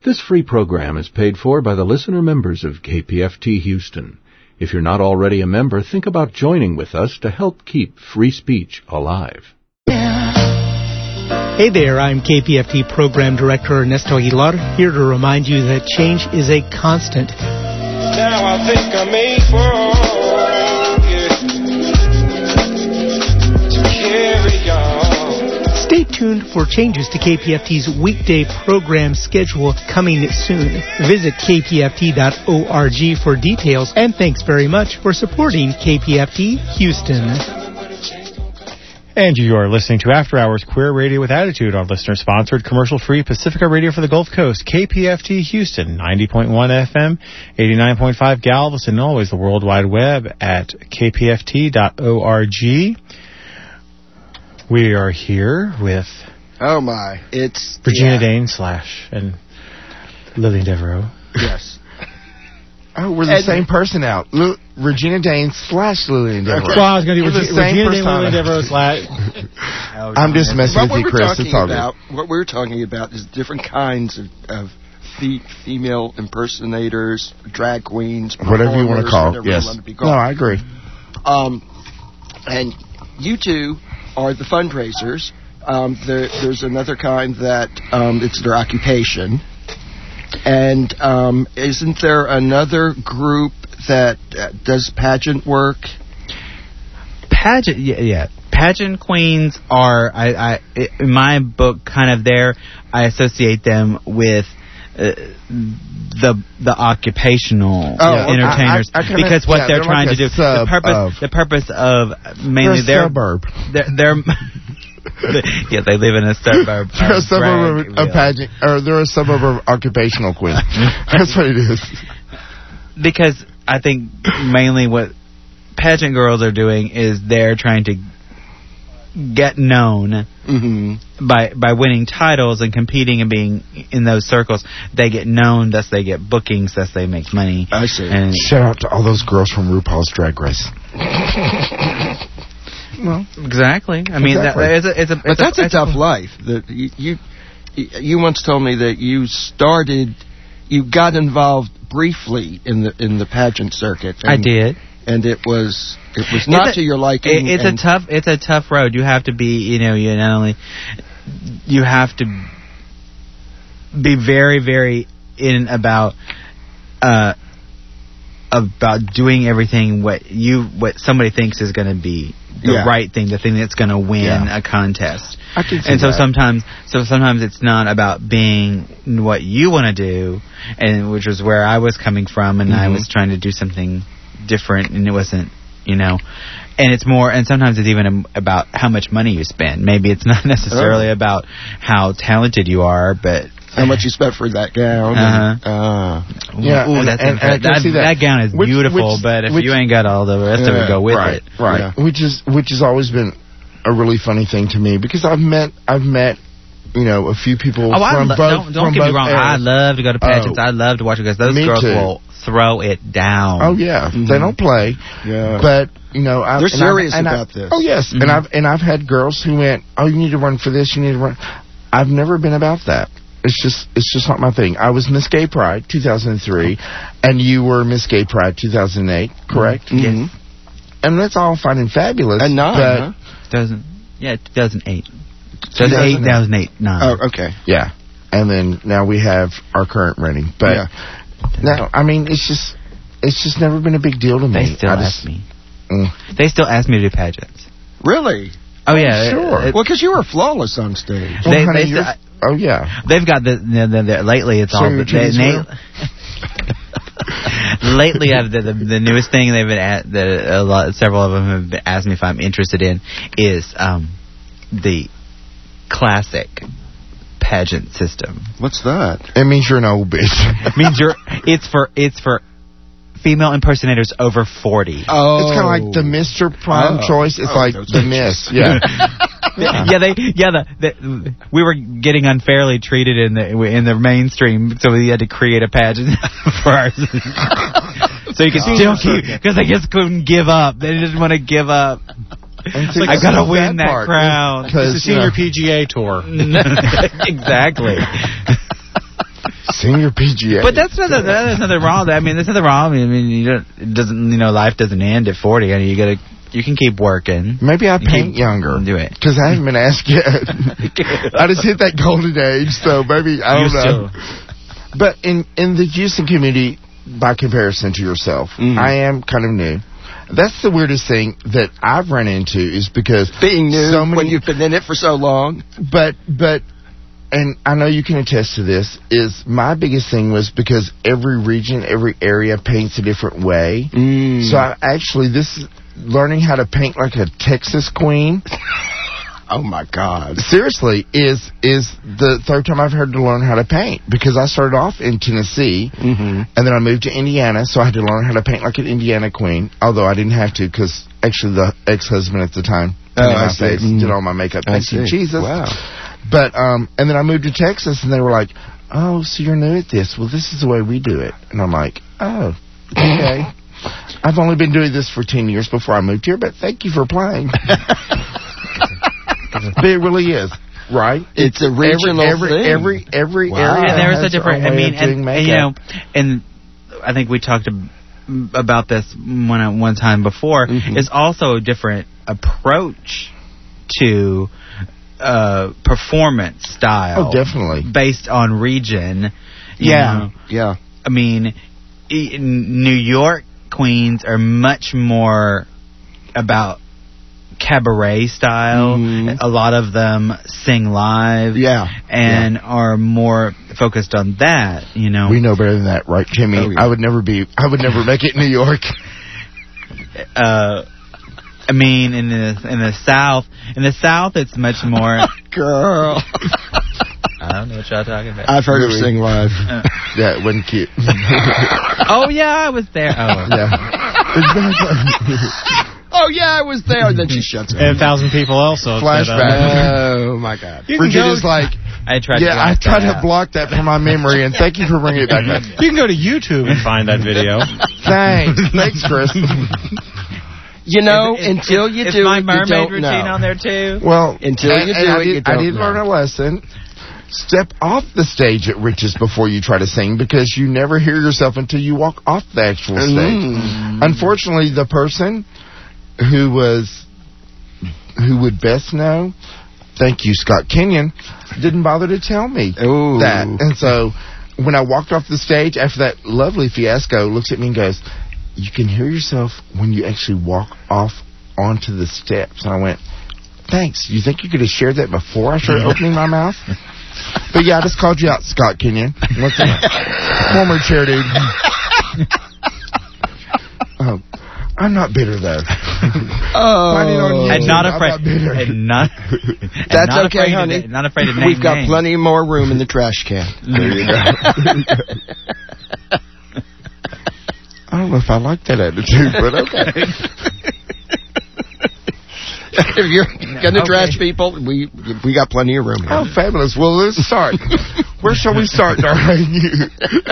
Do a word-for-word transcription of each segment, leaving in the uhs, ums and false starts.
This free program is paid for by the listener members of K P F T Houston. If you're not already a member, think about joining with us to help keep free speech alive. Hey there, I'm K P F T Program Director Ernesto Aguilar, here to remind you that change is a constant. Now I think I'm made for yeah. to carry on. Stay tuned for changes to K P F T's weekday program schedule coming soon. Visit k p f t dot org for details, and thanks very much for supporting K P F T Houston. And you are listening to After Hours Queer Radio with Attitude on listener-sponsored, commercial-free Pacifica Radio for the Gulf Coast, K P F T Houston, ninety point one F M, eighty-nine point five Galveston, and always the World Wide Web at k p f t dot org. We are here with... Oh, my. It's... Regina yeah. Dane slash and Lillian Devereaux. Yes. Oh, we're the And- same person out. Lu- Regina Dane slash Lillian Devereaux. Well, I was going to do We're the Regi- same Regina Dane, persona. Lillian Devereaux slash... I'm just messing What with you, we're Chris. talking It's all about, good. what we're talking about is different kinds of, of fe- female impersonators, drag queens, Whatever you want to performers, call. whatever you Yes. want to be No, called. I agree. Um, and you two are the fundraisers. Um, there, there's another kind that um, it's their occupation. And um, isn't there another group that uh, does pageant work? Pageant, yeah, yeah. Pageant queens are, I, I, in my book, kind of there. I associate them with uh, the the occupational Oh, uh, entertainers I- I- I kinda- because what yeah, they're they're trying like to a do, the sub purpose, of- the purpose of mainly They're a their suburb. They're, they're yeah, they live in a suburb. They're a of suburb of, drag, of pageant, or they're a suburb of occupational queen. That's what it is. Because I think mainly what pageant girls are doing is they're trying to get known Mm-hmm. by by winning titles and competing and being in those circles. They get known, thus they get bookings, thus they make money. I see. And Shout out to all those girls from RuPaul's Drag Race. well, exactly. I mean, Exactly. that, it's a, it's a, But it's that's a, it's tough life. That you, you you once told me that you started, you got involved briefly in the in the pageant circuit. And, I did. and it was it was not It's a- to your liking. It, it's and a tough. It's a tough road. You have to be. You know. You not only. You have to be very, very in about. Uh, about doing everything what you what somebody thinks is going to be the Yeah. right thing, the thing that's going to win Yeah. a contest. I can see And so that. sometimes, so sometimes it's not about being what you want to do, and which was where I was coming from, and I Mhm. was trying to do something different, and it wasn't, you know. And it's more, and sometimes it's even um, about how much money you spend. Maybe it's not necessarily Oh. about how talented you are, but how much you spent for that gown. Uh-huh. And, uh, Yeah, ooh, and- that's and- and I incredible. can that, see that. that gown is Which- beautiful, which- but if which- you ain't got all the rest of Yeah, it, go with right, it. Right, Yeah. which is which has always been a really funny thing to me because I've met I've met you know a few people Oh, I from lo- both don't, don't from get me both wrong. eras. I love to go to pageants. Oh. I love to watch it because those Me girls too. will throw it down. Oh yeah, Mhm. they don't play. Yeah. But you know, I've, They're and I've- serious and I- about this. Oh yes, Mhm. and I've and I've had girls who went, oh, you need to run for this, you need to run. I've never been about that. It's just it's just not my thing. I was Miss Gay Pride two thousand three, and you were Miss Gay Pride two thousand eight, correct? Mhm. And that's all fine and fabulous. And nine, but huh? Doesn't yeah, two thousand eight. two thousand eight, two thousand eight, nine. Oh, okay. yeah, and then now we have our current rating. But Yeah. now, I mean, it's just it's just never been a big deal to me. They still I ask just, me. Mm. They still ask me to do pageants. Really? Oh yeah, sure. it- it- Well, because you were flawless on stage. Well, They- honey, they you're- still- oh yeah. They've got the, the, the, the lately it's So all your the, they, titties they, will? lately uh, the, the the newest thing they've been at the a lot several of them have been asked me if I'm interested in is um the classic pageant system. What's that? It means you're an old bitch. It means you're it's for it's for female impersonators over forty. Oh. It's kind of like the Mister Prime Oh. Choice. It's Oh, like those the bitches. Miss. Yeah. Yeah. yeah, they yeah the, the we were getting unfairly treated in the in the mainstream, so we had to create a pageant for ours. So you could Oh, still keep because they just couldn't give up. They didn't want to give up. And see, I that's gotta the win sad that part, crown. Because It's a senior P G A tour. Exactly. Senior P G A. But that's nothing. There's nothing wrong with that. I mean, there's nothing wrong. I mean, you don't. It doesn't. You know, life doesn't end at forty. I mean, you gotta. You can keep working. Maybe I You paint keep- younger. Do it. Because I haven't been asked yet. I just hit that golden age, so maybe, I don't You're know. But in, in the Houston community, by comparison to yourself, Mhm. I am kind of new. That's the weirdest thing that I've run into is because Being new so many, when you've been in it for so long. But, but, and I know you can attest to this, is my biggest thing was because every region, every area paints a different way. Mm. So I actually, this is learning how to paint like a Texas queen. Oh my God! Seriously, is is the third time I've had to learn how to paint because I started off in Tennessee Mm-hmm. and then I moved to Indiana, so I had to learn how to paint like an Indiana queen. Although I didn't have to because actually the ex-husband at the time Oh, painted I my see. face, Mm. did all my makeup. I Thank you, see. Jesus. Wow. But um, and then I moved to Texas and they were like, "Oh, so you're new at this? Well, this is the way we do it." And I'm like, "Oh, okay." I've only been doing this for ten years before I moved here, but thank you for applying. But it really is, right? It's a regional every, thing. Every every, every Wow. area And there was has a different. their I own way mean, of doing and, and you know, makeup. and I think we talked ab- about this one one time before. Mhm. Is also a different approach to uh, performance style. Oh, definitely. Based on region. you Yeah. know. Yeah. I mean, i- New York queens are much more about cabaret style. Mhm. A lot of them sing live. Yeah. And are more focused on that, you know. We know better than that, right, Timmy? Oh, yeah. I would never be. I would never make it in New York. Uh, I mean, in the in the South, in the South, it's much more. Girl. I don't know what y'all talking about. I've heard her Really? sing live. Uh, Yeah, it wasn't cute. oh yeah, I was there. Oh. Yeah. Exactly. Oh yeah, I was there. Then she shuts And a up. thousand people also. said, uh, Flashback. Oh my God. You can, Virginia's go, like, I tried. yeah, to I block tried that to out. block that from my memory, and thank you for bringing it back up. you can go to YouTube and find that video. Thanks. Thanks, Chris. You know, Is- is- until you is do my it, you mermaid don't routine know. on there too. Well, Until and- you and do I it, did, you I don't did know. learn a lesson. Step off the stage at Riches before you try to sing because you never hear yourself until you walk off the actual stage. Mm. Unfortunately, the person who was who would best know, thank you, Scott Kenyon, didn't bother to tell me Ooh. that. And so when I walked off the stage after that lovely fiasco, looks at me and goes, "You can hear yourself when you actually walk off onto the steps." And I went, "Thanks. You think you could have shared that before I started opening my mouth?" But yeah, I just called you out, Scott Kenyon. What's that? Former chair dude. Oh, I'm not bitter though. Oh. Find it on YouTube. And not I'm afraid. not bitter. And not. and That's not okay, afraid honey. To, not afraid to name We've got names. plenty more room in the trash can. There you go. I don't know if I like that attitude, but okay. If you're gonna Okay. trash people, we we got plenty of room here. Oh, fabulous. Well, let's start. Where shall we start, darling?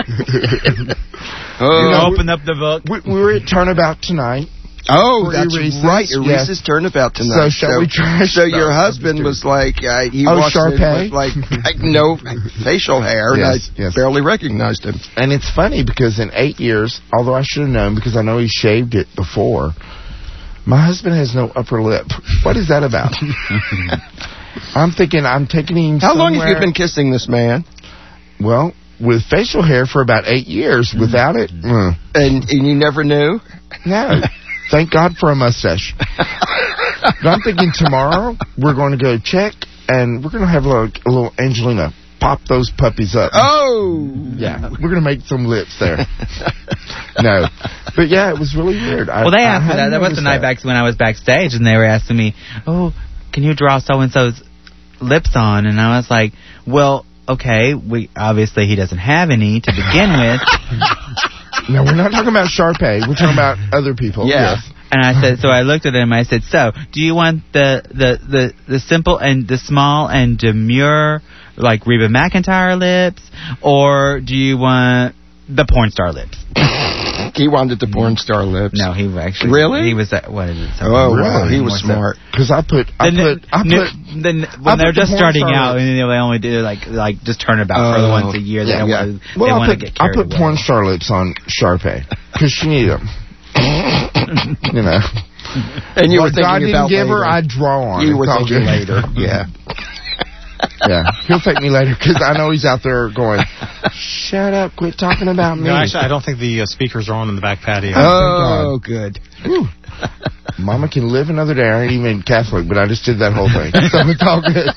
Oh, You know, Open up the book. we, we were at Turnabout tonight. oh, for that's Reese's, right. Your yes. Reese's turnabout So tonight. shall we trash? So your No, I'm husband just was like, uh, he Oh, walked in Sharpay? with like, like no facial hair, Yes, and I yes. barely recognized him. And it's funny because in eight years, although I should have known because I know he shaved it before, my husband has no upper lip. What is that about? I'm thinking I'm taking him How long have you somewhere- been kissing this man? Well, with facial hair for about eight years. Without it, mm, And and you never knew? no. Thank God for a mustache. But I'm thinking tomorrow we're going to go check and we're going to have a little, a little Angelina pop those puppies up. Oh, Yeah, we're going to make some lips there. No. But yeah, it was really weird. I, Well, they I asked me hadn't that. That was the noticed night that. back when I was backstage, and they were asking me, "Oh, can you draw so and so's lips on?" And I was like, "Well, okay. We obviously he doesn't have any to begin with." No, we're not talking about Sharpay. We're talking about other people. Yeah. Yes. And I said, so I looked at him. I said, "So, do you want the the the the simple and the small and demure like Reba McEntire lips, or do you want the porn star lips?" He wanted the porn star lips. No, he actually Really? he was that. What is it? something Oh, more- wow. He was more so- smart. Because I put, I Then, put, I new- put. then I when they're put the just porn starting star out, lips. and they only do like like just turnabout for the Oh. once a year. They Yeah, don't yeah. want to. Well, they I want to put, get I carried put away. porn star lips on Sharpay because she needed them. You know. And you were What thinking God didn't about give her, later. I draw on. You It's were all thinking good. later. Yeah. Yeah, he'll take me later because I know he's out there going, shut up, quit talking about me. No, actually, I don't think the uh, speakers are on in the back patio. Oh, good. Whew. Mama can live another day. I ain't even Catholic, but I just did that whole thing. So it's all good.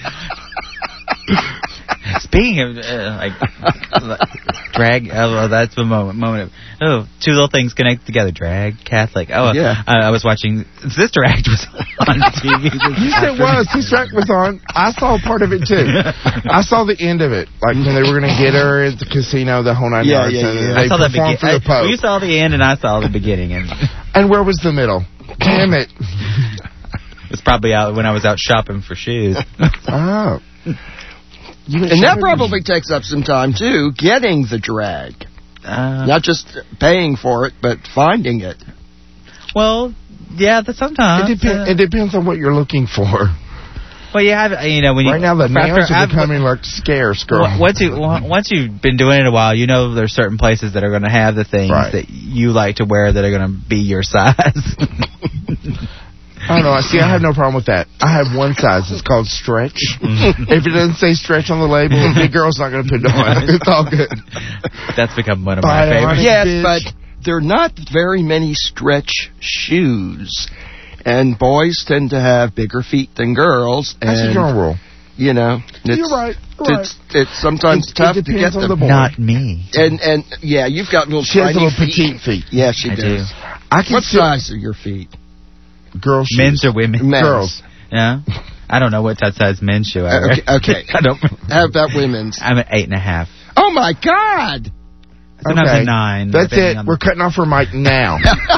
Speaking of uh, like drag, oh, that's the moment. Moment of oh, two little things connected together: drag, Catholic. Oh, Yeah. I, I was watching Sister Act was on T V. Yes, it was. Sister Act was on. I saw part of it too. I saw the end of it, like when they were going to get her at the casino, the whole nine Yeah, yards. yeah, and yeah. They I saw the performed beginning. for the Pope. You saw the end, and I saw the beginning, and it And where was the middle? Damn it! was probably out when I was out shopping for shoes. Oh. You went And that shopping? probably takes up some time, too, getting the drag. Uh, Not just paying for it, but finding it. well, yeah, that sometimes. It, depend, uh, it depends on what you're looking for. well, you have, you know, when you Right now, the after- nails are after- becoming like scarce, girl. Well, Once you once you've been doing it a while, you know there's certain places that are going to have the things Right. that you like to wear that are going to be your size. I don't know. See, I have no problem with that. I have one size. It's called stretch. If it doesn't say stretch on the label, a big girl's not going to put it on. It's all good. That's become one of Buy my it on favorites. it. Yes, bitch. but there are not very many stretch shoes. And boys tend to have bigger feet than girls. That's a And, general rule. you know, it's, You're right. You're it's, it's sometimes It- it tough to depends get on them. the boy. Not me. And, and, yeah, you've got little She has tiny little feet. petite feet. Yeah, she I does. do. I can What see size are your feet? girl shoes. Men's or women? Men's. Girls. Yeah. I don't know what that size men's shoe I wear. Okay, okay. I don't. How about women's? I'm at eight and a half. Oh, my God! Sometimes Okay. a nine. That's depending it. on We're the- cutting off her mic now.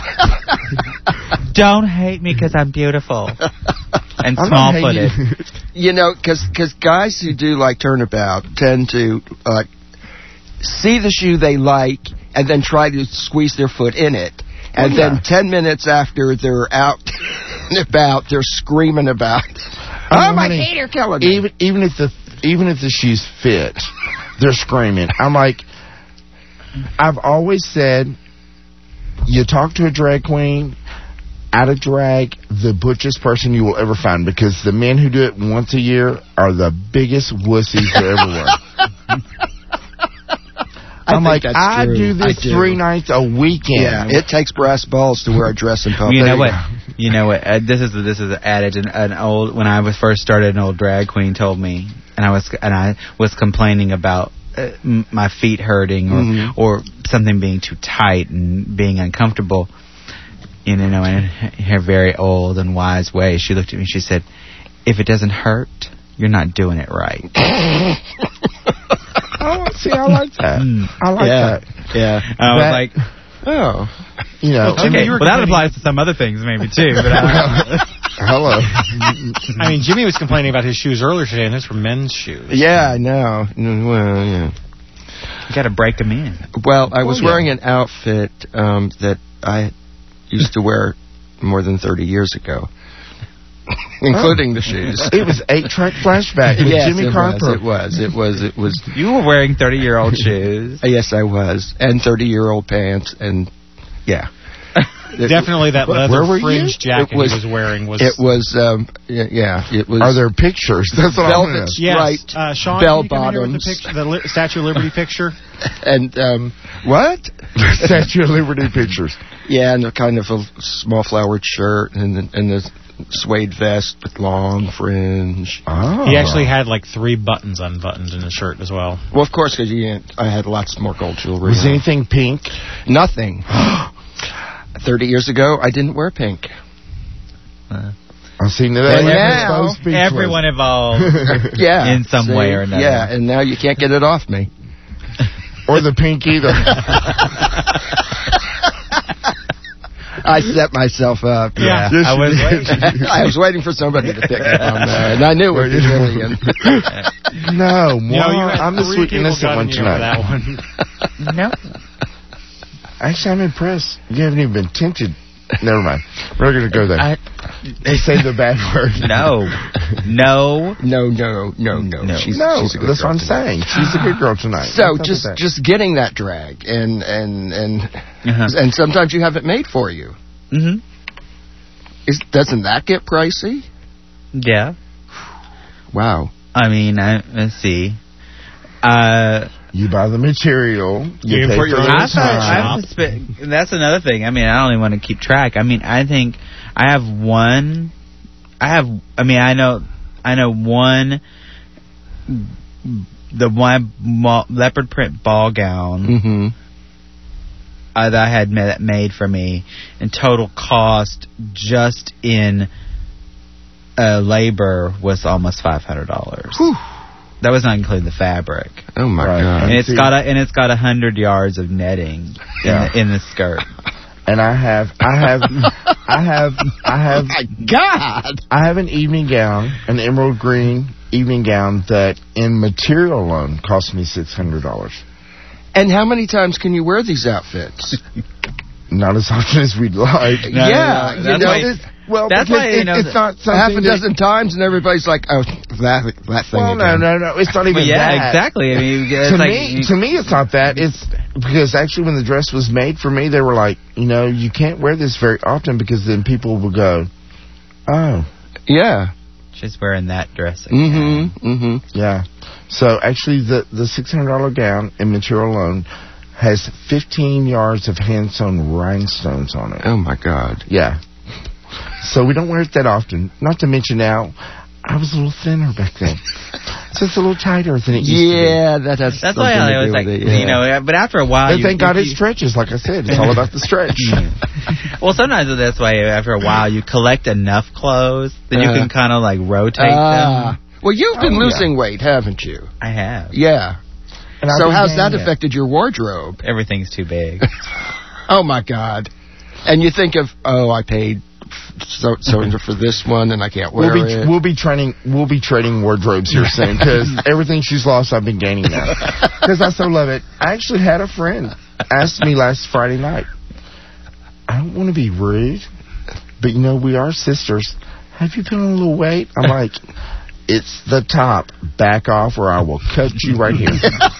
Don't hate me because I'm beautiful and I'm not small-footed. hating you. You know, because guys who do like turnabout tend to uh, see the shoe they like and then try to squeeze their foot in it. And Oh, yeah. then ten minutes after they're out and about, they're screaming about, Oh, oh, my honey, feet are killing me. Even even if the even if the shoes fit, they're screaming. I'm like, I've always said, you talk to a drag queen, out of drag, the butchest person you will ever find, because the men who do it once a year are the biggest wussies there ever were. I I'm think like, that's I true. do this I do. three nights a weekend. Yeah, it takes brass balls to wear a dress in public. You know There what? go. You know what? Uh, this is this is an adage. An, an old when I was first started, an old drag queen told me, and I was and I was complaining about uh, m- my feet hurting or Mhm. or something being too tight and being uncomfortable. You know, in her very old and wise way, she looked at me. and She said, "If it doesn't hurt, you're not doing it right." Oh, see, I like that. Mm. I like Yeah. that. Yeah. I was That- like, Oh. You know, Well, Jimmy, okay, you were well that complaining- applies to some other things maybe too. But I, hello. I mean, Jimmy was complaining about his shoes earlier today, and those were men's shoes. Yeah, I know. Mm, Well, yeah. you got to break them in. Well, I was Well, yeah. wearing an outfit um, that I used to wear more than thirty years ago, including the shoes. It was eight-track flashback with Yes, Jimmy it Carper. was, it was. It was. It was. You were wearing thirty-year-old shoes. Yes, I was, and thirty-year-old pants, and yeah. It- Definitely that Where leather were you? fringe jacket It was- he was wearing was... It was. Um, y- yeah, it was. Are there pictures? That's what I want to know. velvet Yes. striped Uh, Sean, bell can you come in here with bottoms? the, picture, the li- Statue of Liberty picture? and um, what? Statue of Liberty pictures. Yeah, and a kind of a small flowered shirt, and the, and the suede vest with long fringe. Oh. He actually had like three buttons unbuttoned in his shirt as well. Well, of course, because I had lots more gold jewelry. Was on. anything pink? Nothing. Thirty years ago, I didn't wear pink. Uh, I've seen that. And now, everyone evolved Yeah, in some see? way or another. Yeah, and now you can't get it off me. Or the pink either. I set myself up. Yeah. Yeah, I was waiting. I was waiting for somebody to pick up on that, and I knew it was Lillian. No, You know, you more. had I'm the three sweet people innocent one gunning you over tonight. that one. No. Actually, I'm impressed. You haven't even been tempted. Never mind. We're going to go there. I, They say the bad word. no, no, No, no, no, no. No. She's, No, she's a good that's girl what I'm tonight. saying. She's a good girl tonight. So What's up just with that? just getting that drag, and and and uh-huh. and sometimes you have it made for you. hmm Is doesn't that get pricey? yeah. Wow. I mean, I, let's see. Uh, You buy the material. You, You pay import for your the own I thought, time. I've spent, that's another thing. I mean, I don't even want to keep track. I mean, I think I have one. I have. I mean, I know. I know one. The one ma- leopard print ball gown Mm-hmm. uh, that I had ma- made for me, and total cost just in uh, labor was almost five hundred dollars. That was not including the fabric. Oh my Right. god. And it's see- got a and it's got a hundred yards of netting Yeah. in, the, in the skirt. And I have, I have, I have, I have, My God. I have an evening gown, an emerald green evening gown that, in material alone, cost me six hundred dollars. And how many times can you wear these outfits? Not as often as we'd like. No, no, yeah, no, you that's know, why- this- Well, That's because why, you it, know, it's not something half a that- dozen times, and everybody's like, "Oh, that that thing." Well, no, again. no, no. It's not even Well, yeah, that. exactly. I mean, it's To like me, to me, it's not that. It's because actually, when the dress was made for me, they were like, you know, you can't wear this very often because then people will go, oh, Yeah. she's wearing that dress again. Mm-hmm. Mm-hmm. yeah. So actually, the the six hundred dollar gown in material alone has fifteen yards of hand sewn rhinestones on it. Oh my God. Yeah. So we don't wear it that often. Not to mention now, I was a little thinner back then. So it's a little tighter than it used to be. Yeah, that has. That's why something I to was do like, with it, yeah. you know, but after a while, And you, thank God you, it stretches. Like I said, it's all about the stretch. well, sometimes that's why after a while you collect enough clothes that you Uh, can kind of like rotate Ah. them. Well, you've been Oh, yeah. losing weight, haven't you? I have. Yeah. And I've So been how's that gaining it. affected your wardrobe? Everything's too big. Oh my God. And you think of, oh, I paid so so for this one, and I can't wear We'll be it. we'll be training we'll be trading wardrobes here soon because everything she's lost I've been gaining now because I so love it. I actually had a friend ask me last Friday night. I don't want to be rude, but you know we are sisters. Have you put on a little weight? I'm like, it's the top. Back off, or I will cut you right here.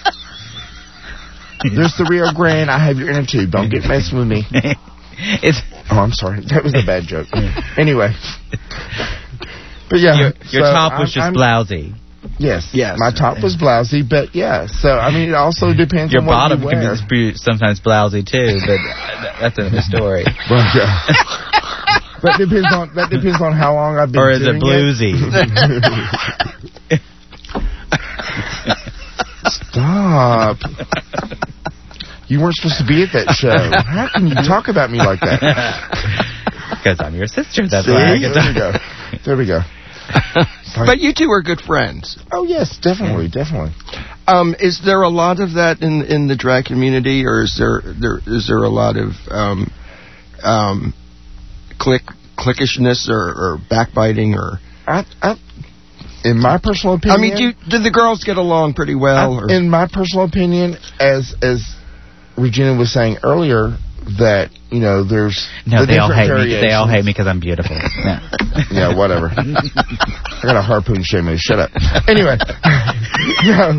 There's the Rio Grande. I have your inner tube. Don't get messing with me. it's Oh, I'm sorry. That was a bad joke. Anyway. But yeah. your, your so top was I'm- just I'm- blousy. Yes. Yes. My top was blousy, but yeah. So, I mean, it also depends Your on what bottom you can wear. be sometimes blousy too, but that's another story. Well, yeah. That depends on that depends on how long I've been Or is doing it bluesy? Stop. You weren't supposed to be at that show. How can you talk about me like that? Because I'm your sister. That's See? why I get There to we go. There we go. But you two are good friends. Oh, yes, definitely, definitely. Um, is there a lot of that in in the drag community, or is there there is there a lot of um, um, click clickishness or, or backbiting or? I, I, in my personal opinion, I mean, do you, did the girls get along pretty well? I- Or? in my personal opinion, as as Regina was saying earlier, that you know, there's No, the they all different hate me. They all hate variations. me because I'm beautiful. Yeah. Yeah, whatever. I got a harpoon shame. Shut up. Anyway, no.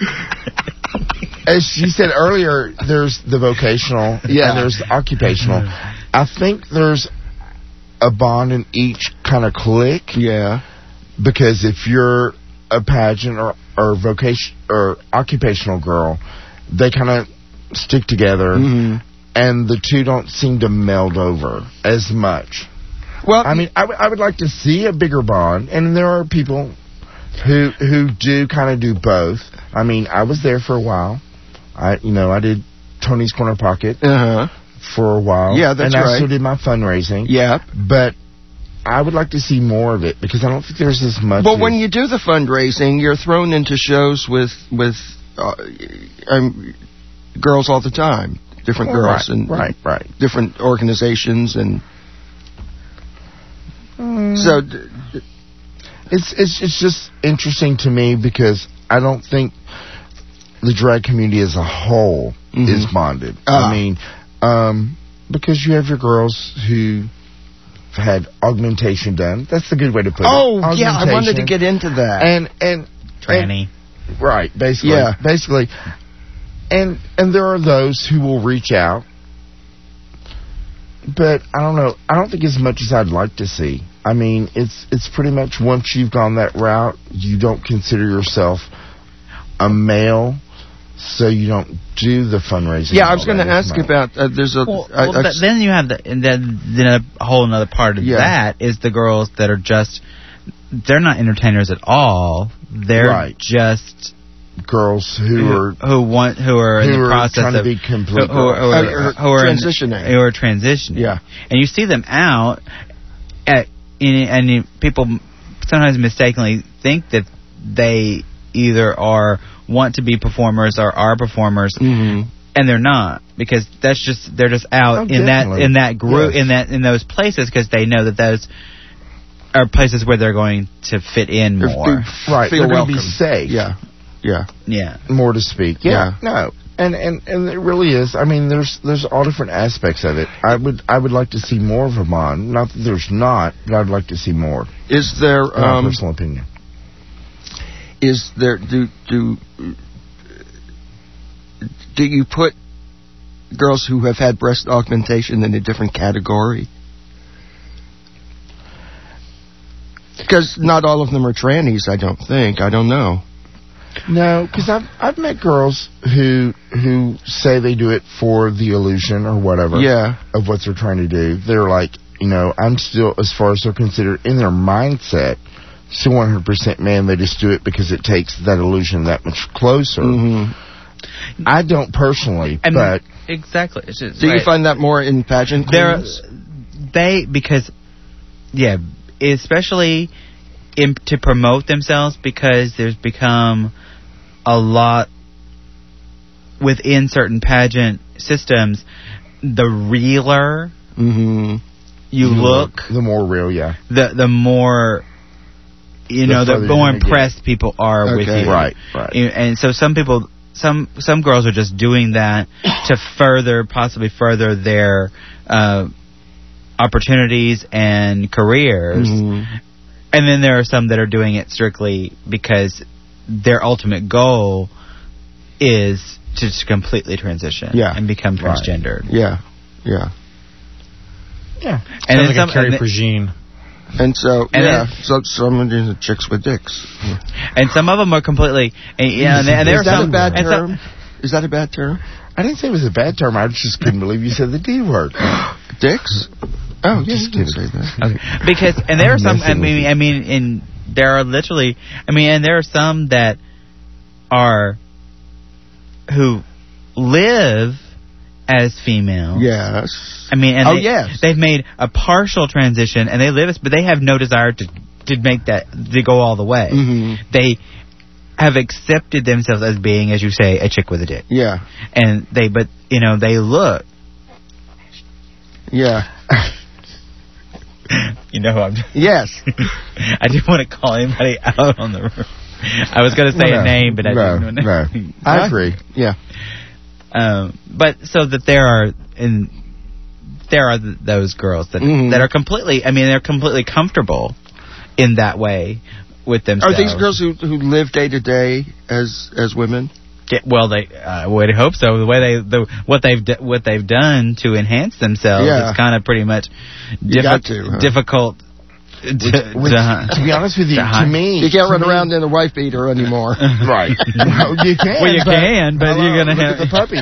As she said earlier, there's the vocational Yeah. and there's the occupational. I think there's a bond in each kind of clique. Yeah. Because if you're a pageant or or vocation or occupational girl, they kind of stick together, Mm-hmm. and the two don't seem to meld over as much. Well, I mean, I, w- I would like to see a bigger bond, and there are people who who do kind of do both. I mean, I was there for a while. I you know I did Tony's Corner Pocket uh huh. for a while. Yeah, that's and I right. also did my fundraising. Yeah. But I would like to see more of it because I don't think there's as much. But as- when you do the fundraising, you're thrown into shows with with uh, um, girls all the time, different Well, girls right, and right, right. different organizations, and Mm. so d- d- It's it's it's just interesting to me because I don't think the drag community as a whole Mhm. is bonded. Ah. I mean, Um, because you have your girls who had augmentation done. That's the good way to put Oh, it. yeah, I wanted to Augmentation. get into that. And, and, Tranny. and- right, basically. Yeah. Basically. And, and there are those who will reach out. But I don't know. I don't think as much as I'd like to see. I mean, it's it's pretty much once you've gone that route, you don't consider yourself a male, so you don't do the fundraising. yeah, and I was all going to that as ask much. about, uh, there's a... Well, I- well, I- but then you have the and then, then a whole another part of Yeah. that is the girls that are just they're not entertainers at all. They're Right. just girls who who, are who want who are in who the are process trying to of be complete who, who, are- who girls. are, Uh, who are in- transitioning. who are transitioning. Yeah. And you see them out at in, and you, people sometimes mistakenly think that they either are want to be performers or are performers. Mhm. And they're not, because that's just they're just out Oh, in that definitely. in that group Yes. in that in those places because they know that those are places where they're going to fit in They're- more. they right. feel They're going welcome. to be safe. Yeah, yeah. Yeah, More to speak. Yeah. No. And, and and it really is. I mean, there's there's all different aspects of it. I would I would like to see more of them on. Not that there's not, but I'd like to see more. Is there, In my um, personal opinion. is there, do, do, do you put girls who have had breast augmentation in a different category? Because not all of them are trannies, I don't think. I don't know. No, because I've I've met girls who who say they do it for the illusion or whatever. Yeah. Of what they're trying to do. They're like, you know, I'm still, as far as they're considered in their mindset, still one hundred percent man. They just do it because it takes that illusion that much closer. Mm-hmm. I don't personally, I mean, but exactly. It's just- Do you right. find that more in pageant There, queens? they because yeah, especially in, to promote themselves because there's become a lot within certain pageant systems. The realer Mm-hmm. you look, the more real, yeah. the the more you The know, the further more you're gonna get. impressed people are with Okay. you. Right, right. You- And so some people, some some girls are just doing that to further, possibly further their uh, opportunities and careers. Mhm. And then there are some that are doing it strictly because their ultimate goal is to just completely transition Yeah. and become Right. transgendered. Yeah, yeah. Yeah. And Sounds then like some, a Carrie and, then- Prejean. And so, And yeah, then- so some of these are chicks with dicks. and some of them are completely. And, yeah, and, and there Is are that some a bad and some- term? Is that a bad term? I didn't say it was a bad term. I just couldn't believe you said the D word. Dicks? Oh, yeah, Just you can say kidding. that. Okay. Because and there are I'm some. I messing with mean, you. I mean, in there are literally. I mean, and there are some that are who live as female. Yes. I mean, and Oh, they, yes. they've made a partial transition, and they live as, but they have no desire to to make that to go all the way. Mm-hmm. They have accepted themselves as being, as you say, a chick with a dick, Yeah. and they, but you know, they look. Yeah. You know who I'm. Yes. I didn't want to call anybody out on the room. I was going to say No, a name, but I no, didn't. no. I agree. Yeah. Um, but so that there are in there are th- those girls that Mhm. that are completely. I mean, they're completely comfortable in that way with Are themselves. these girls who who live day to day as as women? Yeah, well, they I would hope so. The way they the what they've d- what they've done to enhance themselves Yeah. is kind of pretty much You got to, huh? difficult. To, Which, to, to be honest with you, to to hide. me, You can't to run me- around in a wife beater anymore. Right. No, you can. Well, you but, can, but hello, you're gonna look have at the puppy.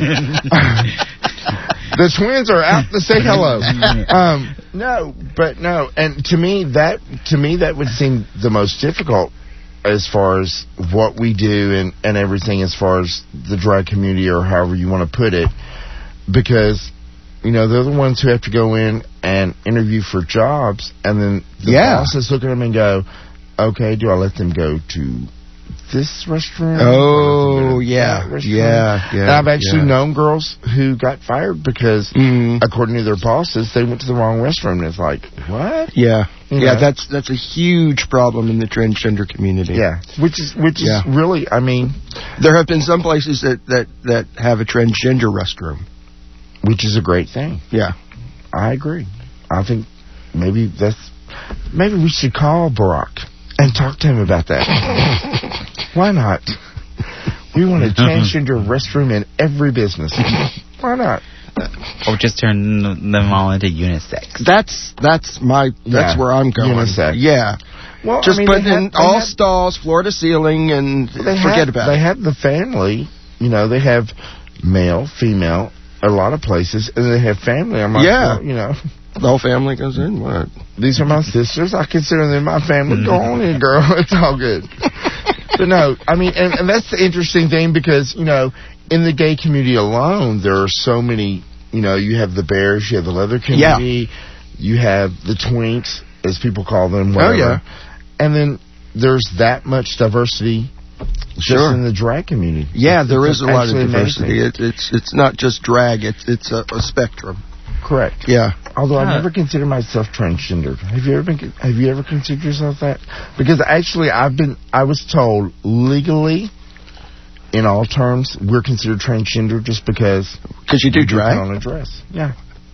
The twins are out to say hello. Um, no, but no, and to me that to me that would seem the most difficult as far as what we do and, and everything as far as the drag community or however you want to put it, because you know they're the ones who have to go in and interview for jobs, and then the Yeah. bosses look at them and go, "Okay, do I let them go to this restaurant? Oh, Or yeah. that restaurant?" Yeah, yeah, And I've actually yeah. known girls who got fired because, Mhm. according to their bosses, they went to the wrong restaurant. And it's like, what? Yeah. You Yeah, know? that's that's a huge problem in the transgender community. Yeah, which is which is Yeah. really, I mean, There have been some places that, that, that have a transgender restroom. which is a great thing. Yeah. I agree. I think maybe that's maybe we should call Barack and talk to him about that. Why not? We want a transgender restroom in every business. Why not? Or just turn them all into unisex. That's that's my that's Yeah, where I'm going. unisex. Yeah. Well, Just I mean, put they have- in they all have- stalls, floor to ceiling, and They forget have, about they it. have the family. You know, they have male, female, a lot of places, and they have family. I'm like, Yeah. well, you know, The whole family goes in. What? these are my sisters. I consider them my family. Go on in, girl. It's all good. But no, I mean, and, and that's the interesting thing because, you know, in the gay community alone, there are so many, you know, you have the bears, you have the leather community, you have the twinks, as people call them, whatever. Oh, yeah. And then there's that much diversity just Sure. in the drag community. Yeah, It's- there it's is a lot of actually diversity. amazing. It, it's it's not just drag. It's it's a, a spectrum. Correct. Yeah. Although I Huh. never consider myself transgender. Have you ever been? Have you ever considered yourself that? Because actually, I've been. I was told legally, in all terms, we're considered transgender just because Because you do we put drag. on a dress. Yeah.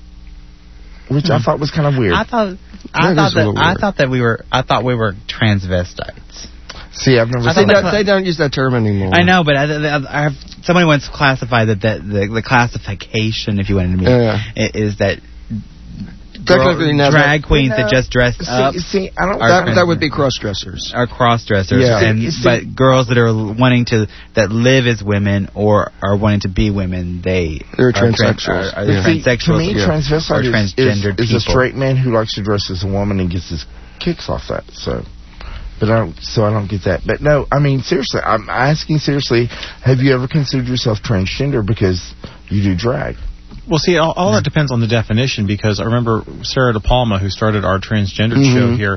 Which I thought was kind of weird. I thought I That thought is a that little I weird. thought that we were I thought we were transvestites. See, I've never I They seen thought that. don't, they don't use that term anymore. I know, but I, I, I have somebody once classified that, that the, the classification, if you wanted to mean, Yeah. i- is that Technically, girl- now drag that- queens No. that just dress See, up see, I don't. Are that, I- that would be cross dressers. are cross dressers, Yeah. and See, see- but girls that are wanting to that live as women or are wanting to be women, they They're are trans- transsexuals. Are, are Yeah. See, to transsexuals. me, Yeah. transvestite Or is, transgendered is, is a people. straight man who likes to dress as a woman and gets his kicks off that. So, but I don't. So I don't get that. But no, I mean seriously, I'm asking seriously. Have you ever considered yourself transgender because you do drag? Well, see, all, all that depends on the definition because I remember Sarah DePalma, who started our transgender Mhm. show here,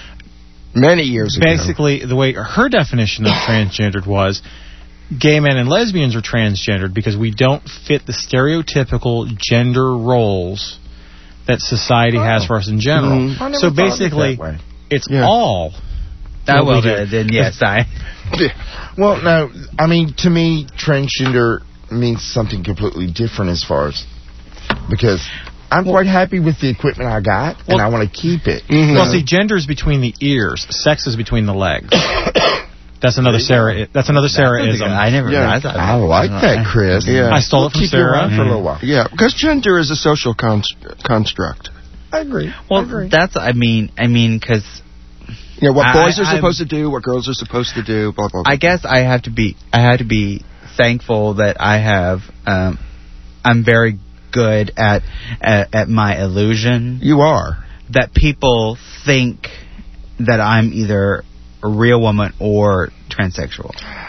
Many years ago. basically the way her definition of transgendered was gay men and lesbians are transgendered because we don't fit the stereotypical gender roles that society has for us in general. Mhm. I never So thought of it basically, that way. it's Yeah. all. Oh, what well, we do. then, then yes, I. Well, no, I mean, to me, transgender means something completely different as far as, because I'm quite happy with the equipment I got, and Well- I want to keep it. Mhm. Well, see, gender is between the ears, sex is between the legs. That's another Sarah. That's another Sarah-ism. I never. Yeah. I, thought, I like that, Chris. Yeah. I stole it from Keep you Sarah. around for a little while. Yeah, because gender is a social const- construct. I agree. Well, I agree. that's. I mean. I mean, because You know, what I- boys are I- supposed to do, what girls are supposed to do, blah, blah, blah. I guess I have to be. I have to be thankful that I have. Um, I'm very good at, at at my illusion. You are. That people think that I'm either a real woman or transsexual.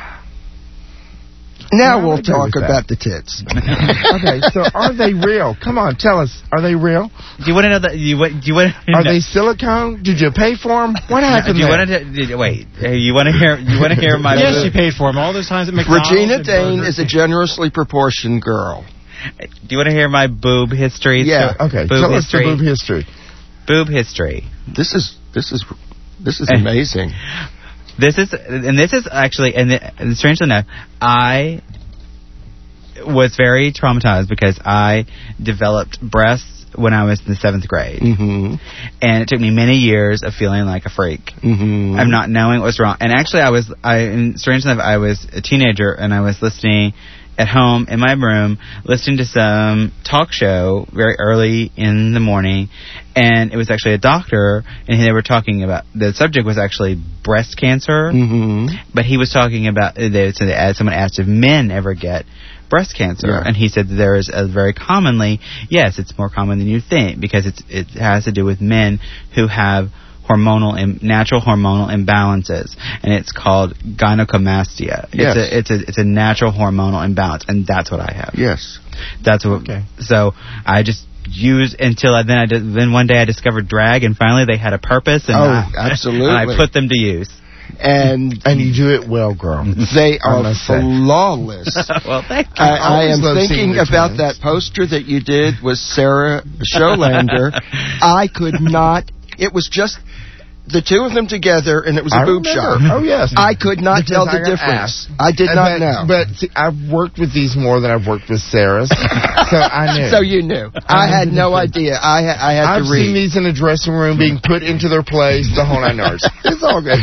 Now Yeah, I we'll agree talk with that. about the tits. Okay, so are they real? Come on, tell us. Are they real? Do you want to know that? You want? Do you want? Are they silicone? Did you pay for them? What happened Do you there? want to? Did, wait. uh, You want to hear? You want to hear my? Yes, she paid for them all those times at McDonald's. Regina and Dane Burger is a King. generously proportioned girl. Do you want to hear my boob history? Yeah, So- Okay, Boob tell history. us the boob history. Boob history. This is this is this is Eh. amazing. This is, and this is actually, and, the, and strangely enough, I was very traumatized because I developed breasts when I was in the seventh grade, Mm-hmm. and it took me many years of feeling like a freak. Mm-hmm. I'm not knowing what was wrong. And actually, I was, I, and strangely enough, I was a teenager, and I was listening at home in my room, listening to some talk show very early in the morning, and it was actually a doctor, and they were talking about, the subject was actually breast cancer, Mm-hmm. but he was talking about, they, so they, someone asked if men ever get breast cancer, Yeah. and he said that there is a very commonly, yes, it's more common than you think, because it's, it has to do with men who have hormonal, Im- natural hormonal imbalances, and it's called gynecomastia. Yes. It's a, it's a, it's a natural hormonal imbalance, and that's what I have. Yes. That's what. Okay. So I just used until I, then I did, then one day I discovered drag, and finally they had a purpose, and Oh, I, absolutely. and I put them to use. And And you do it well, girl. they I are must say. flawless. Well, thank you. I, I always am love seeing thinking your about twins. that poster that you did with Sarah Showlander. I could not. It was just. the two of them together, and it was a I boob remember. shot. Oh, yes. I could not Because tell the I got difference. asked. I did And not but, know. But see, I've worked with these more than I've worked with Sarah's, so I knew. So you knew. I had no idea. I ha- I had I've to read. seen these in a dressing room being put into their place, the whole nine yards. It's all good.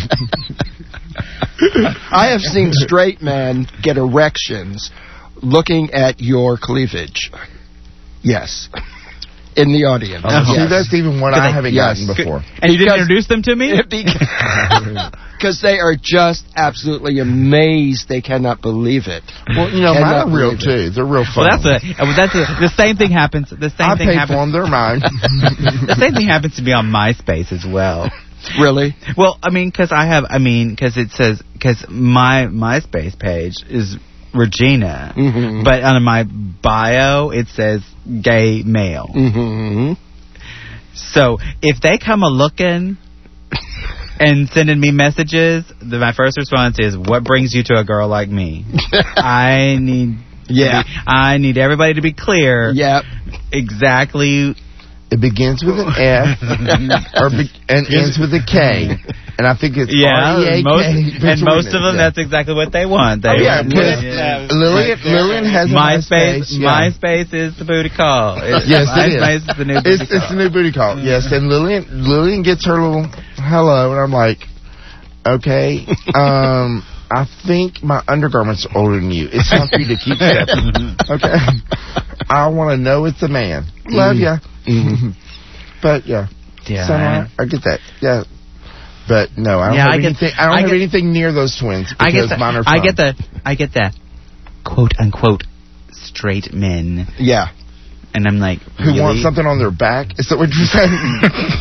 I have seen straight men get erections looking at your cleavage. Yes. In the audience. Oh, yes. See, that's even what I haven't yes. gotten before. And you didn't Because- introduce them to me? Because they are just absolutely amazed. They cannot believe it. Well, you know, Cannot mine are real, believe too. They're real fun. Well, that's a well, that's a, the same thing happens. The same I thing paid happens. for them. They're mine. The same thing happens to me on MySpace as well. Really? Well, I mean, because I have, I mean, because it says, because my MySpace page is Regina, Mm-hmm. but on my bio it says gay male. Mm-hmm. So if they come a looking and sending me messages, then my first response is, "What brings you to a girl like me?" I need, Yeah. to be- I need everybody to be clear. Yep. Exactly. It begins with an F or be- and ends with a K. And I think it's Yeah, R E A K most, between and most it, of them, yeah. that's exactly what they want. They Oh, yeah, want- because yeah. Lillian, Lillian has a MySpace, MySpace. Yeah. MySpace is the booty call. It- Yes, it is. MySpace is the new booty It's, call. it's the new booty call. Yes, and Lillian Lillian gets her little hello, and I'm like, okay, um, I think my undergarments are older than you. It's time for you to keep stepping. Okay, I want to know it's a man. Love ya. Mm-hmm. But yeah, Yeah, so I- I, I get that. Yeah. But no, I don't Yeah, have I get- anything. I don't I have get- anything near those twins because I get the, mine are I fun. get the, I get the, quote unquote, straight men, Yeah. and I'm like, who really? want something on their back. Is that what you're saying?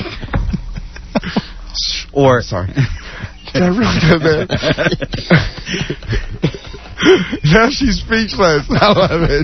Or Sorry. Did I really do that? Now she's speechless. I love it.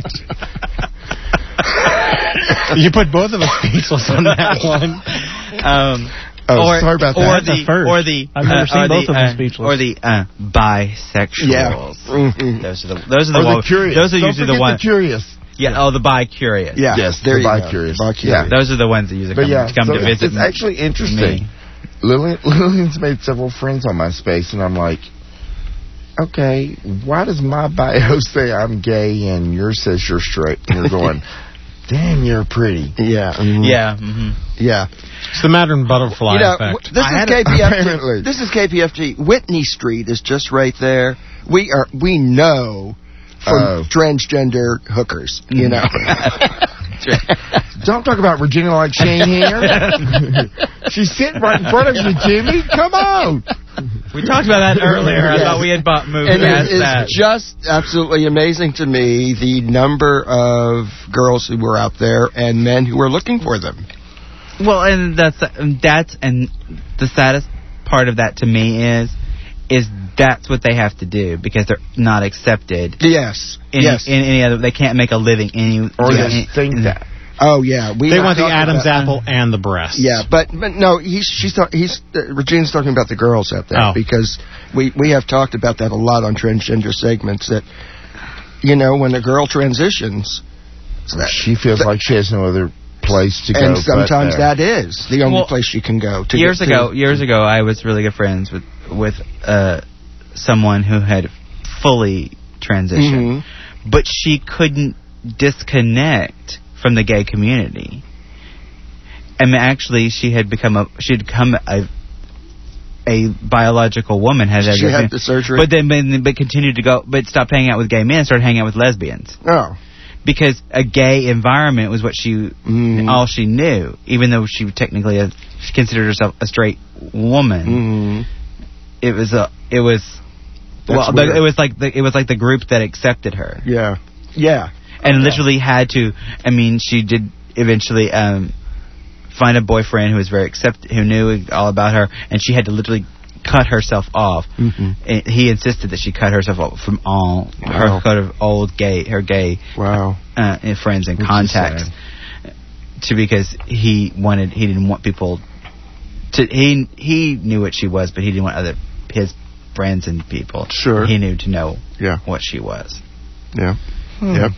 You put both of us speechless on that one. um, Oh, or, sorry about or that. the, That's a first. or the, I've never uh, seen or both the, of them uh, speechless. or the uh, bisexuals. Yeah. Mm-hmm. Those are the, those are the Or the ones. curious. Those are Don't usually forget the ones. The curious. Yeah. Oh, the bi-curious. Yeah. Yes, there the you bi-curious. go. Bi-curious. Yeah. Those are the ones that usually But come, yeah, come so to it's, visit. it's actually interesting. me. Lillian, Lillian's made several friends on MySpace, and I'm like, okay, why does my bio say I'm gay and yours says you're straight? And you're going, damn, you're pretty. Yeah. mhm. Yeah. Mm-hmm. Yeah. It's the modern butterfly You know, effect. w- this I is had K it- P F T. apparently. This is K P F T. Whitney Street is just right there. We are. We know from Oh. transgender hookers. You know. Don't talk about Regina like Shane here. She's sitting right in front of you, Jimmy. Come on. We talked about that earlier. I Yes. thought we had bought moved And past it is that. just absolutely amazing to me the number of girls who were out there and men who were looking for them. Well, and that's that's and the saddest part of that to me is is that's what they have to do because they're not accepted Yes. in, yes. in any other. They can't make a living any. Or yeah, they in- think that. Oh yeah. We They were want the talking Adam's about- apple and the breasts. Yeah, but but no, he's she's talk, he's uh, Regina's talking about the girls out there Oh. because we we have talked about that a lot on transgender segments that you know when a girl transitions that, She feels like she has no other place to go. and but sometimes there. that is the only Well, place you can go. To years get ago, to, years ago, I was really good friends with with uh, someone who had fully transitioned, Mhm. but she couldn't disconnect from the gay community. And actually, she had become a she had become a a biological woman. Had She had the surgery? but then but, but continued to go, but stopped hanging out with gay men, started hanging out with lesbians. Oh. Because a gay environment was what she, Mhm. all she knew, even though she technically a, she considered herself a straight woman. Mhm. It was a, it was, That's well, the, weird. it was like the, it was like the group that accepted her, Yeah. Yeah. and literally had to. I mean, she did eventually um, find a boyfriend who was very accept, who knew all about her, and she had to literally cut herself off. Mhm. And he insisted that she cut herself off from all Wow. her kind of old gay, her gay Wow. uh, and friends and Which is contacts, to because he wanted he didn't want people to he he knew what she was, but he didn't want other his friends and people Sure. he knew to know Yeah. what she was. Yeah. Yep.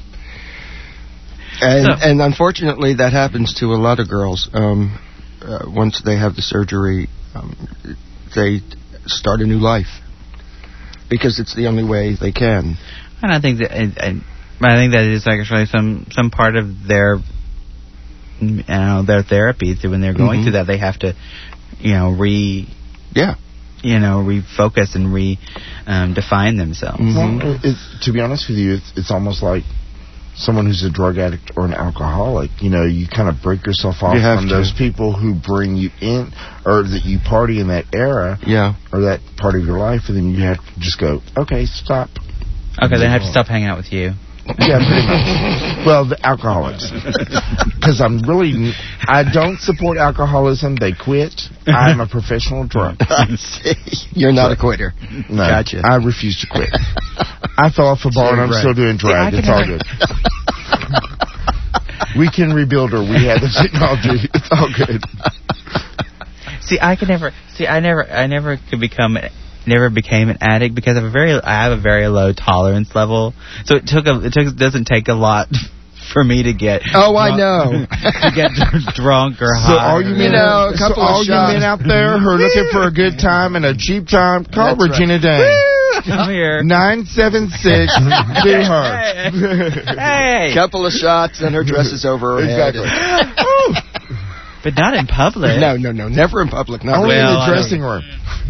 And So- and unfortunately, that happens to a lot of girls. Um, uh, once they have the surgery, um, they start a new life because it's the only way they can. And I think that I, I think that is actually some some part of their you know their therapy. So when they're going Mhm. through that, they have to you know re Yeah. you know refocus and re um, define themselves. Mhm. Well, it, to be honest with you, it's, it's almost like someone who's a drug addict or an alcoholic. You know, you kind of break yourself off You have from to. those people who bring you in, or that you party in that era, Yeah. or that part of your life, and then you have to just go, okay, stop. Okay, then I have to stop hanging out with you. Yeah, pretty much. Well, the alcoholics. Because I'm really, I don't support alcoholism. They quit. I'm a professional drunk. You're not a quitter. No, Gotcha. I refuse to quit. I fell off a bar and I'm Right. still doing drag. See, I It's can all never- good. We can rebuild her. We have the technology. It's all good. See, I could never. See, I never. I never could become. Never became an addict because of a very. I have a very low tolerance level. So it took a. It took. Doesn't take a lot for me to get. Oh, I drunk- know. to get drunk or So high. all you men, know, a so couple of all you shots. men out there who are looking for a good time and a cheap time, call That's right. Regina Day. Come here. nine seven six Do her. Hey. Couple of shots and her dress is over her Exactly. head. But not in public. No, no, no. Never in public. Not Only really. in Well, the I dressing room.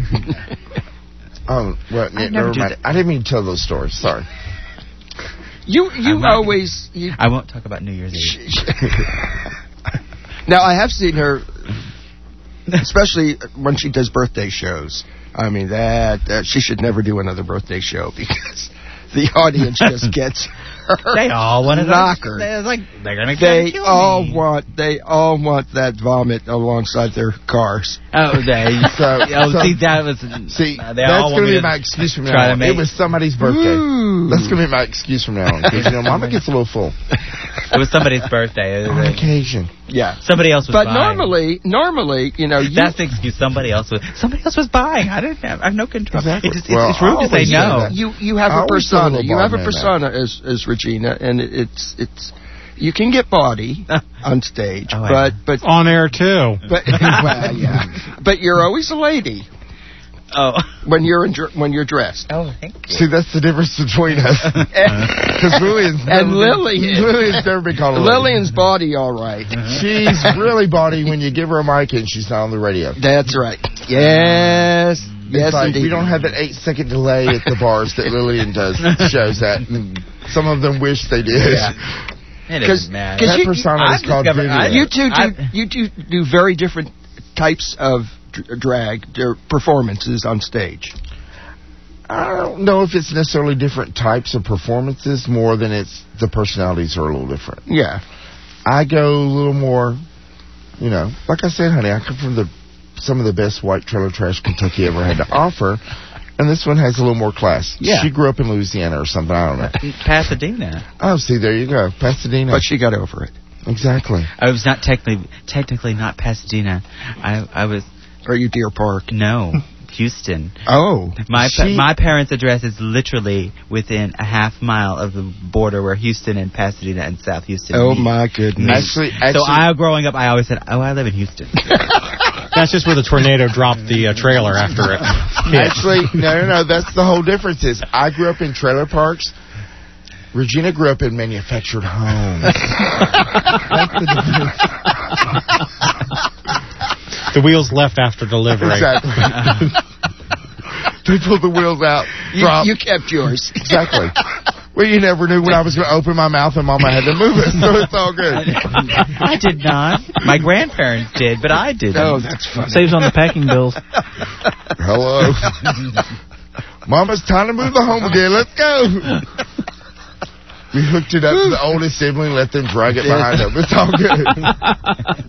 Oh, well, I never never do mind. that. I didn't mean to tell those stories. Sorry. You you I'm not- always. You, I won't talk about New Year's Eve. now I have seen her, especially when she does birthday shows. I mean that, that she should never do another birthday show because the audience just gets her. They all want to knock her. They're like they're gonna They kill all me. want they all want that vomit alongside their cars. Oh, they. So- oh, so- see that was. See, uh, that's they all going want to me be my excuse from try now to on. make- It was somebody's birthday. Ooh. That's going to be my excuse from now on. Because, you know, Mama gets a little full. It was somebody's birthday. It was On like- occasion. Yeah. somebody else was But buying. normally, normally, you know, you, That's the excuse. Somebody else was. Somebody else was buying. I didn't have. I have no control. Exactly. It's, just, Well, it's, it's rude I to say always say no. that. you you have I a always feel a persona. little You have a bald man persona as as Regina, and it, it's it's you can get bawdy on stage, Oh, but yeah. but On air, too. but well, yeah, but you're always a lady Oh. when you're in, dr- when you're dressed. Oh, thank you. See, that's the difference between us. Because Lillian's never And been- Lillian. Lillian's never been called a lady. Lillian's body, all right. She's really bawdy when you give her a mic and she's not on the radio. That's right. Yes, yes, It's like indeed. we don't have that eight second delay at the bars that Lillian does shows at. And some of them wish they did. Yeah. It Because doesn't matter. That you, persona I've is called discovered- video. I- you two do I've- you two do very different types of dr- drag their performances on stage. I don't know if it's necessarily different types of performances more than it's the personalities are a little different. Yeah. I go a little more, you know, like I said, honey, I come from the some of the best white trailer trash Kentucky ever had to offer, and this one has a little more class. Yeah. She grew up in Louisiana or something, I don't know. Pasadena. Oh, see, there you go. Pasadena. But she got over it. Exactly. I was not technically technically not Pasadena. I I was Or you Deer Park. no Houston. Oh. My pa- She- my parents' address is literally within a half mile of the border where Houston and Pasadena and South Houston Oh meet. my goodness. Actually, actually So I, growing up, I always said, "Oh, I live in Houston." That's just where the tornado dropped the uh, trailer after it hit. Actually, no, no, no. That's the whole difference. Is I grew up in trailer parks. Regina grew up in manufactured homes. That's the difference. The wheels left after delivery. Exactly. They pulled the wheels out. You, drop. you kept yours. Exactly. Well, you never knew when I was going to open my mouth and Mama had to move it, so it's all good. I did not. My grandparents did, but I didn't. Oh, that's funny. Saves on the packing bills. Hello. Mama's time to move the home again. Let's go. We hooked it up to the oldest sibling, let them drag it behind them. It's all good.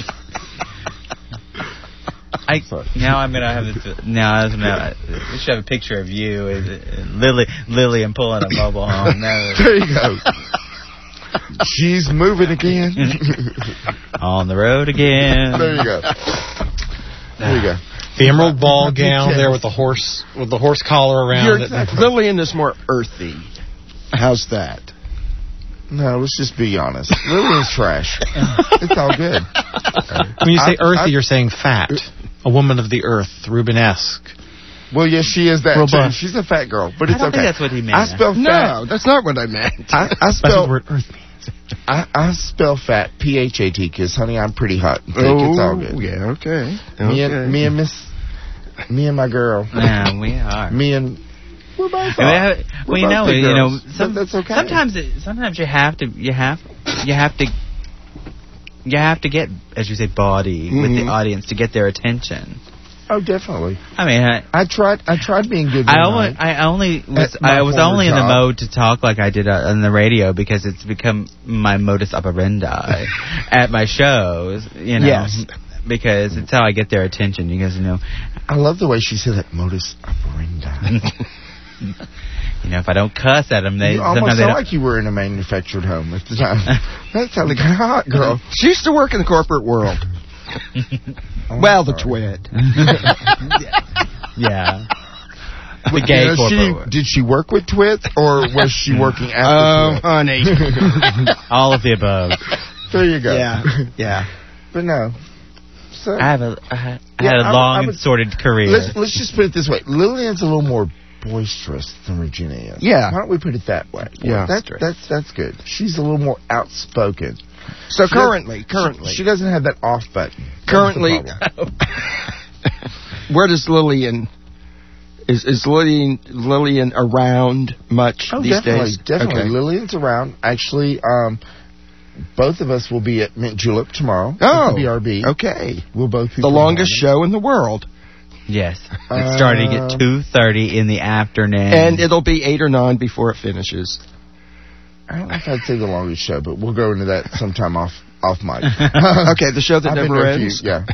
I, now I'm gonna have this. Now I'm gonna. We should have a picture of you, and Lily, Lily, and pulling a mobile home. No. There you go. She's moving again. On the road again. There you go. There you go. The emerald ball gown there with the horse with the horse collar around You're, it. Lillian is more earthy. How's that? No, let's just be honest. Lillian's trash. It's all good. When you say I- earthy, I- you're saying fat. A woman of the earth, Rubenesque. Well, yes, she is that Robust. too. She's a fat girl, but I it's don't okay. think that's what he meant. I spell fat. No, that's not what I meant. I, I That's what spell the word earth means. I, I spell fat P H A T because, honey, I'm pretty hot. I think it's all good. yeah, okay. Me okay. and me and Miss, me and my girl, Yeah, we are. me and we're both. We hot. have- We're well, you both know, big you know, girls, but some, that's okay. sometimes, it, sometimes you have to, you have, you have to, you have to get, as you say, body with the Mhm. audience to get their attention. Oh, definitely. I mean, I, I tried. I tried being good. I one only, night. I only was, At my I was former only in the job. mode to talk like I did uh, on the radio because it's become my modus operandi at my shows. You know, Yes. because it's how I get their attention. You guys know, I love the way she said that modus operandi. you know, if I don't cuss at them, they You almost sometimes they sound don't. like you were in a manufactured home at the time. That sounded kind of hot, girl. She used to work in the corporate world. Oh, well, the sorry. twit. Yeah. The You gay know, she, corporate. did she work with twits, or was she working Oh, after honey. twits? All of the above. There you go. Yeah, yeah. But no. So I have a, I had I Yeah, had a I would- long I and would- sordid career. let's let's just put it this way: Lillian's a little more boisterous than Regina is. Yeah. Why don't we put it that way? Yeah. That's that's that's good. She's a little more outspoken. So She currently, doesn't- currently, she, she doesn't have that off button. That's the currently, problem. where does Lillian? Is is Lillian Lillian around much Oh, these definitely, days? definitely. Okay. Lillian's around. Actually, um, both of us will be at Mint Julep tomorrow. Oh, at the B R B. okay. We'll both be The from longest Miami. show in the world, Yes. It's starting Uh, at two thirty in the afternoon. and it'll be eight or nine before it finishes. I don't know if I'd say the longest show, but we'll go into that sometime off off mic. Okay, the show that I've been never there a few- ends. Yeah.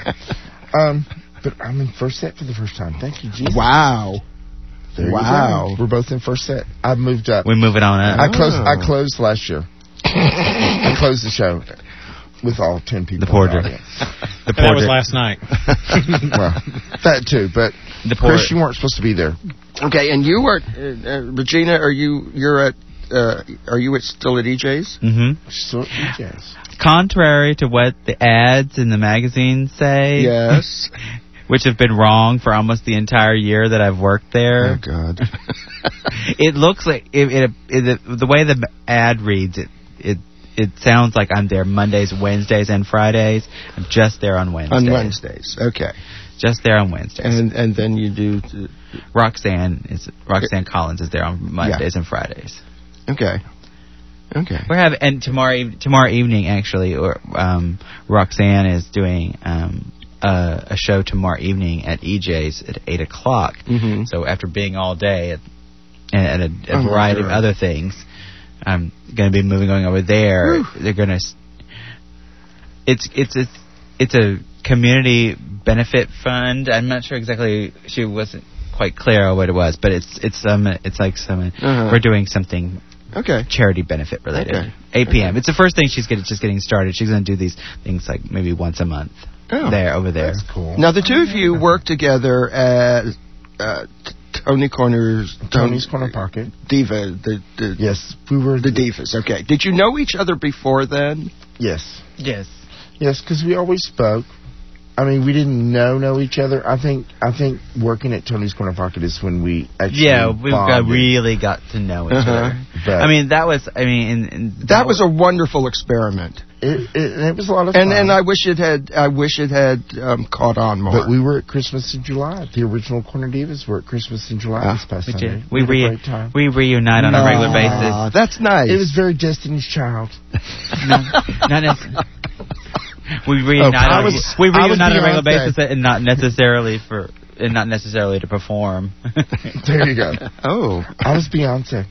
um, but I'm in first set for the first time. Thank you, Jesus. Wow. There you Wow. go. We're both in first set. I've moved up. We're moving on up. I closed. Oh. I closed last year. I closed the show with all ten people. The porter. in the audience. The That was porter. last night. Well, that too. But The porter. Chris, you weren't supposed to be there. Okay, and you were uh, uh, Regina. Are you you're at? Uh, are you at, still at E J's? Mm-hmm. Still at E J's. Contrary to what the ads in the magazine say, Yes. which have been wrong for almost the entire year that I've worked there, Oh God. it looks like it, it, it, the way the ad reads it, it it sounds like I'm there Mondays, Wednesdays, and Fridays. I'm just there on Wednesdays. On Wednesdays. Okay. Just there on Wednesdays. And and then you do. T- Roxanne is Roxanne Collins is there on Mondays and Fridays. okay. Okay. We're having and tomorrow eve- tomorrow evening actually, or um, Roxanne is doing um, a, a show tomorrow evening at E J's at eight o'clock. Mhm. So after being all day at, at a, a Oh, variety sure. of other things, I'm going to be moving going over there. Whew. They're going to. It's it's it's it's a community benefit fund. I'm not sure exactly. She wasn't quite clear on what it was, but it's it's some it's like some Uh-huh. we're doing something Okay. charity benefit related. Okay. eight p.m. It's the first thing she's getting, just getting started. She's going to do these things like maybe once a month. Oh. There, over there. That's cool. Now the two of you work together at uh, T- Tony Corner's Tony's Corner Pocket. Diva. The, the Yes, we were The Divas. Okay. Did you know each other before then? Yes, Yes. yes, because we always spoke. I mean, we didn't know know each other. I think I think working at Tony's Corner Pocket is when we actually Yeah, we got, bonded. really got to know each Uh-huh. other. But I mean, that was, I mean, and, and That was a wonderful experiment, it, it, it was a lot of fun. and and I wish it had. I wish it had um, caught on more. But we were at Christmas in July. The original Corner Divas were at Christmas in July Ah, this past we, Sunday. did. we, had a re- great time. we reunite on a regular basis. Ah, that's nice. It was very Destiny's Child. No, not necessarily. We reunite, I on, was- we I was reunite on a regular Beyonce. basis, and not necessarily for, and not necessarily to perform. There you go. oh. I was Beyonce.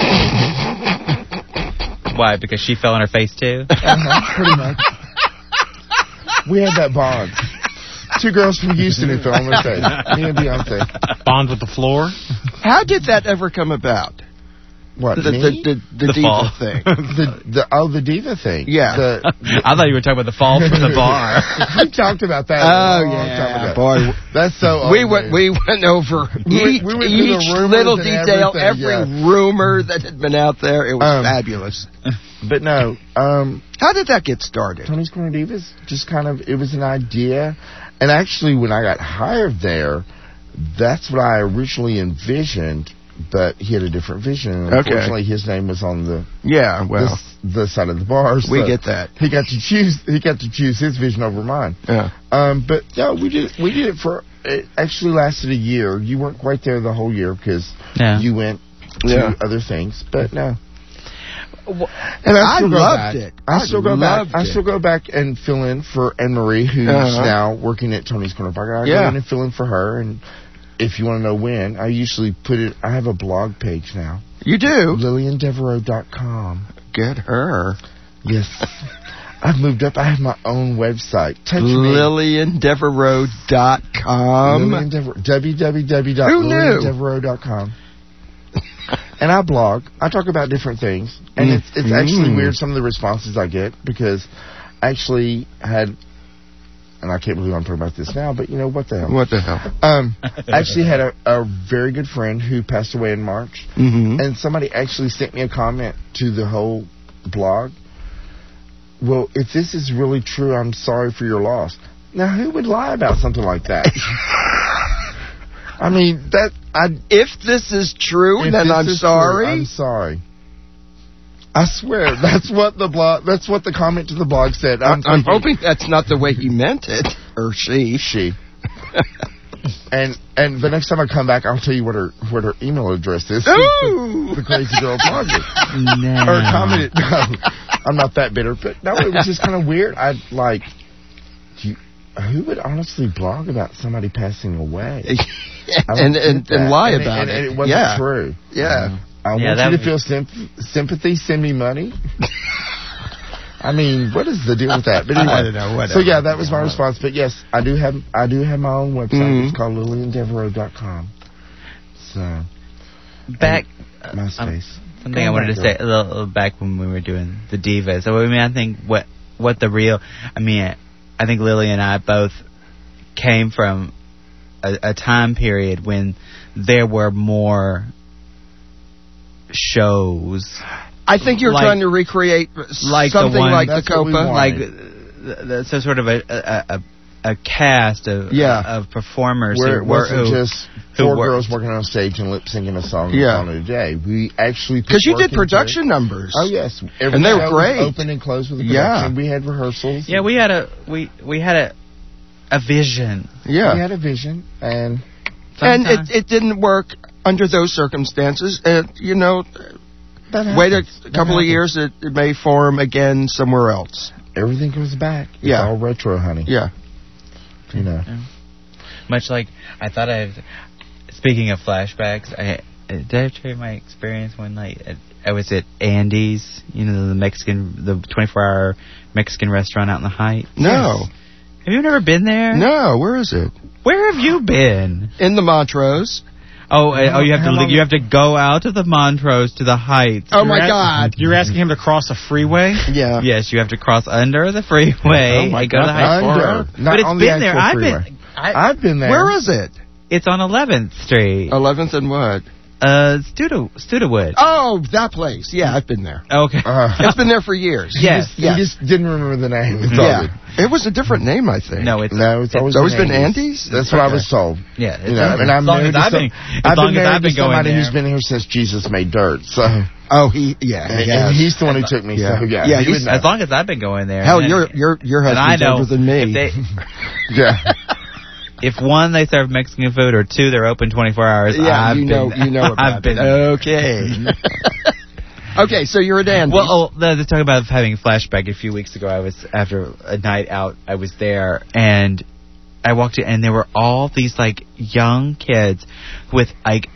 Why? Because she fell on her face too. Uh-huh, pretty much. We had that bond. Two girls from Houston who fell on their face. Me and Beyonce. Bond with the floor. How did that ever come about? What, The me? the the, the, The diva fall. thing. the, the, oh, the diva thing. Yeah. The, I thought you were talking about the fall from the bar. we talked about that. a Oh long yeah, time ago. boy. That's so old. We went. news. We went over We- each, we went through the each rumors little and detail, everything, every yeah. rumor that had been out there. It was Um, fabulous. but no. Um, How did that get started? Tony's Corner Divas, just kind of, it was an idea. And actually, when I got hired there, that's what I originally envisioned, but he had a different vision. And Okay. unfortunately, his name was on the Yeah, well, the, the side of the bar. we so get that. He got to choose. He got to choose his vision over mine. Yeah. Um, but yeah, we did. We did it for. It actually lasted a year. You weren't quite there the whole year because Yeah. you went to Yeah. other things. But no. And I still go loved back. it. I I still go back. loved I it. still go back and fill in for Anne Marie, who's Uh-huh. now working at Tony's Corner Bar. I Yeah. go in and fill in for her. And if you want to know when, I usually put it. I have a blog page now. You do? Lillian Devereaux dot com. Get her. Yes. I've moved up. I have my own website. Touch me. Lillian Devereaux dot com. Lillian Devereaux, w w w dot Who knew? lillian devereaux dot com. And I blog. I talk about different things. And it's it's actually Mm. weird some of the responses I get because I actually had, and I can't believe I'm talking about this now, but you know, what the hell. What the hell? Um, I actually had a, a very good friend who passed away in March. Mm-hmm. And somebody actually sent me a comment to the whole blog. Well, if this is really true, I'm sorry for your loss. Now, who would lie about something like that? I mean, that I. If this is true, if then this I'm is sorry. true, I'm sorry. I swear, that's what the blog. That's what the comment to the blog said. I'm, I'm, I'm thinking, hoping that's not the way he meant it, or she. she. And and the next time I come back, I'll tell you what her what her email address is. Ooh. The crazy girl blogger. No. Or commented. No, I'm not that bitter, but no, it was just kind of weird. I'd like, do you, who would honestly blog about somebody passing away? I don't and get and, that. and lie And about and, it. And it wasn't yeah. true. Yeah. I Yeah, want that you to was- feel symp- sympathy. Send me money. I mean, what is the deal with that? But anyway, I don't know, whatever. so yeah, that was my response. But yes, I do have I do have my own website. Mhm. It's called lillian devereaux dot com. So Back. and MySpace. Something I wanted to say a little back when we were doing the divas. So I mean, I think what what the real. I mean, I think Lily and I both came from a, a time period when there were more shows I think you're Like- trying to recreate like the something one- like the that's what we Copa. want. like uh, the, so sort of a a, a, a cast of Yeah. of performers Where who it were wasn't who, just who four worked. girls working on stage and lip syncing a song Yeah. on a day. We actually put Because you work did into production it. numbers. Oh yes, Every And they were show was great. Open and closed with a Yeah. production. We had rehearsals. Yeah, we had a we we had a a vision. Yeah. We had a vision, and And Sometimes- it, it didn't work under those circumstances. And, you know, that wait a happens. That couple of happens. years, it, it may form again somewhere else. Everything comes back. It's Yeah. all retro, honey. Yeah. You know. Much like I thought I. Speaking of flashbacks, I did I tell you my experience one night? At, I was at Andy's, you know, the Mexican, the twenty-four hour Mexican restaurant out in the Heights. No. Have you never been there? No, where is it? Where have you been? In the Montrose. Oh, uh, oh, you have How to long- you have to go out of the Montrose to the Heights. Oh, my You're a- God. You're asking him to cross a freeway? Yeah. Yes, you have to cross under the freeway Oh, my and go to the God. Heights. Under. Not But it's on the been there. actual I've freeway. been. I, I've been there. Where is it? it's on eleventh Street. eleventh and what? Uh, Studa, Studawood. Oh, that place. Yeah, I've been there. Okay. Uh, It's been there for years. Yes. You Yes. just didn't remember the name. It's all Yeah. good. It was a different name, I think. No, it's No, it's always, It's always been Andy's. Andy's? That's what I Okay. was told. yeah. It's You know, and I'm as long married as to I've been, some- as I've long been as married I've been to going somebody there. who's been here since Jesus made dirt. So, Oh, he, yeah. and, yes. and he's the one who took me. Yeah. So yeah, Yeah, he he's- would know. As long as I've been going there. Hell, and your then- your your and I husband's know older than me. If, they, yeah. if one, they serve Mexican food, or two, they're open twenty-four hours. yeah, I've you know, been, you know about I've been. it. Okay. Okay, so you're a dandy. Well, oh, the, the talk about having a flashback. A few weeks ago, I was after a night out. I was there, and I walked in, and there were all these like young kids with like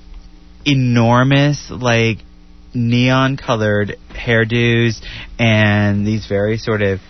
enormous like neon colored hairdos and these very sort of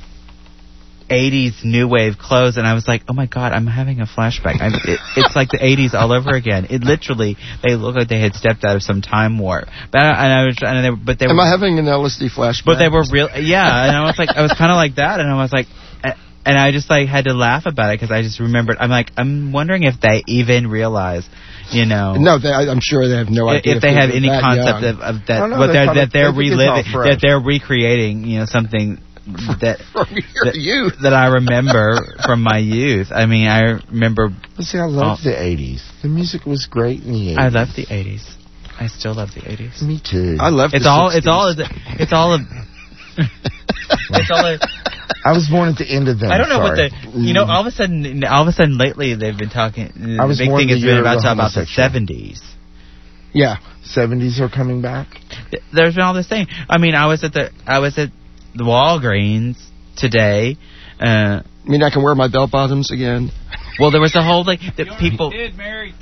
eighties new wave clothes, and I was like, oh my god, I'm having a flashback. I'm, it, it's like the eighties all over again. It literally, they look like they had stepped out of some time warp. But I, and I was, and they, but they Am were, I having an L S D flashback? but they were real, yeah. And I was like, I was kind of like that, and I was like, uh, and I just like had to laugh about it because I just remembered. I'm like, I'm wondering if they even realize, you know. No, they, I'm sure they have no idea. If they have any that concept young. of, of that, Oh, no, what they they're, probably- that they're they think it's all reliving, fresh. that they're recreating, you know, something that From your that, youth. that I remember from my youth. I mean, I remember. But see, I loved Oh. the eighties. The music was great in the eighties. I love the eighties. I still love the eighties. Me too. I love It's the all. sixties. It's all. It's all. Of, it's all. Of, I was born at the end of them. I don't know sorry. what the. You know, all of a sudden, all of a sudden, lately they've been talking. I The was big born thing the has year been of about the about the homosexual. seventies. Yeah. seventies are coming back. There's been all this thing. I mean, I was at the. I was at the Walgreens today. Uh, I mean, I can wear my bell bottoms again. well, there was a whole like that people. Did, Mary.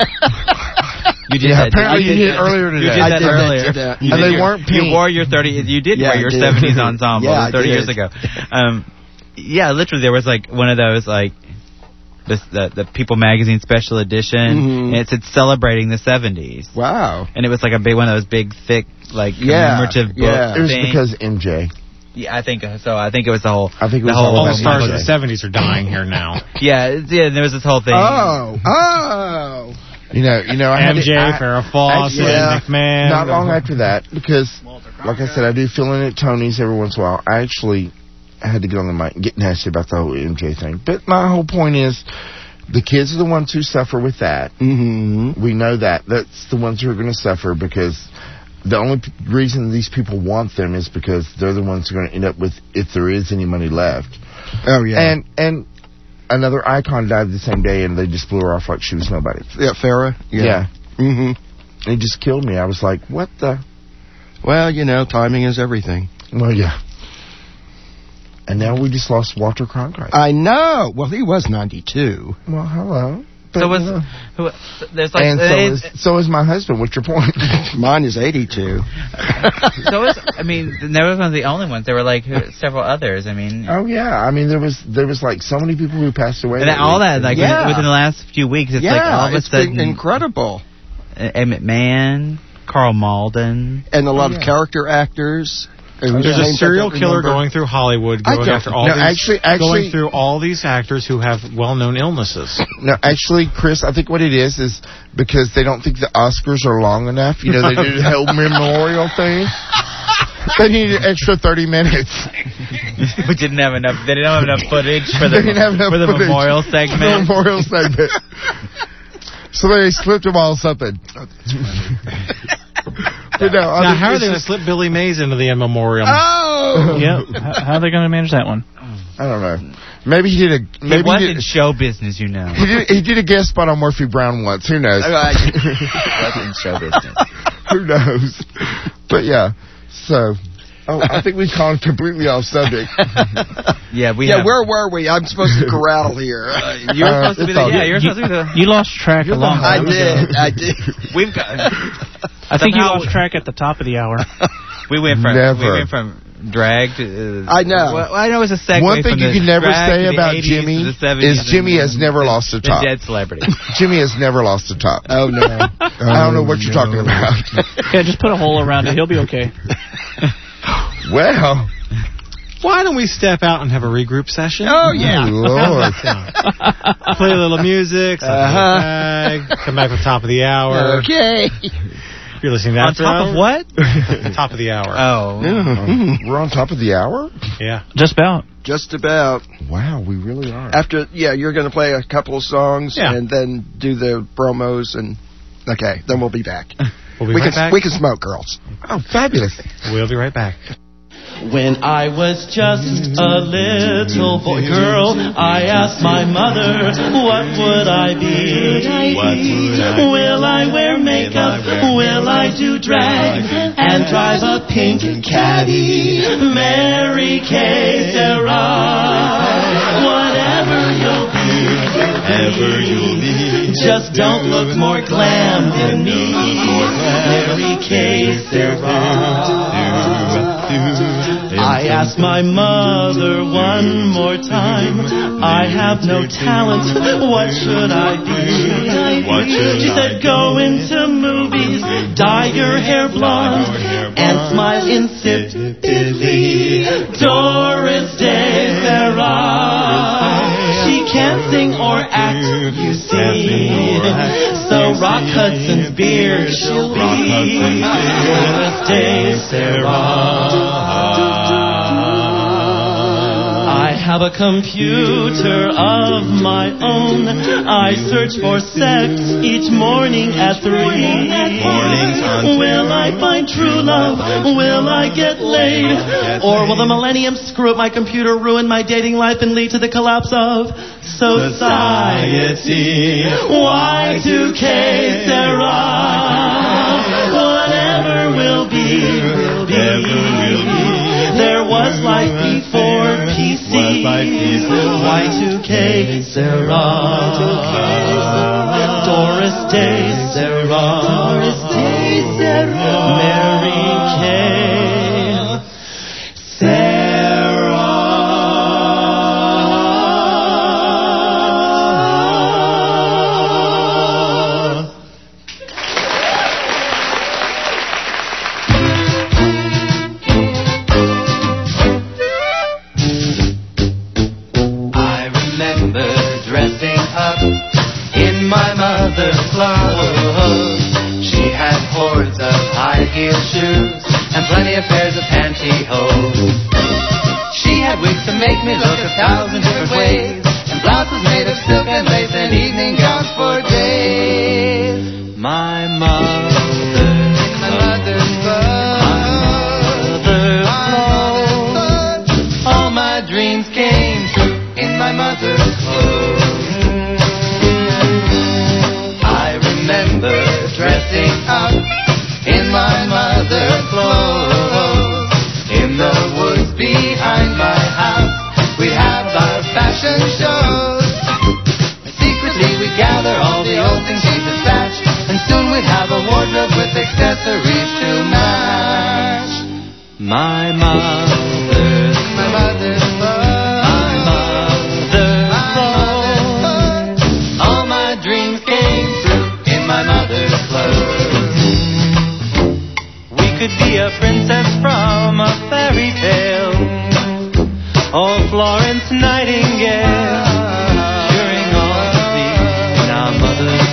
You did Yeah, that. apparently you did did that. earlier You today. did I that did that earlier. today. You And did they your- weren't You pink. wore your thirty. You did Yeah, wear I your did. seventies ensemble Yeah, I thirty did. years ago. Um, yeah, literally, there was like one of those like this the the People Magazine special edition, Mhm. and it said celebrating the seventies. Wow. And it was like a big one of those big, thick, like Yeah, commemorative book yeah. It was thing. because M J. Yeah, I think so. I think it was the whole. I think it the was whole. all All the about stars of M J. the seventies are dying here now. Yeah, it's- yeah. There was this whole thing. Oh. Oh. You know, you know, I had M J, to, I, Farrah Fawcett, yeah. McMahon. Not long after that, because, like I said, I do fill in at Tony's every once in a while. I actually had to get on the mic and get nasty about the whole M J thing. But my whole point is, the kids are the ones who suffer with that. Mm-hmm. We know that. That's the ones who are going to suffer because the only p- reason these people want them is because they're the ones who are going to end up with, if there is any money left. Oh, yeah. And and another icon died the same day, and they just blew her off like she was nobody. yeah, Farrah. Yeah. Mm-hmm. It just killed me. I was like, what the? Well, you know, timing is everything. Well, yeah. And now we just lost Walter Cronkite. I know. Well, he was ninety-two. well, hello. But, So was you know. who, there's like and so it's- is, so is my husband. What's your point? Mine is eighty-two. so was I mean they were one of the only ones. There were like who- several others. I mean, Oh yeah, I mean there was there was like so many people who passed away. and that all week. that like Yeah. within the last few weeks, it's yeah, like all of a it's sudden been incredible. Ed McMahon, Carl Malden. And a lot Oh, yeah. of character actors. whose There's a names I serial don't killer remember. going through Hollywood, I going don't- after all no, these, actually- actually- going through all these actors who have well-known illnesses. No, actually, Chris, I think what it is is because they don't think the Oscars are long enough. You know, they do the whole memorial thing. They need an extra thirty minutes. We didn't have enough. They didn't have enough footage for the They didn't have enough for the footage. memorial The segment. memorial segment. So they slipped them all something. But no, I Now, mean, how are it's they going to just- slip Billy Mays into the in memoriam? Oh! Yeah. H- How are they going to manage that one? I don't know. Maybe he did a He maybe was he in did, show business, you know. he did he did a guest spot on Murphy Brown once. Who knows? was in show business. Who knows? But yeah. So, oh, I think we've gone completely off subject. Yeah, we yeah, have. where were we? I'm supposed to corral here. You're Uh, supposed to be it's the. all Yeah, good. you're supposed to be the. You lost track a long I time ago. did. I did. We've got. I think you Somehow lost track at the top of the hour. We went from. Never. We went from drag to. Uh, I know. Well, I know it's a segue. One thing from you the can never drag say to the about eighties Jimmy to the seventies is Jimmy and has never lost a the top. dead celebrity. Jimmy has never lost a top. Oh, no. I don't know what you're talking about. Yeah, just put a hole around it. He'll be okay. Well, Why don't we step out and have a regroup session? Oh, yeah. Lord. Play a little music, something Uh-huh. bag, come back at the top of the hour. Okay. You're listening to On After top of Hours? what? Top of the hour. Oh. We're on top of the hour? Yeah. Just about. Just about. Wow, we really are. After, yeah, you're going to play a couple of songs Yeah. and then do the promos and. Okay, then we'll be back. We'll be we right can back. we can smoke, girls. Oh, fabulous. We'll be right back. When I was just a little boy girl, I asked my mother, what would I be? What would I be? Will I wear makeup? Will I do drag? And drive a pink caddy? Mary Kay Sarah. Whatever you'll be, whatever you'll be, just don't look more glam than me. Mary Kay Sarah. I asked my mother one more time, I have no talent, what should I be? What should she said, go into movies, dye your hair blonde, and smile insipidly. Doris Day Farah. act, you see. So Rock Hudson's beard she'll be. Doris Day, Sarah. I have a computer of my own. I search for sex each morning at three. Will I find true love? Will I get laid? Or will the millennium screw up my computer, ruin my dating life, and lead to the collapse of society? Y two K, Sarah. Whatever will be, will be. There was life before P C. Y two K, Sarah. Doris Day, Sarah. Doris Day, Sarah. Mary Kay, Sarah. My mother's clothes. She had hordes of high-heel shoes and plenty of pairs of pantyhose. She had wigs to make me look a thousand different ways, and blouses made of silk and lace, and evening gowns for days. My mother, my mother's clothes, my mother's clothes. All my dreams came true in my mother's clothes. Remember dressing up in my mother's clothes. In the woods behind my house, we'd have our fashion shows. Secretly we'd gather all the old things she'd dispatch, and soon we'd have a wardrobe with accessories to match. My mother's, my mother's clothes, my mother's clothes. All my dreams came true in my mother's clothes. We could be a princess from a fairy tale, or Florence Nightingale, curing all disease in our mother's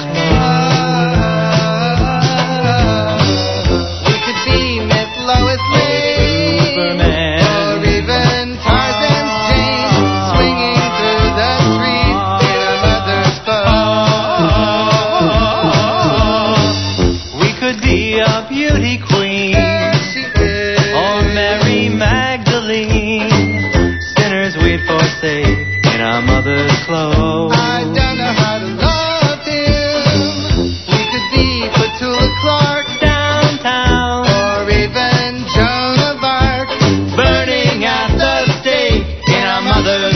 clothes. We could be Miss Lois Lane, Superman, or even Tarzan's Jane, swinging through the streets in our mother's clothes. We could be a beauty queen, or Mary Magdalene. Sinners we'd forsake in our mother's clothes. I don't know how to love him. We could be Petula Clark downtown, or even Joan of Arc, burning at the stake in our mother's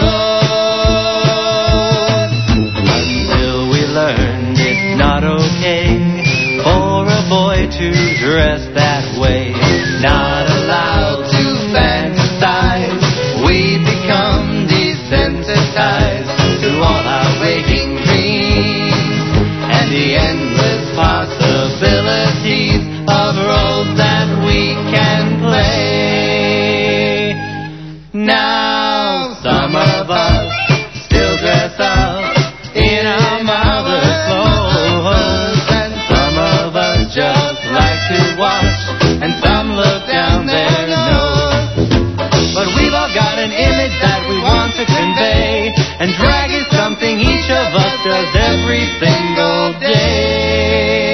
clothes. Until we learned it's not okay for a boy to dress that way, not allowed to fantasize. We become desensitized to all our waking dreams and the endless possibilities of roles that we can play. Now some of us still dress up in our mother's clothes, and some of us just like to watch, and some look down their nose. But we've all got an image that we want to convey, and drag is something each of us does every single day.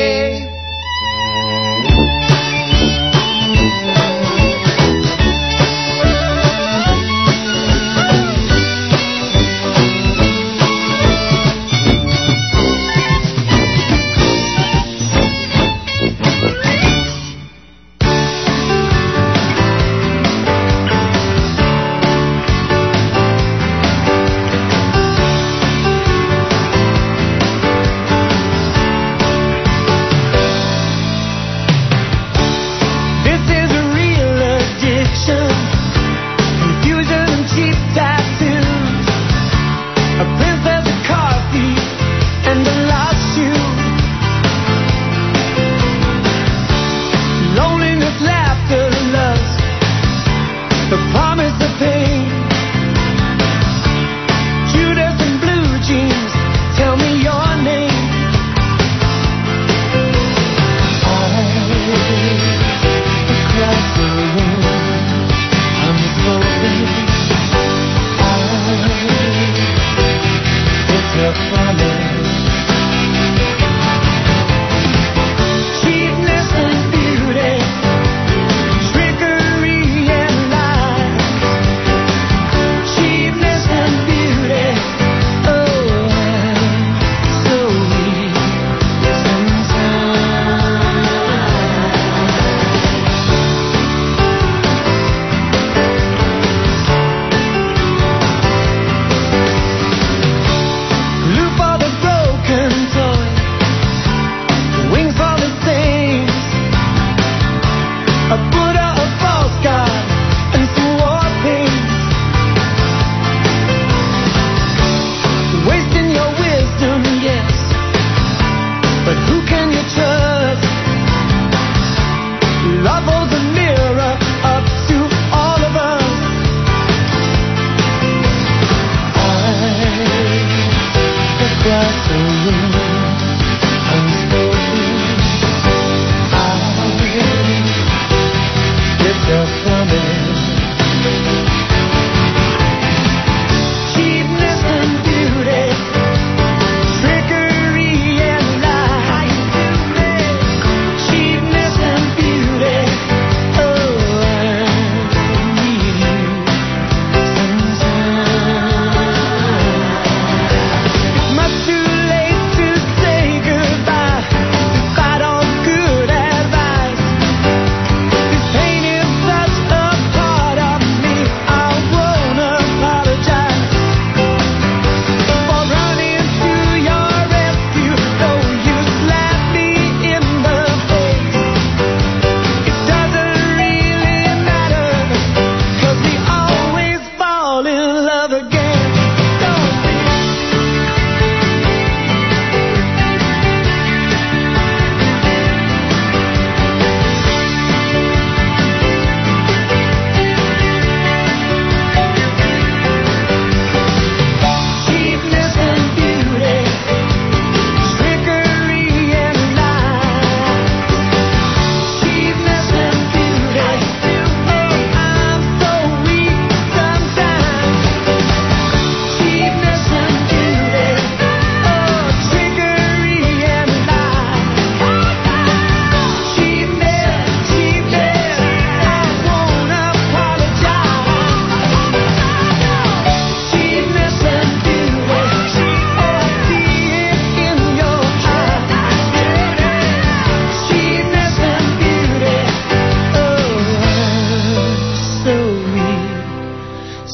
This is a real addiction, confusion and cheap tattoos, a princess, a car thief, and a lost shoe. Loneliness, laughter, lust, the promise of pain, Judas and blue jeans,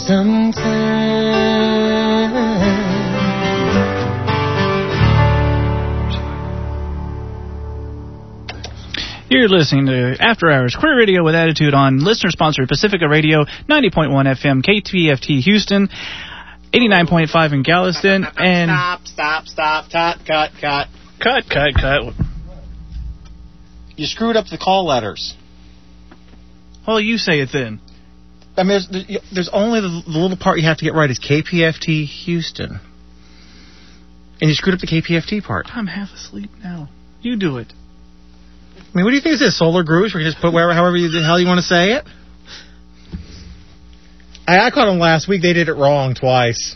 You're listening to After Hours Queer Radio with Attitude on listener-sponsored Pacifica Radio, ninety point one F M, K P F T Houston, eighty-nine point five in Galveston, and... Stop, stop, stop, cut, cut, cut. Cut, cut, cut. You screwed up the call letters. Well, you say it then. I mean, there's, there's only the, the little part you have to get right is K P F T Houston. And you screwed up the K P F T part. I'm half asleep now. You do it. I mean, what do you think is this, Solar Grooves, where you just put wherever, however you, the hell you want to say it? I, I caught them last week. They did it wrong twice.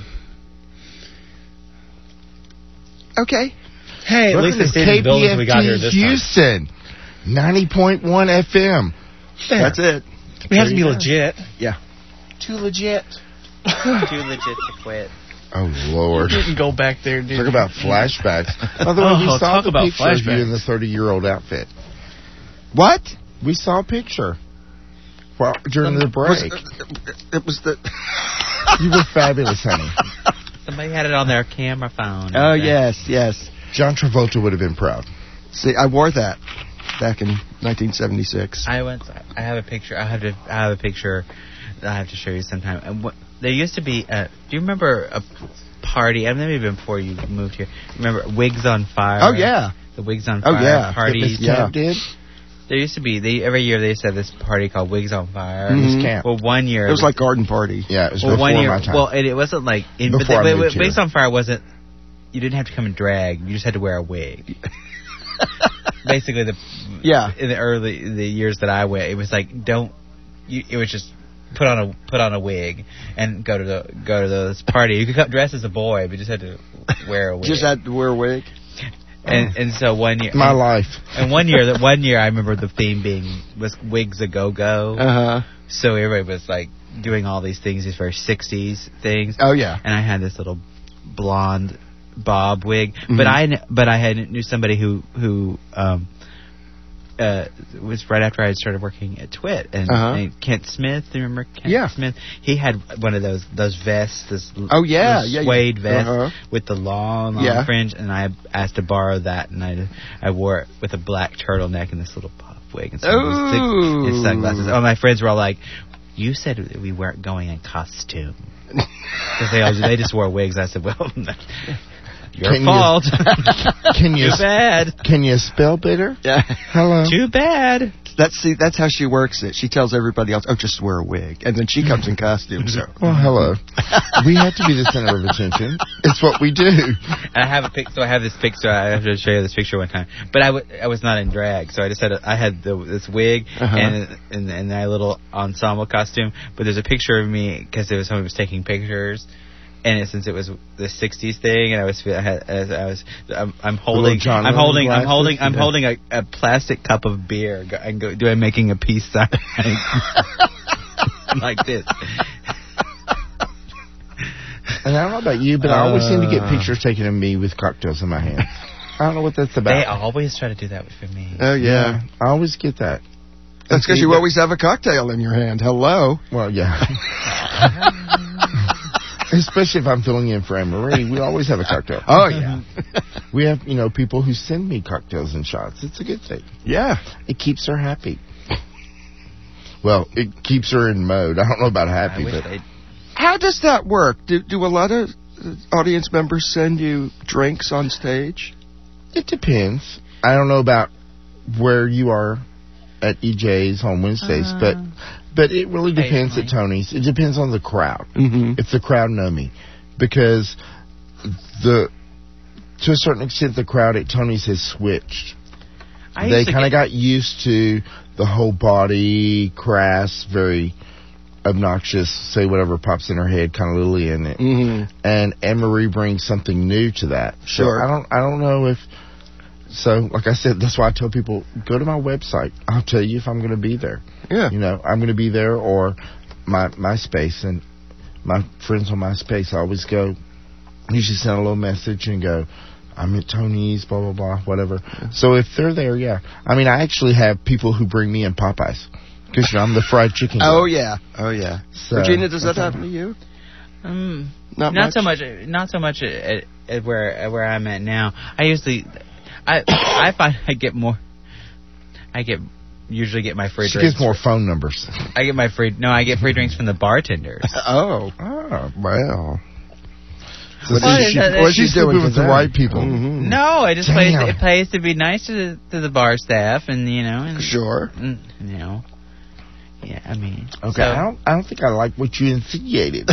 Okay. Hey, at least they stayed in the buildings we got here this Houston, time. ninety point one F M. There. That's it. We have to be legit. Yeah. Too legit. Too legit to quit. Oh, Lord. You didn't go back there, did Talk you? about flashbacks. By the way, Oh, we saw talk the about picture of you flashbacks. in the thirty-year-old outfit. What? We saw a picture well, during the break. It was the... You were fabulous, honey. Somebody had it on their camera phone. Oh, yes, yes. John Travolta would have been proud. See, I wore that back in nineteen seventy-six. I went. I have a picture. I have to. I have a picture that I have to show you sometime. And what, there used to be. A, do you remember a party? I mean, maybe before you moved here. Remember Wigs on Fire? Oh yeah. The Wigs on Oh, Fire yeah. parties. Yeah. Did? There used to be. They every year they used to have this party called Wigs on Fire. Mhm. Camp. Well, one year It was like garden party. Yeah, it was well, before one year. my time. Well, and it wasn't like in, but Before the, I but, moved but Wigs here. on Fire wasn't. You didn't have to come in drag. You just had to wear a wig. Basically, the Yeah. in the early the years that I went, it was like don't. You, it was just put on a put on a wig and go to the go to this party. You could come dress as a boy, but you just had to wear a wig. Just had to wear a wig. and and so one year, My and, life. and one year that one year I remember the theme being was Wigs a Go Go. Uh huh. So everybody was like doing all these things, these very sixties things. Oh yeah. And I had this little blonde bob wig, Mm-hmm. but I kn- but I had knew somebody who who um uh was right after I had started working at Twit, and, Uh-huh. and Kent Smith. Do you remember Kent Yeah. Smith? He had one of those those vests, this l- Oh, yeah, those yeah, yeah. suede vest Uh-huh. with the long, long Yeah. fringe, and I asked to borrow that, and I I wore it with a black turtleneck and this little puff wig and, some Ooh. and sunglasses. All my friends were all like, "You said that we weren't going in costume." Because they, all- they just wore wigs. I said, well, your Can you- fault. Can you Too bad. Can you spell better? Yeah. Hello. Too bad. That's see. That's how she works it. She tells everybody else, "Oh, just wear a wig," and then she comes in costume. So. Well, hello. We have to be the center of attention. It's what we do. And I have a pic. So I have this picture. I have to show you this picture one time. But I, w- I was not in drag, so I just had a, I had the, this wig Uh-huh. and and and that little ensemble costume. But there's a picture of me because there was someone who was taking pictures. And it, since it was the sixties thing, and I was, I, had, I was, I'm, I'm holding, John I'm Lennon holding, I'm glasses? holding, I'm Yeah. holding a, a plastic cup of beer, go, and go, doing making a peace sign like this. And I don't know about you, but I always seem to get pictures taken of me with cocktails in my hand. I don't know what that's about. They always try to do that for me. Oh yeah. I always get that. That's because you always have a cocktail in your hand. Hello. Well, yeah. Especially if I'm filling in for Anne Marie, we always have a cocktail. Oh yeah. We have, you know, people who send me cocktails and shots. It's a good thing. Yeah. It keeps her happy. Well, it keeps her in mode. I don't know about happy, I wish but they'd- How does that work? Do do a lot of uh, audience members send you drinks on stage? it depends. I don't know about where you are at E J's on Wednesdays, Uh, but but it really depends at occasionally. Tony's. It depends on the crowd. Mm-hmm. If the crowd know me, because the to a certain extent the crowd at Tony's has switched. I They used to kind of get- got used to the whole body, crass, very obnoxious, say whatever pops in her head, kind of Lily in it. Mm-hmm. And Anne Marie brings something new to that. So Sure. I don't. I don't know if. So, like I said, that's why I tell people go to my website. I'll tell you if I'm going to be there. Yeah. You know, I'm going to be there, or my MySpace, and my friends on MySpace. I always go. Usually send a little message and go, I'm at Tony's, blah blah blah, whatever. So if they're there, yeah. I mean, I actually have people who bring me in Popeyes. Because you know, I'm the fried chicken guy. Oh, yeah. Oh, yeah. So, Regina, does that happen to you? Um, Not not much? so much. Not so much at, at where at where I'm at now. I usually, I I find I get more. I get usually get my free She drinks. gets more phone numbers. I get my free. No, I get free drinks from the bartenders. Oh. Oh, well. So Well, see, is she, that- well, is she's she doing sleeping with to the them? right people. Mm-hmm. No, it just plays. Damn. It plays to be nice to the, to the bar staff, and you know, and, Sure. and, you know. Yeah, I mean. Okay, so- I don't. I don't think I like what you insinuated.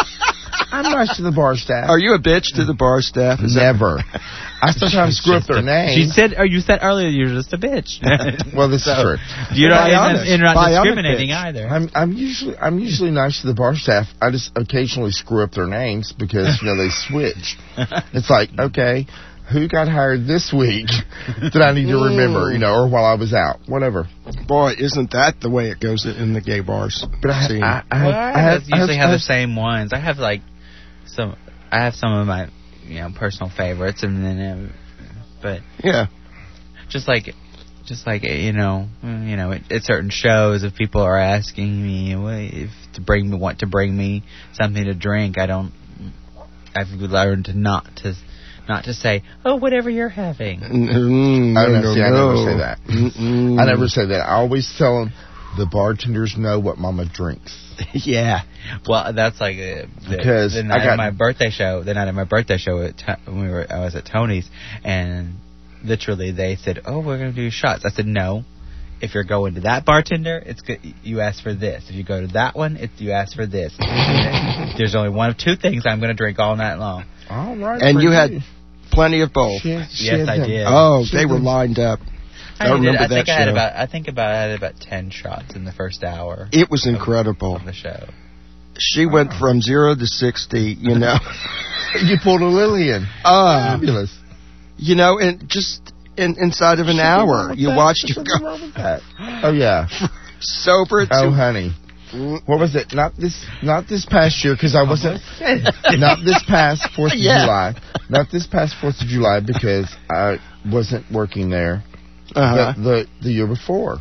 I'm nice to the bar staff. Are you a bitch to the bar staff? Is that- Never. I sometimes screw up their name. She said, or you said earlier, you're just a bitch. Well, this is true. You're not, Bionic. you're not Bionic discriminating bitch. either. I'm I'm usually I'm usually nice to the bar staff. I just occasionally screw up their names because you know they switch. It's like, okay, who got hired this week that I need to remember, you know, or while I was out, whatever. Boy, isn't that the way it goes in the gay bars? But I, scene? I, I, Well, have, I, I have, usually I have have, the same ones. I have like some. I have some of my, you know, personal favorites, and then, uh, but yeah. just like, just like you know, you know, at, at certain shows, if people are asking me well, if to bring me, want to bring me something to drink, I don't. I've learned to not to, not to say, oh, whatever you're having. Mm, I, no, don't no, see, I no. never say that. Mm-mm. I never say that. I always tell them the bartenders know what Mama drinks. Yeah. Well, that's like uh, the, Because the night I got- of my birthday show. The night of my birthday show, at to- when we were, I was at Tony's, and literally they said, "Oh, we're gonna do shots." I said, "No. If you're going to that bartender, it's good. You ask for this. If you go to that one, it's you ask for this. There's only one of two things I'm gonna drink all night long." All right. And for you had plenty of both. She had- she Yes, had I them. did. Oh, She they had were them. lined up. I, I, did. remember I that think I had show. about. I think about. I had about ten shots in the first hour. It was incredible. Of the show. She went from zero to sixty. You know. You pulled a Lillian. Uh, Fabulous. you know, and just in, inside of an There's nothing wrong hour, with you that. watched There's her nothing go wrong with that. Oh yeah. sober Oh to honey. What was it? Not this. Not this past year because I wasn't. Not this past Fourth of Yeah. July. Not this past Fourth of July because I wasn't working there. uh-huh. But the the year before.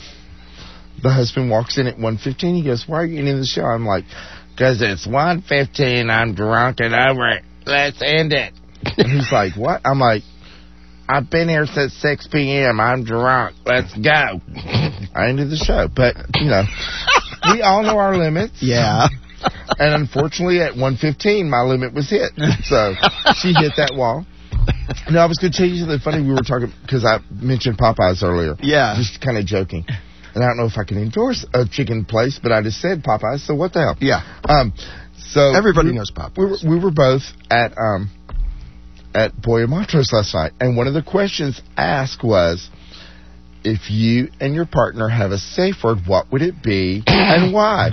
The husband walks in at one fifteen. He goes, "Why are you ending the show?" I'm like, "Because it's one fifteen. I'm drunk and over it. Let's end it." And he's like, "What?" I'm like, "I've been here since six p.m. I'm drunk. Let's go." I ended the show. But, you know, we all know our limits. Yeah. And unfortunately, at one fifteen, my limit was hit. So she hit that wall. No, I was going to tell you something funny. We were talking, because I mentioned Popeyes earlier. Yeah. Just kind of joking. And I don't know if I can endorse a chicken place, but I just said Popeyes, so what the hell? Yeah. Um, so Everybody we, knows Popeyes. We were, we were both at um at Boya Montrose last night, and one of the questions asked was, if you and your partner have a safe word, what would it be and why?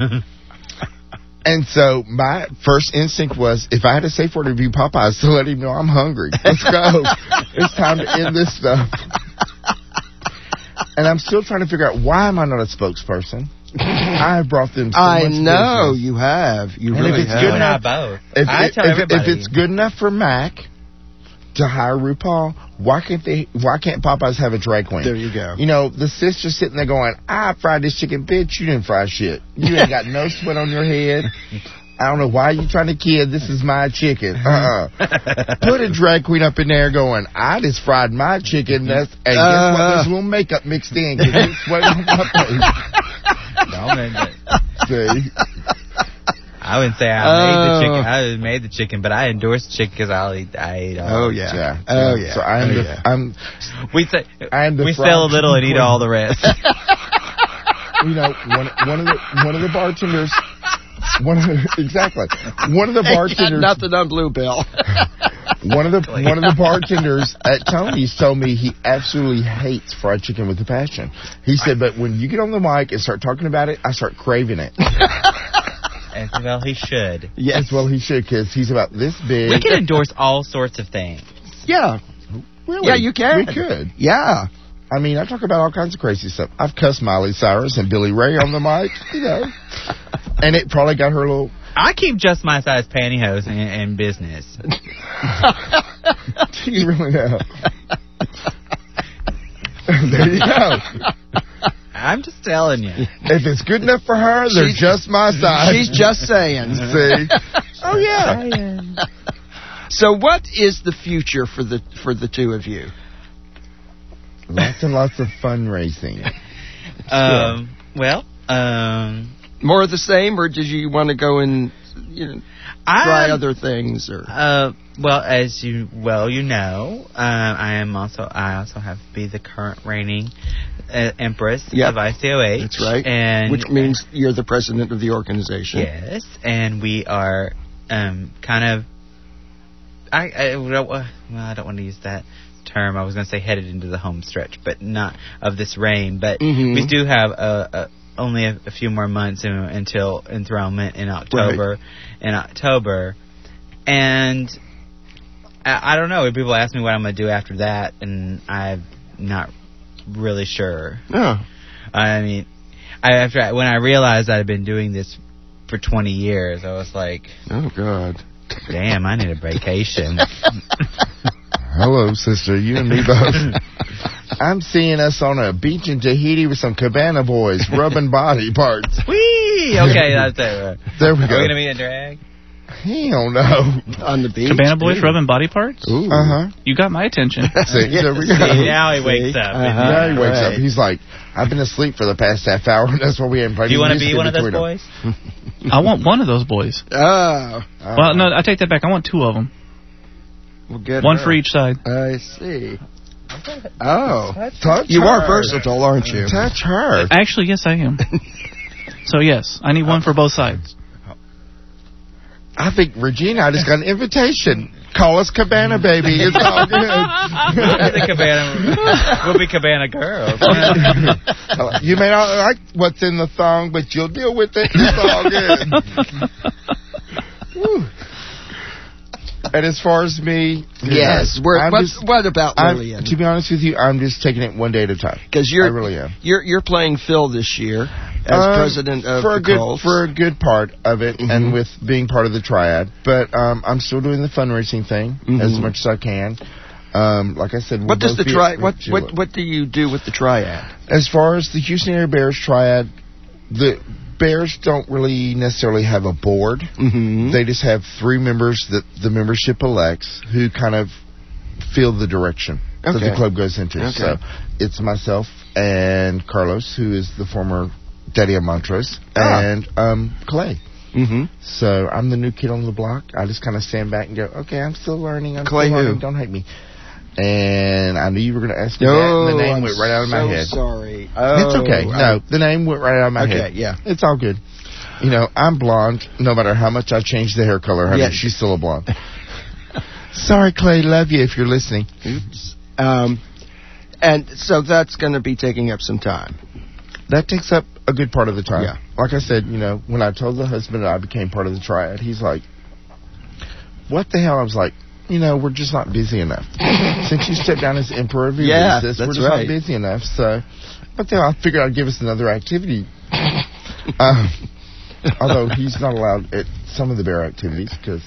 And so my first instinct was, if I had a safe word, it would be Popeyes to let him know I'm hungry. Let's go. It's time to end this stuff. And I'm still trying to figure out, why am I not a spokesperson? I have brought them so I much know business. you have. You And really if it's have. good You and I enough- both. If, I if, tell if, everybody. if it's good enough for Mac to hire RuPaul, why can't they? Why can't Popeyes have a drag queen? There you go. You know, the sister's sitting there going, "I fried this chicken, bitch. You didn't fry shit. You ain't got no sweat on your head. I don't know why you trying to kid. This is my chicken. Uh-uh. Put a drag queen up in there going, I just fried my chicken. That's and guess what? Uh. There's a little makeup mixed in because it's sweating on my face. No, man, See? I wouldn't say I Oh. made the chicken. I made the chicken, but I endorse the chicken because I'll eat. I ate all. Oh the yeah. Yeah. Oh So- yeah. So I'm oh, the, yeah. I'm We say I'm the we fried sell a little and chicken eat all the rest. you know, one one of the one of the bartenders, one of the, exactly one of the Ain't got bartenders, nothing on Bluebell. one of the one of the bartenders at Tony's told me he absolutely hates fried chicken with a passion. He said, but when you get on the mic and start talking about it, I start craving it. And well, he should. Yes. As well, he should, because he's about this big. We can endorse all sorts of things. Yeah. Really? Yeah, you can. We could. Yeah. I mean, I talk about all kinds of crazy stuff. I've cussed Miley Cyrus and Billy Ray on the mic, you know, and it probably got her a little. I keep just my size pantyhose in, in business. Do you really know? There you go. I'm just telling you. If it's good enough for her, they're She's- just my size. She's just saying. See? Oh, yeah. So, what is the future for the for the two of you? Lots and lots of fundraising. Um, well, um, More of the same, or did you want to go and you know try I'm- other things? Or Uh, well, as you well you know, um, I am also I also have to be the current reigning uh, empress Yep. of I C O H. that's right. and Which means you're the president of the organization. yes, and we are um kind of I I don't well I don't want to use that term. I was going to say headed into the home stretch, but not of this reign. But Mhm. we do have a. a only a, a few more months in, until enthronement in October. In October, and I, I don't know. People ask me what I'm going to do after that, and I'm not really sure. Oh. I mean, I, after I, when I realized I'd been doing this for twenty years, I was like, Oh God. "Damn, I need a vacation." Hello, sister. You and me both. I'm seeing us on a beach in Tahiti with some cabana boys rubbing body parts. Whee! Okay, that's it. There we Are go. we going to be in drag? Hell no. On the beach. Cabana Boys rubbing body parts? Ooh. Uh huh. You got my attention. See, there we go. See, now he wakes up. Uh-huh. Now he wakes Right. up. He's like, I've been asleep for the past half hour, and that's why we haven't played Do you any want to music be in one of those between them. boys? I want one of those boys. Oh. Well, no, I take that back. I want two of them. Well, good. One her. for each side. I see. Oh. Touch You her. are versatile, aren't you? Touch her. Actually, yes, I am. So, yes, I need one for both sides. I think, Regina, I just got an invitation. Call us Cabana Baby. It's all good. We'll be the cabana. We'll be cabana girls. You may not like what's in the thong, but you'll deal with it. It's all good. Whew. And as far as me, Yes. We're, I'm what, just- what about I'm- Lillian? to be honest with you, I'm just taking it one day at a time. Because you're I really am. you're you're playing Phil this year as Um, president of for the a good Colts. for a good part of it, Mhm. and with being part of the triad. But um, I'm still doing the fundraising thing Mhm. as much as I can. Um, like I said, we'll what does the both be tri- at what Jewel. what what do you do with the triad? As far as the Houston Area Bears triad, the Bears don't really necessarily have a board. Mm-hmm. They just have three members that the membership elects who kind of feel the direction that Okay. the club goes into. Okay. So it's myself and Carlos, who is the former Daddy of Montrose, Ah. and um, Clay. Mm-hmm. So I'm the new kid on the block. I just kind of stand back and go, okay, I'm still learning. I'm Clay still who? learning. Don't hate me. And I knew you were going to ask me No, that, and the name I'm went right out of my so head. sorry. It's okay. Oh, No, the name went right out of my Okay, head. yeah. It's all good. You know, I'm blonde. No matter how much I change the hair color, honey, Yeah. she's still a blonde. Sorry, Clay. Love you if you're listening. Oops. Um, and so that's going to be taking up some time. That takes up a good part of the time. Yeah. Like I said, you know, when I told the husband that I became part of the triad, he's like, what the hell? I was like, you know, we're just not busy enough. Since you stepped down as Emperor of Yeah, Eurydice, we're that's just right. not busy enough. So, but then I figured I'd give us another activity. um, although he's not allowed at some of the bear activities because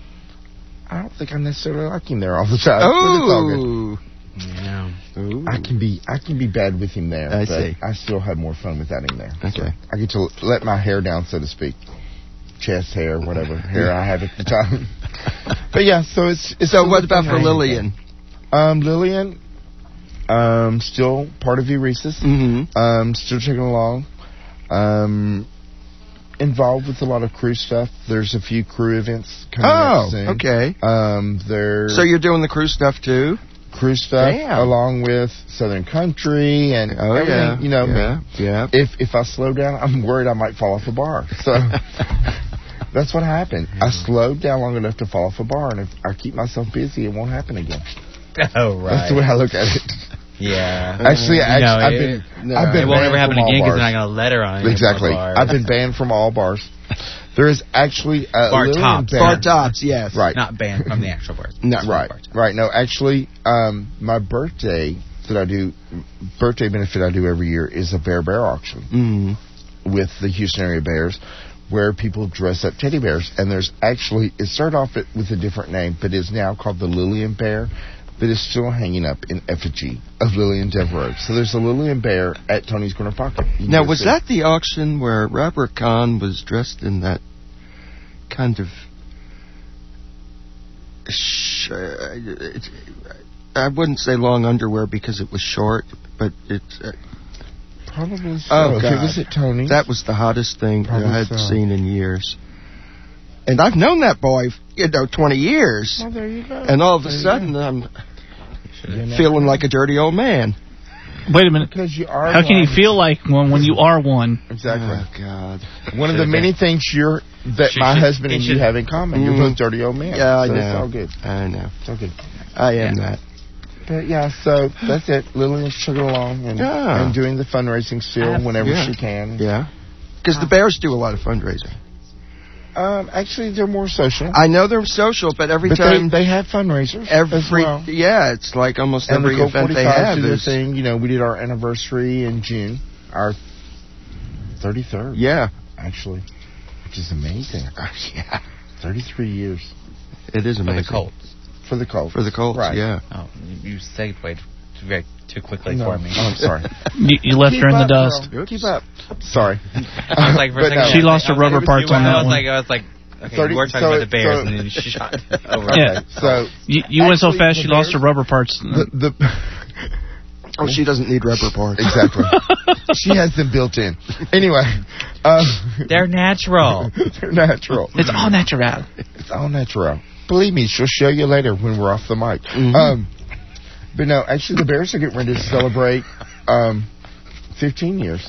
I don't think I necessarily like him there all the time. But it's all good. Oh. Yeah. Ooh. I can be I can be bad with him there, I but see. I still have more fun without him there. Okay. I get to l- let my hair down, so to speak, chest hair, whatever hair I have at the time. But yeah, so it's it's. So a what little about fun for hanging Lillian? there. Um, Lillian, um, still part of Eurydice. Mm-hmm. Um, still taking along. Um, involved with a lot of crew stuff. There's a few crew events coming Oh, up soon. okay. Um, there. So you're doing the crew stuff too? crew stuff Damn. along with Southern Country and Oh, everything. yeah. You know, Yeah, yeah. if if I slow down, I'm worried I might fall off a bar. So that's what happened. I slowed down long enough to fall off a bar, and if I keep myself busy, it won't happen again. Oh, right. That's the way I look at it. Yeah. Actually, I, No, I've it- been no. I've been It won't banned ever happen from all again because bars. they're not going to let her on. any Exactly. more bars. I've been banned from all bars. There is actually a Bar Lillian tops. Bear- Bar tops, yes. Right. Not banned from the actual bars. No. Right, right. No, actually, um, my birthday that I do, birthday benefit I do every year is a Bear Bear auction Mm-hmm. with the Houston Area Bears, where people dress up teddy bears. And there's actually, it started off with a different name, but is now called the Lillian Bear, that is still hanging up in effigy of Lillian Devereaux. So there's a Lillian bear at Tony's Corner Pocket. You Now, can was see. that the auction where Robert Kahn was dressed in that kind of... Sh- uh, it's, I wouldn't say long underwear because it was short, but it's... Uh, Probably so. Oh, If God. it was at Tony's. That was the hottest thing that Probably I had so. seen in years. And I've known that boy, you know, twenty years. Oh, there you go. And all of a There you sudden, go. I'm You know. feeling like a dirty old man. Wait a minute. Because you are How can you one. feel like one when you are one? Exactly. Oh, God. One of the many things you're that She my should- husband and it you should- have in common. You're Mm. both dirty old men. Yeah, I so know. It's all good. I know. It's all good. I am Yeah. that. But yeah, so that's it. Lillian's chugging along and, Yeah. and doing the fundraising still Ab- whenever yeah. she can. Yeah. Because the Bears do a lot of fundraising. Um, actually, they're more social. I know they're social, but every but time... they, they have fundraisers every as well. Yeah, it's like almost And every the Colt event they forty-fives have do their is... thing. You know, we did our anniversary in June, our thirty-third. Yeah. Actually, which is amazing. Yeah. thirty-three years It is For amazing. the Colts. for the Colts. For the Colts, Right. yeah. Oh, you segued too, very, too quickly No. for me. Oh, I'm sorry. You, you left Keep her in the up, dust. girl. Keep up. Sorry. I was like, for a But second, no. I was She like- lost I her was rubber like, parts on I that was one. like, I was like, okay, thirty we're talking so- about the Bears, so- and then she shot over. Yeah. So You, you went so Actually, fast the you lost her Bears- rubber parts. the the. Oh, she doesn't need rubber parts. Exactly. She has them built in. Anyway, um, They're natural. they're natural. It's all natural. It's all natural. Believe me, she'll show you later when we're off the mic. Mhm. Um, but no, actually, the Bears are getting ready to celebrate um, fifteen years.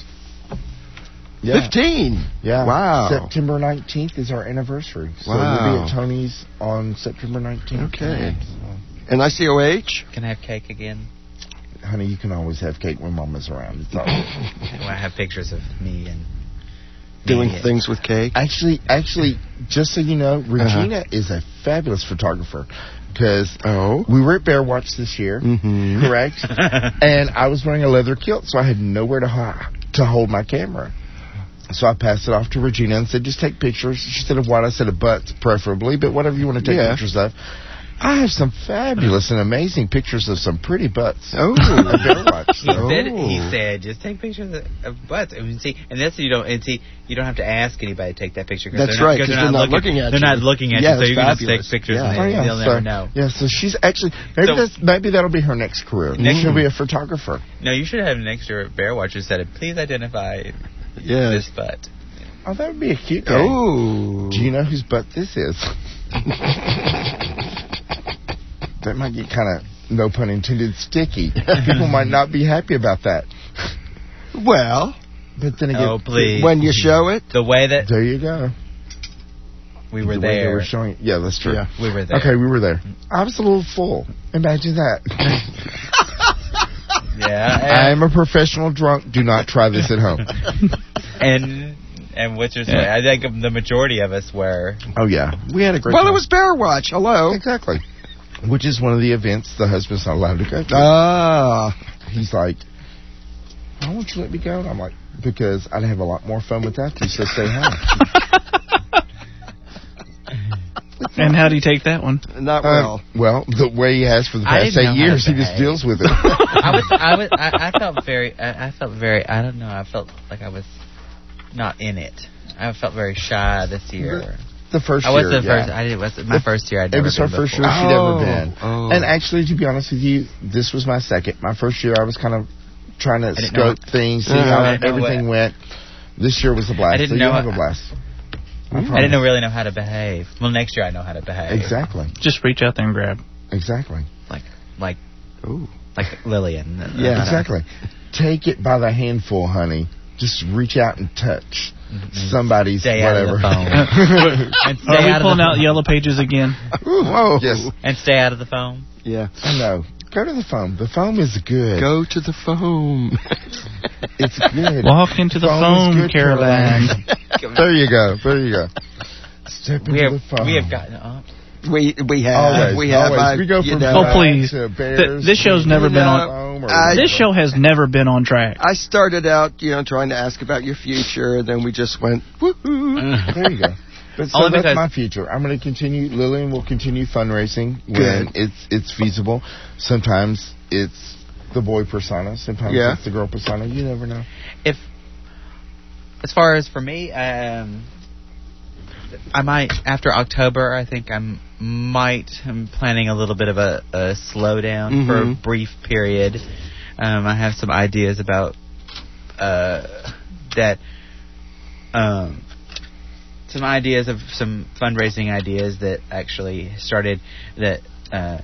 Yeah. Fifteen. Yeah. Wow. September nineteenth is our anniversary. So we'll Wow. be at Tony's on September nineteenth. Okay. And I C O H? Can I have cake again? Honey, you can always have cake when Mama's around. It's all Well, I have pictures of me and Doing me. things with cake? Actually, actually, just so you know, Regina is a fabulous photographer. Because Oh. we were at Bear Watch this year, Mm-hmm. correct? And I was wearing a leather kilt, so I had nowhere to ha- to hold my camera. So I passed it off to Regina and said, just take pictures. She said of what? I said of butts, preferably, but whatever you want to take Yeah. pictures of. I have some fabulous and amazing pictures of some pretty butts. Oh. At Bear Watch. He So. said, he said, just take pictures of, of butts. I mean, see, and that's you don't, and see, you don't have to ask anybody to take that picture. Cause That's they're not, right, 'cause they're not looking at They're you. not looking at Yeah, you, so it's you can just fabulous. take pictures Yeah. and Oh, they, yeah. they'll so, never know. Yeah, so she's actually maybe So- that's maybe that'll be her next career. Mhm. She'll be a photographer. No, you should have next year Bear Watchers said, please identify Yes. this butt. Oh, that would be a cute game. Oh. Do you know whose butt this is? That might get kind of, no pun intended, sticky. People might not be happy about that. Well, But then again, Oh, please. when you show it, The way that there you go. we were The way they there, were showing, yeah, that's true. Yeah. we were there. Okay, we were there. I was a little full. Imagine that. Yeah. I am a professional drunk. Do not try this at home. And, and what's your say? Yeah. I think the majority of us were. Oh, yeah. We had a great well, time. it was Bear Watch. Hello. Exactly. Which is one of the events the husband's not allowed to go to. Ah. He's like, why won't you let me go? And I'm like, because I'd have a lot more fun without you, so stay home. And how do you take that one? Not Uh, well. well, the way he has for the I past didn't know eight how to years, he just behave. deals with it. I was, I was, I, I felt very, I, I felt very, I don't know, I felt like I was not in it. I felt very shy this year. The first I was year, the yeah. first. I did. Was my first year. I'd It never was her been first year before. she'd Oh, ever been. oh. And actually, to be honest with you, this was my second. My first year, I was kind of trying to didn't know- scope things, see Uh, how I didn't know everything what- went. This year was a blast. I didn't so know you'll have how- a blast. I I didn't know, really know how to behave. Well, next year I know how to behave. Exactly. Just reach out there and grab. Exactly. Like, like, Ooh. like Lillian. Yeah. Exactly. Take it by the handful, honey. Just reach out and touch somebody's Stay out of whatever. the phone. And stay Are we out of pulling the out phone. yellow pages again? Whoa. Yes. And stay out of the phone. Yeah. I know. Go to the foam. The foam is good. Go to the foam. It's good. Walk into the Foam is foam good, caravan. There you go. There you go. Step into We have, the foam. we have gotten up. we we have Always, we have always. I, we go you from know, Oh, flag please. to Th- bears this show's to never been on- foam or I- This show has never been on track. I started out, you know, trying to ask about your future, and then we just went, woohoo. There you go. But so Only that's because- my future. I'm going to continue. Lillian will continue fundraising when Good. it's it's feasible. Sometimes it's the boy persona. Sometimes Yeah. it's the girl persona. You never know. If, as far as for me, um, I might after October. I think I might. I'm planning a little bit of a, a slowdown for a Mhm. brief period. Um, I have some ideas about uh, that. Um, some ideas of some fundraising ideas that actually started that uh,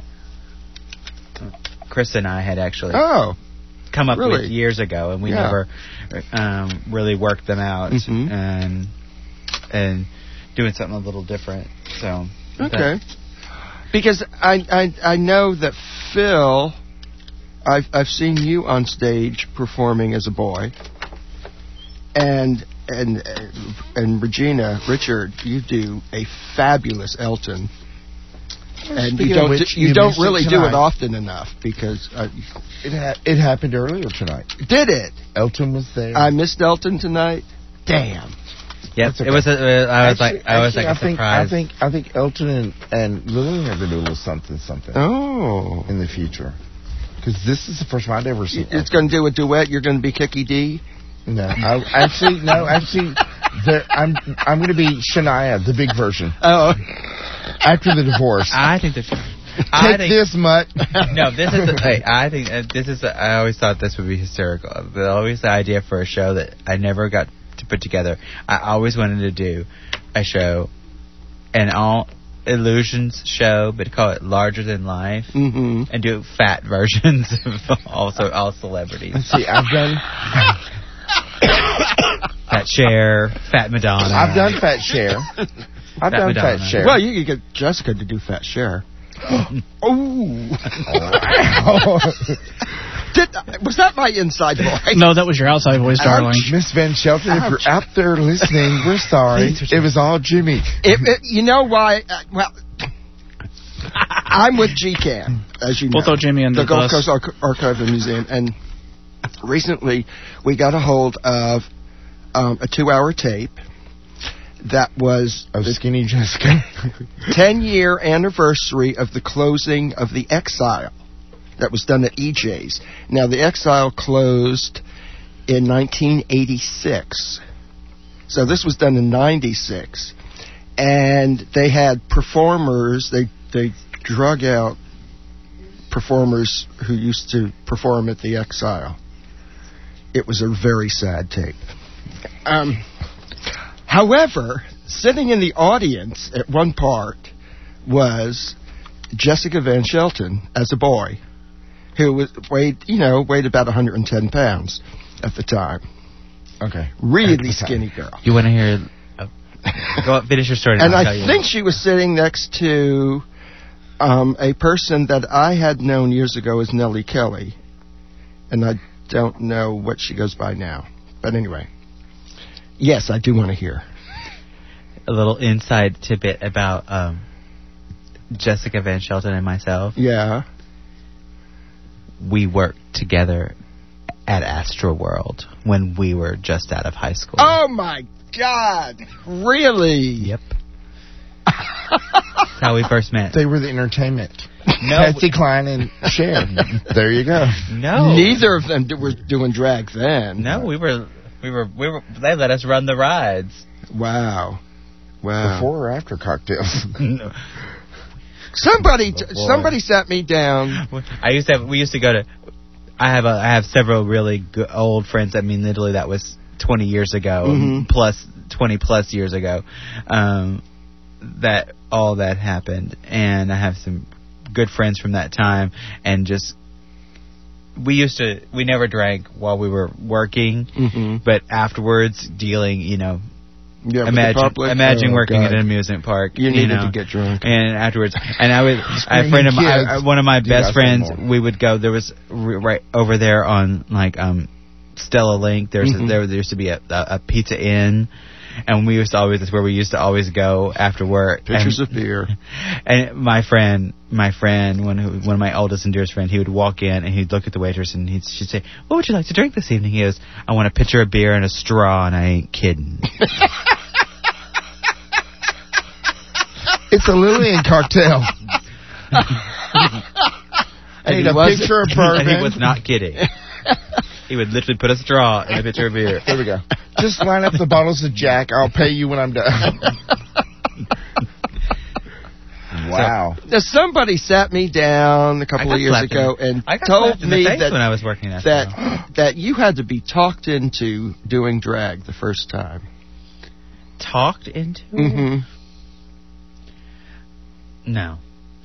Chris and I had actually Oh, come up really? with years ago, and we Yeah. never um, really worked them out, Mhm. and and doing something a little different. So okay. Because I, I I know that Phil, I've I've seen you on stage performing as a boy, and and and Regina Richard, you do a fabulous Elton. And Speaking you of don't which, do, you you don't missed it really do it tonight. often enough because uh, It ha- it happened earlier tonight. did it? Elton was there. I missed Elton tonight. Damn. Yep, That's okay. it was. A, uh, I was Actually- like, I was actually, like a I think, surprise. I think I think Elton and, and Lillian are going to do a little something something Oh. in the future. Because this is the first time I'd ever seen. It's going to do a duet. You're going to be Kiki D. No, I, actually, no, actually, there, I'm I'm going to be Shania, the big version, Oh. after the divorce. I think that. I Take think, this, mutt. No, this is. A, wait, I think uh, this is. A, I always thought this would be hysterical. But always the idea for a show that I never got to put together. I always wanted to do a show, an all illusions show, but call it Larger Than Life, Mm-hmm. and do fat versions of also all celebrities. Let's see, I've done Fat Cher, Fat Madonna. I've done Fat Cher. I've Fat done Madonna. Fat Cher. Well, you could get Jessica to do Fat Cher. Oh. Did, was that my inside voice? No, that was your outside voice, darling. Miss Van Shelton, if you're out there listening, we're sorry. It was all Jimmy. It, it, you know why? Uh, well, I'm with G CAM, as you know. We'll throw Jimmy under the the Gulf bus. Coast Arch- Archive and Museum. And recently, we got a hold of um, a two-hour tape that was Of Skinny Jessica. ten-year anniversary of the closing of the Exile that was done at E J's. Now, the Exile closed in nineteen eighty-six. So this was done in ninety-six. And they had performers, they, they drug out performers who used to perform at the Exile. It was a very sad tape. Um, however, sitting in the audience at one part was Jessica Van Shelton as a boy, who was weighed, you know, weighed about one hundred ten pounds at the time. Okay. Really At the time. skinny girl. You want to hear? Uh, go on, finish your story. And I'll tell I you. think she was sitting next to um, a person that I had known years ago as Nellie Kelly, and I don't know what she goes by now. But anyway, yes, I do want to hear. a little inside tidbit about um, Jessica Van Shelton and myself. Yeah. We worked together at Astroworld when we were just out of high school. Oh my God! Really? Yep. That's how we first met. They were the entertainment. No. Patsy Cline and Cher. There you go. No. Neither of them d- were doing drag then. No, we were, we were, we were. They let us run the rides. Wow. Wow. Before or after cocktails? No. Somebody, t- Oh, boy. somebody sat me down. I used to have, we used to go to, I have a, I have several really good old friends. I mean, literally that was twenty years ago, Mhm. plus twenty plus years ago, um, that all that happened. And I have some good friends from that time, and just, we used to, we never drank while we were working, Mm-hmm. but afterwards dealing, you know, Yeah, with the imagine public? imagine Oh, working God. at an amusement park. You needed know, to get drunk. and afterwards, and I would, a Screaming friend of my, kids. I- one of my Do best that friends, some more. we would go. There was r- right over there on like um Stella Link. There's Mhm. a, there, there used to be a, a, a Pizza Inn, and we used to always. That's where we used to always go after work. Pictures and, of beer. And my friend, my friend, one who, one of my oldest and dearest friend, he would walk in and he'd look at the waitress and he'd she'd say, "What would you like to drink this evening?" He goes, "I want a pitcher of beer and a straw, and I ain't kidding." It's a Lillian cartel. I need a picture of bourbon. And he was not kidding. He would literally put a straw in a pitcher of beer. Here we go. Just line up the bottles of Jack. I'll pay you when I'm done. Wow. Now, somebody sat me down a couple of years ago in, and I got told in the me face that when I was working that that, that you had to be talked into doing drag the first time. Talked into? Mm-hmm. No.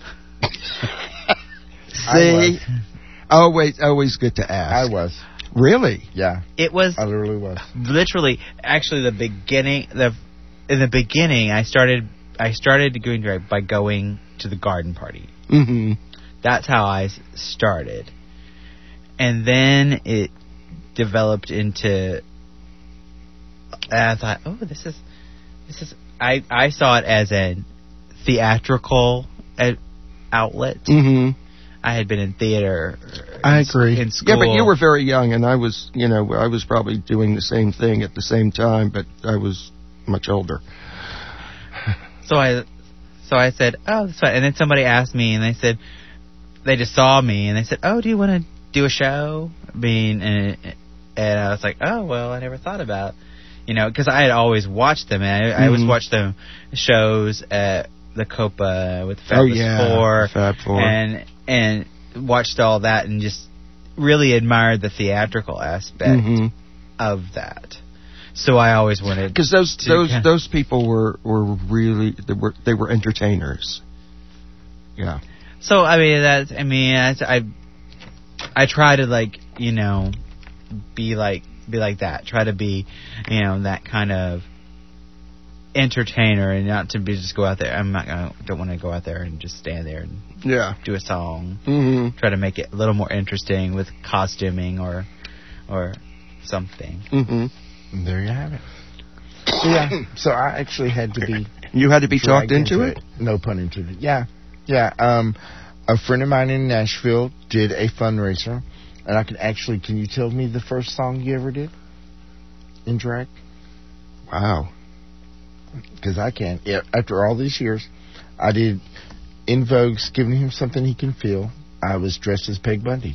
See? Always, always good to ask. I was. Really? Yeah. It was. I literally was. Literally, actually, the beginning. The in the beginning, I started. I started doing drag by going to the garden party. Mm-hmm. That's how I started, and then it developed into. And I thought, oh, this is, this is. I I saw it as a theatrical outlet. Mm-hmm. I had been in theater. I in, agree. In school. Yeah, but you were very young, and I was, you know, I was probably doing the same thing at the same time, but I was much older. So I, so I said, oh, that's fine. And then somebody asked me, and they said, they just saw me, and they said, oh, do you want to do a show? I mean, and, and I was like, oh, well, I never thought about, you know, because I had always watched them, and I, mm-hmm. I always watched them shows at the Copa with the Fabulous oh, yeah, Four, Fab Four, and and watched all that, and just really admired the theatrical aspect mm-hmm. of that. So I always wanted because those to those kind of, those people were, were really they were they were entertainers. Yeah. So I mean that's I mean that's, I I try to like you know be like be like that. Try to be you know that kind of entertainer and not to be just go out there. I'm not gonna don't want to go out there and just stand there and yeah do a song. Mm-hmm. Try to make it a little more interesting with costuming or or something. Mm-hmm. And there you have it. So, yeah. So I actually had to be. You had to be talked into, into it? it. No pun intended. Yeah, yeah. Um, a friend of mine in Nashville did a fundraiser, and I can actually. Can you tell me the first song you ever did in drag? Wow. Because I can. Yeah. After all these years, I did In Vogue's "Giving Him Something He Can Feel." I was dressed as Peg Bundy.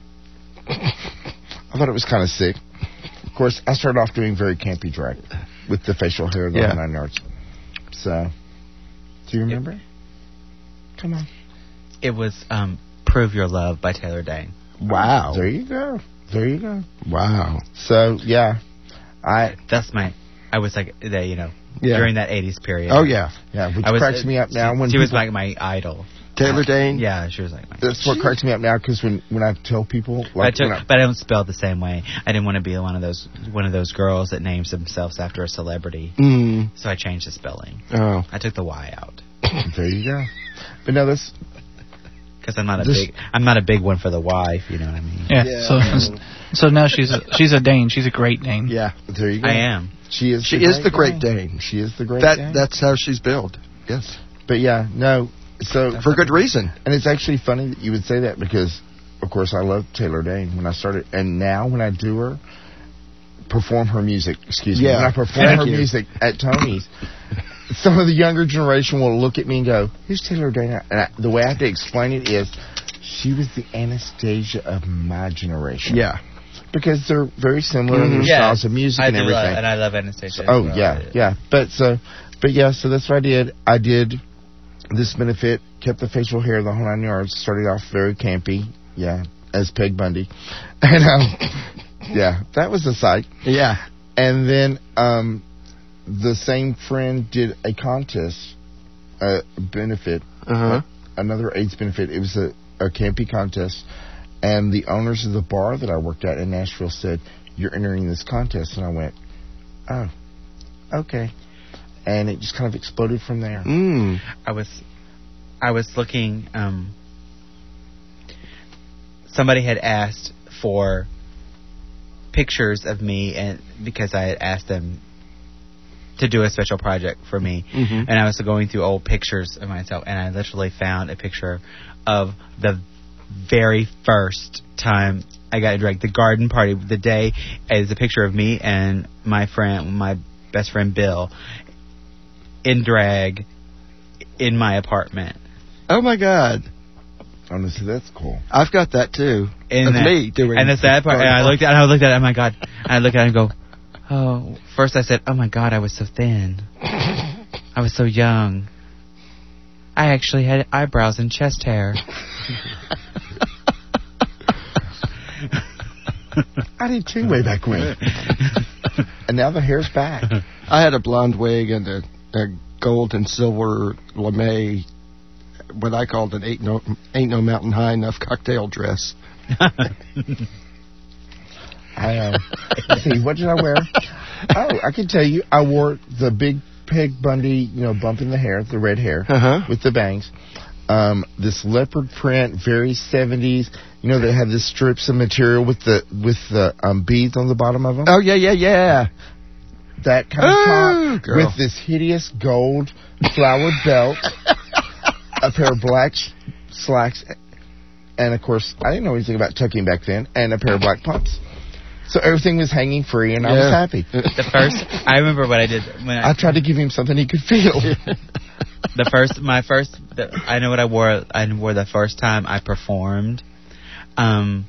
I thought it was kind of sick. Of course, I started off doing very campy drag with the facial hair, the yeah. nine yards. So, do you remember? It, Come on. It was um, "Prove Your Love" by Taylor Dayne. Wow. There you go. There you go. Wow. So yeah, I. That's my. I was like that, you know, yeah. during that eighties period. Oh yeah, yeah. Which I was, cracks uh, me up now she, when she people, was like my idol. Taylor Dayne? Yeah, she was like my That's what cracks me up now because when, when I tell people... Like, but, I took, I, but I don't spell it the same way. I didn't want to be one of those one of those girls that names themselves after a celebrity. Mm. So I changed the spelling. Oh. I took the Y out. There you go. But no, that's... Because I'm not a this, big I'm not a big one for the Y, if you know what I mean. Yeah, yeah. so so now she's a, she's a Dane. She's a great Dane. Yeah, there you go. I am. She is She the is great the great Dane. Dane. She is the great that, Dane. That's how she's billed. Yes. But yeah, no... So for good reason. And it's actually funny that you would say that because, of course, I love Taylor Dayne when I started. And now when I do her, perform her music, excuse me, yeah. when I perform Thank her you. music at Tony's, some of the younger generation will look at me and go, who's Taylor Dayne? And I, the way I have to explain it is, she was the Anastasia of my generation. Yeah. Because they're very similar in their yeah, styles of music I and do everything. Love, and I love Anastasia. So, oh, well. yeah, yeah. But, so, but yeah, so that's what I did. I did... This benefit, kept the facial hair, the whole nine yards. Started off very campy, yeah, as Peg Bundy, and um, yeah, that was a sight. Yeah, and then um, the same friend did a contest, a benefit, uh-huh. another AIDS benefit. It was a, a campy contest, and the owners of the bar that I worked at in Nashville said, "You're entering this contest," and I went, "Oh, okay." And it just kind of exploded from there. Mm. I was, I was looking. Um, somebody had asked for pictures of me, and because I had asked them to do a special project for me, mm-hmm. and I was going through old pictures of myself, and I literally found a picture of the very first time I got to drag the garden party. The day is a picture of me and my friend, my best friend Bill, in drag in my apartment. Oh my God! Honestly, that's cool. I've got that too. In of that, me doing. And the sad part, and I looked at, I looked at, it, oh my God! And I looked at it and go, oh. First I said, oh my God, I was so thin. I was so young. I actually had eyebrows and chest hair. I did too way back when. And now the hair's back. I had a blonde wig and a, a gold and silver lame, what I called an ain't no, ain't no mountain high enough cocktail dress. I um, let's see, what did I wear? Oh, I can tell you, I wore the big Peg Bundy, you know, bump in the hair, the red hair, uh-huh. with the bangs. Um, this leopard print, very seventies. You know, they have this strips of material with the with the um, beads on the bottom of them. Oh yeah, yeah, yeah. That kind of oh, top girl. with this hideous gold flowered belt, a pair of black slacks, and of course, I didn't know anything about tucking back then, and a pair of black pumps. So everything was hanging free, and yeah. I was happy. The first, I remember what I did when I, I tried to give him something he could feel. The first, my first, the, I know what I wore. I wore the first time I performed. Um,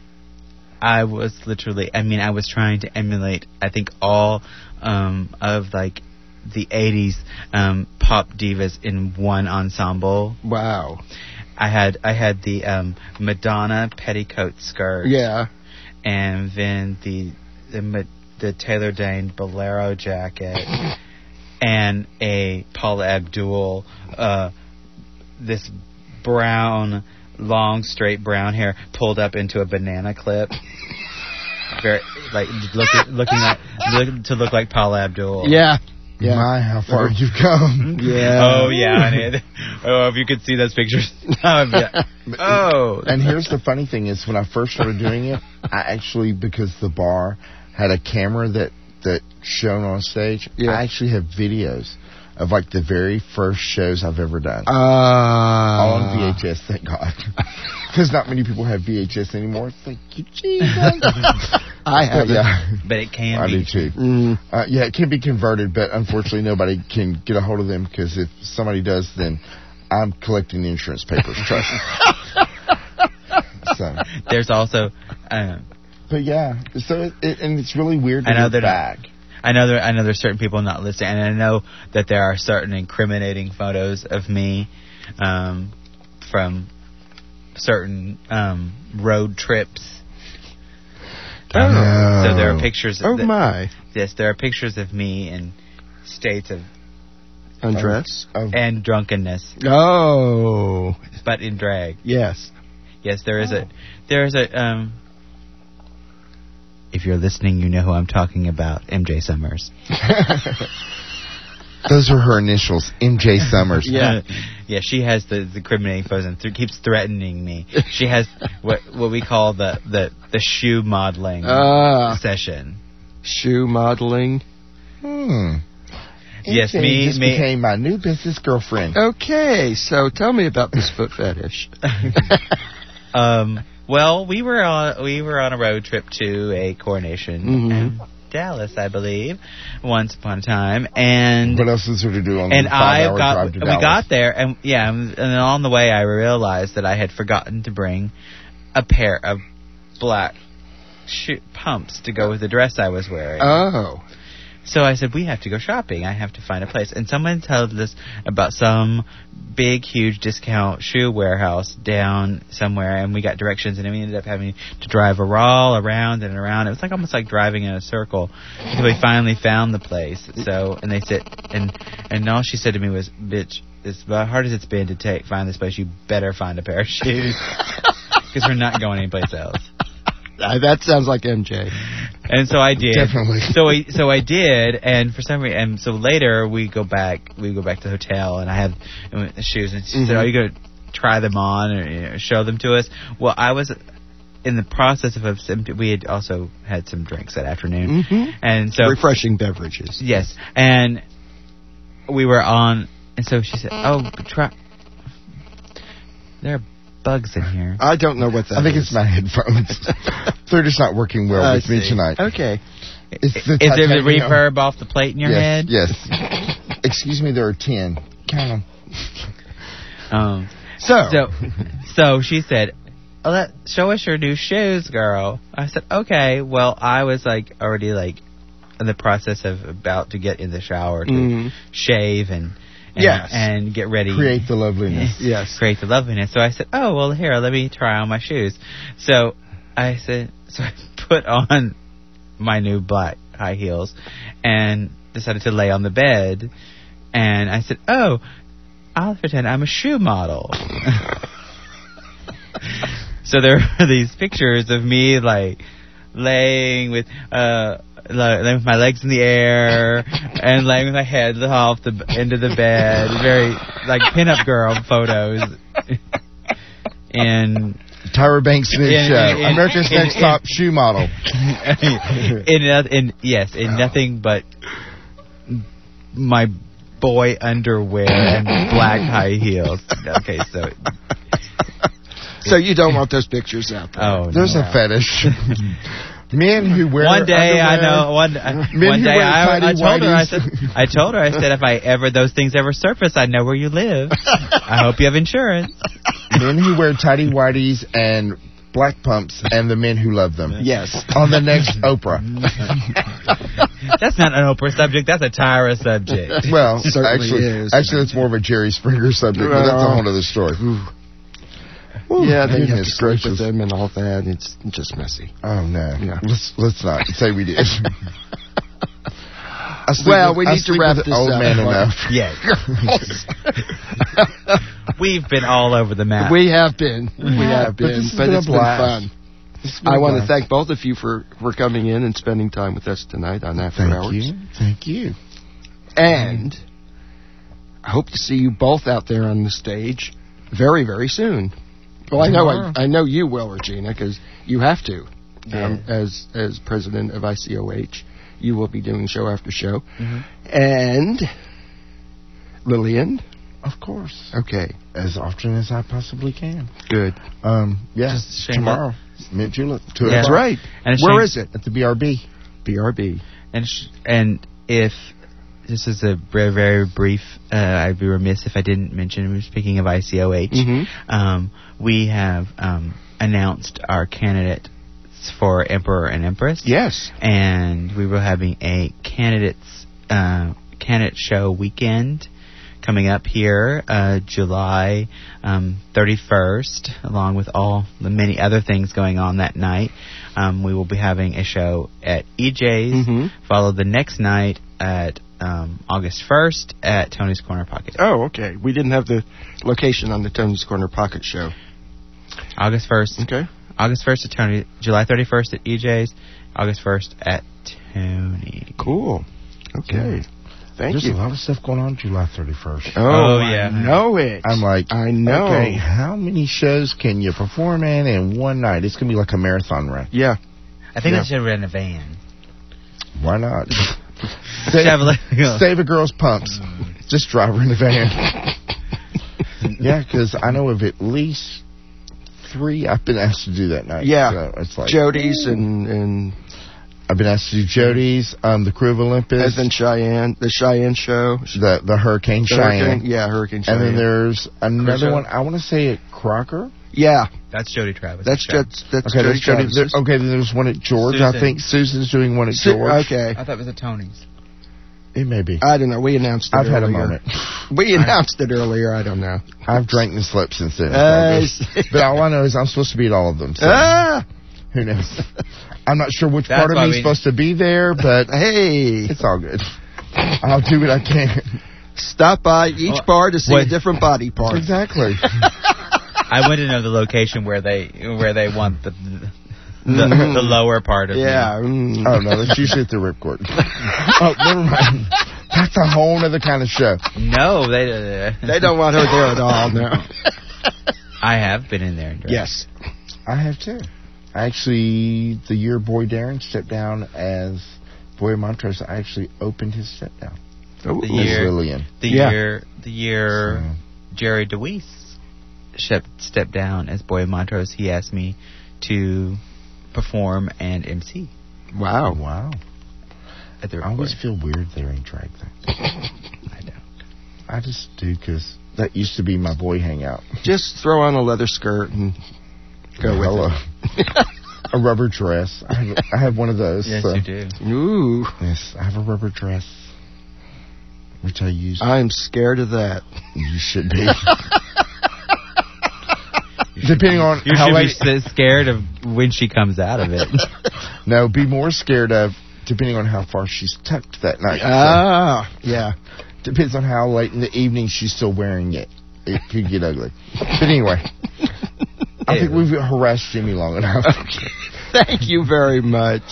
I was literally, I mean, I was trying to emulate, I think, all um, of like the eighties um, pop divas in one ensemble. Wow. I had, I had the um, Madonna petticoat skirt. Yeah. And then the the, the Taylor Dayne bolero jacket, and a Paula Abdul, uh, this brown, long, straight brown hair pulled up into a banana clip, very like looking looking like look, to look like Paula Abdul. Yeah. Yeah. My, how far you've come. Yeah. Oh, yeah. And oh, if you could see those pictures. Oh, yeah. Oh. And here's the funny thing is, when I first started doing it, I actually, because the bar had a camera that, that shone on stage, yeah. I actually have videos of, like, the very first shows I've ever done. Uh, All on V H S, thank God. Because not many people have V H S anymore. Thank you, Jesus. I have but, yeah. But it can I be. do too. Mm. Uh, yeah, it can be converted, but unfortunately nobody can get a hold of them, because if somebody does, then I'm collecting the insurance papers. Trust me. So. There's also... Uh, but yeah, so it, it, and it's really weird to I know look back. I know there. I know there's certain people not listening, and I know that there are certain incriminating photos of me um, from certain um, road trips. Oh. So there are pictures. Oh that, my! Yes, there are pictures of me in states of undress of, and drunkenness. Oh, but in drag. Yes, yes. There is oh. a. There is a. Um, If you're listening, you know who I'm talking about, M J Summers. Those are her initials, M J Summers. Yeah, yeah. She has the, the incriminating photos and th- keeps threatening me. She has what what we call the, the, the shoe modeling uh, session. Shoe modeling. Hmm. Yes, M J me. just me. became my new business girlfriend. Okay, so tell me about this foot fetish. um. Well, we were on we were on a road trip to a coronation mm-hmm. in Dallas, I believe, once upon a time. And what else is there to do on and the five-hour got, drive to we Dallas? got there, and yeah, and on the way I realized that I had forgotten to bring a pair of black shoe pumps to go with the dress I was wearing. Oh. So I said, we have to go shopping. I have to find a place. And someone told us about some big, huge discount shoe warehouse down somewhere, and we got directions, and we ended up having to drive a all around and around. It was like almost like driving in a circle until we finally found the place. So, and they said, and and all she said to me was, bitch, as hard as it's been to take find this place, you better find a pair of shoes, because we're not going anyplace else. Uh, that sounds like M J. And so I did. Definitely. So I so I did, and for some reason, and so later we go back, we go back to the hotel, and I had the shoes, and she mm-hmm. said, "Are you going to try them on or you know, show them to us?" Well, I was in the process of we had also had some drinks that afternoon, mm-hmm. and so refreshing beverages. Yes, and we were on, and so she said, "Oh, try." There are bugs in here. I don't know what that is. I think it's my headphones. They're just not working well I with see. me tonight. Okay. It's the is there the titanium. reverb off the plate in your yes, head? Yes. Excuse me, there are ten. Count 'em. Um, So, so, so she said, oh, let, show us your new shoes, girl. I said, okay. Well, I was like already like in the process of about to get in the shower to Mhm. shave and, and Yes. and get ready. Create the loveliness. yes. Create the loveliness. So I said, oh, well, here, let me try on my shoes. So I said, so I put on my new black high heels and decided to lay on the bed. And I said, oh, I'll pretend I'm a shoe model. So there are these pictures of me like laying with uh like, laying with my legs in the air and laying with my head off the into the bed. Very like pinup girl photos. And Tyra Banks Smith In- show. in- America's in- Next in- Top Shoe Model. in, noth- in yes, in nothing but my boy underwear and black high heels. Okay, so So you don't want those pictures out there. oh, There's no. a fetish. Men who wear One day I underwear- know one uh, Men one who day wear I, I tidy told her I whities. said I told her I said if I ever those things ever surface I know where you live. I hope you have insurance. Men who wear tidy whities and black pumps and the men who love them. Yes. On the next Oprah. That's not an Oprah subject. That's a Tyra subject. Well, Certainly actually, is. actually, it's more of a Jerry Springer subject, but that's a whole other story. Ooh, Yeah, they have to goodness sleep with gracious. them and all that. It's just messy. Oh no! Yeah. Let's let's not say we did. I sleep Well, with- we I need to sleep wrap with this old up. man enough. Yes. We've been all over the map. We have been. We Yeah, have but been. this has But been a it's been blast. fun. It's been I a want to blast. thank both of you for, for coming in and spending time with us tonight on After Thank Hours. you. Thank you. And I hope to see you both out there on the stage very, very soon. Well, I know I, I know you will, Regina, because you have to. Um, as as president of I C O H, you will be doing show after show. Mhm. And Lillian, Of course. okay, As often as I possibly can. good. Um. Yeah. Just shame Tomorrow. Mint julep. Two Yeah. That's o'clock right. And it's Where shame- is it? At the B R B. B R B. And sh- and if this is a very very brief, uh, I'd be remiss if I didn't mention. Speaking of I C O H, Mhm. um, we have um, announced our candidates for Emperor and Empress. Yes. And we were having a candidates uh, candidate show weekend coming up here, uh, July um, thirty-first, along with all the many other things going on that night. Um, we will be having a show at E J's, Mhm. followed the next night at um, August first at Tony's Corner Pocket. Oh, okay. We didn't have the location on the Tony's Corner Pocket Show. August first. Okay. August first at Tony. July thirty-first at E J's. August first at Tony. Cool. Okay. Thank There's you. a lot of stuff going on July thirty-first. Oh, Oh, I yeah. know it. I'm like, I know. Okay, how many shows can you perform in in one night? It's gonna be like a marathon run. Yeah. I think Yeah. I should have run a van. Why not? Just have a li- Save a girl's pumps. Just drive her in the van. Yeah, because I know of at least three I've been asked to do that night. Yeah. So it's like Jody's and, and I've been asked to do Jody's, um, the Crew of Olympus, and then Cheyenne, the Cheyenne show. the the Hurricane The Cheyenne, Hurricane, yeah, Hurricane Cheyenne. and then there's another Show. one. I want to say at Crocker. Yeah, That's Jody Travis. that's just that's Okay, Jody that's Jody. Travis's. there- okay, then there's one at George. I Susan. think Susan's doing one at Su- George. Okay, I thought it was at Tony's. It may be. I don't know. We announced it I've had a earlier. moment. We announced it earlier. I don't know. I've drank and slept since then. Uh, but all I know is I'm supposed to be at all of them. So ah, who knows? I'm not sure which That's part of why me is we- supposed to be there, but hey, it's all good. I'll do what I can. stop by each Well, bar to see what- a different body part. Exactly. I wanted to know the location where they where they want the the, Mhm. the lower part of Yeah. me. mm. Oh no, that's usually at the ripcord. Oh, never mind. That's a whole other kind of show. No, they. Uh, They don't want her there at all. No. I have been in there. And drank. Yes. I have too. Actually, the year Boy Darren stepped down as Boy Montrose, I actually opened his step down. Oh, The Miss year- Lillian. The Yeah. year the year Jerry DeWeese stepped stepped down as Boy Montrose, he asked me to perform and M C wow. Wow. at the I always recording. feel weird there in drag though. I know. I just do because that used to be my boy hangout. Just throw on a leather skirt and go with Hello. it. A rubber dress. I have, I have one of those. Yes, so. you do. Ooh. Yes, I have a rubber dress, which I use. I'm scared of that. You should be. Depending on You how should late. be s- scared of when she comes out of it. No, be more scared of depending on how far she's tucked that night. Ah, yeah. So, depends on how late in the evening she's still wearing it. It could get ugly. But anyway, I think we've harassed Jimmy long enough. Thank you very much.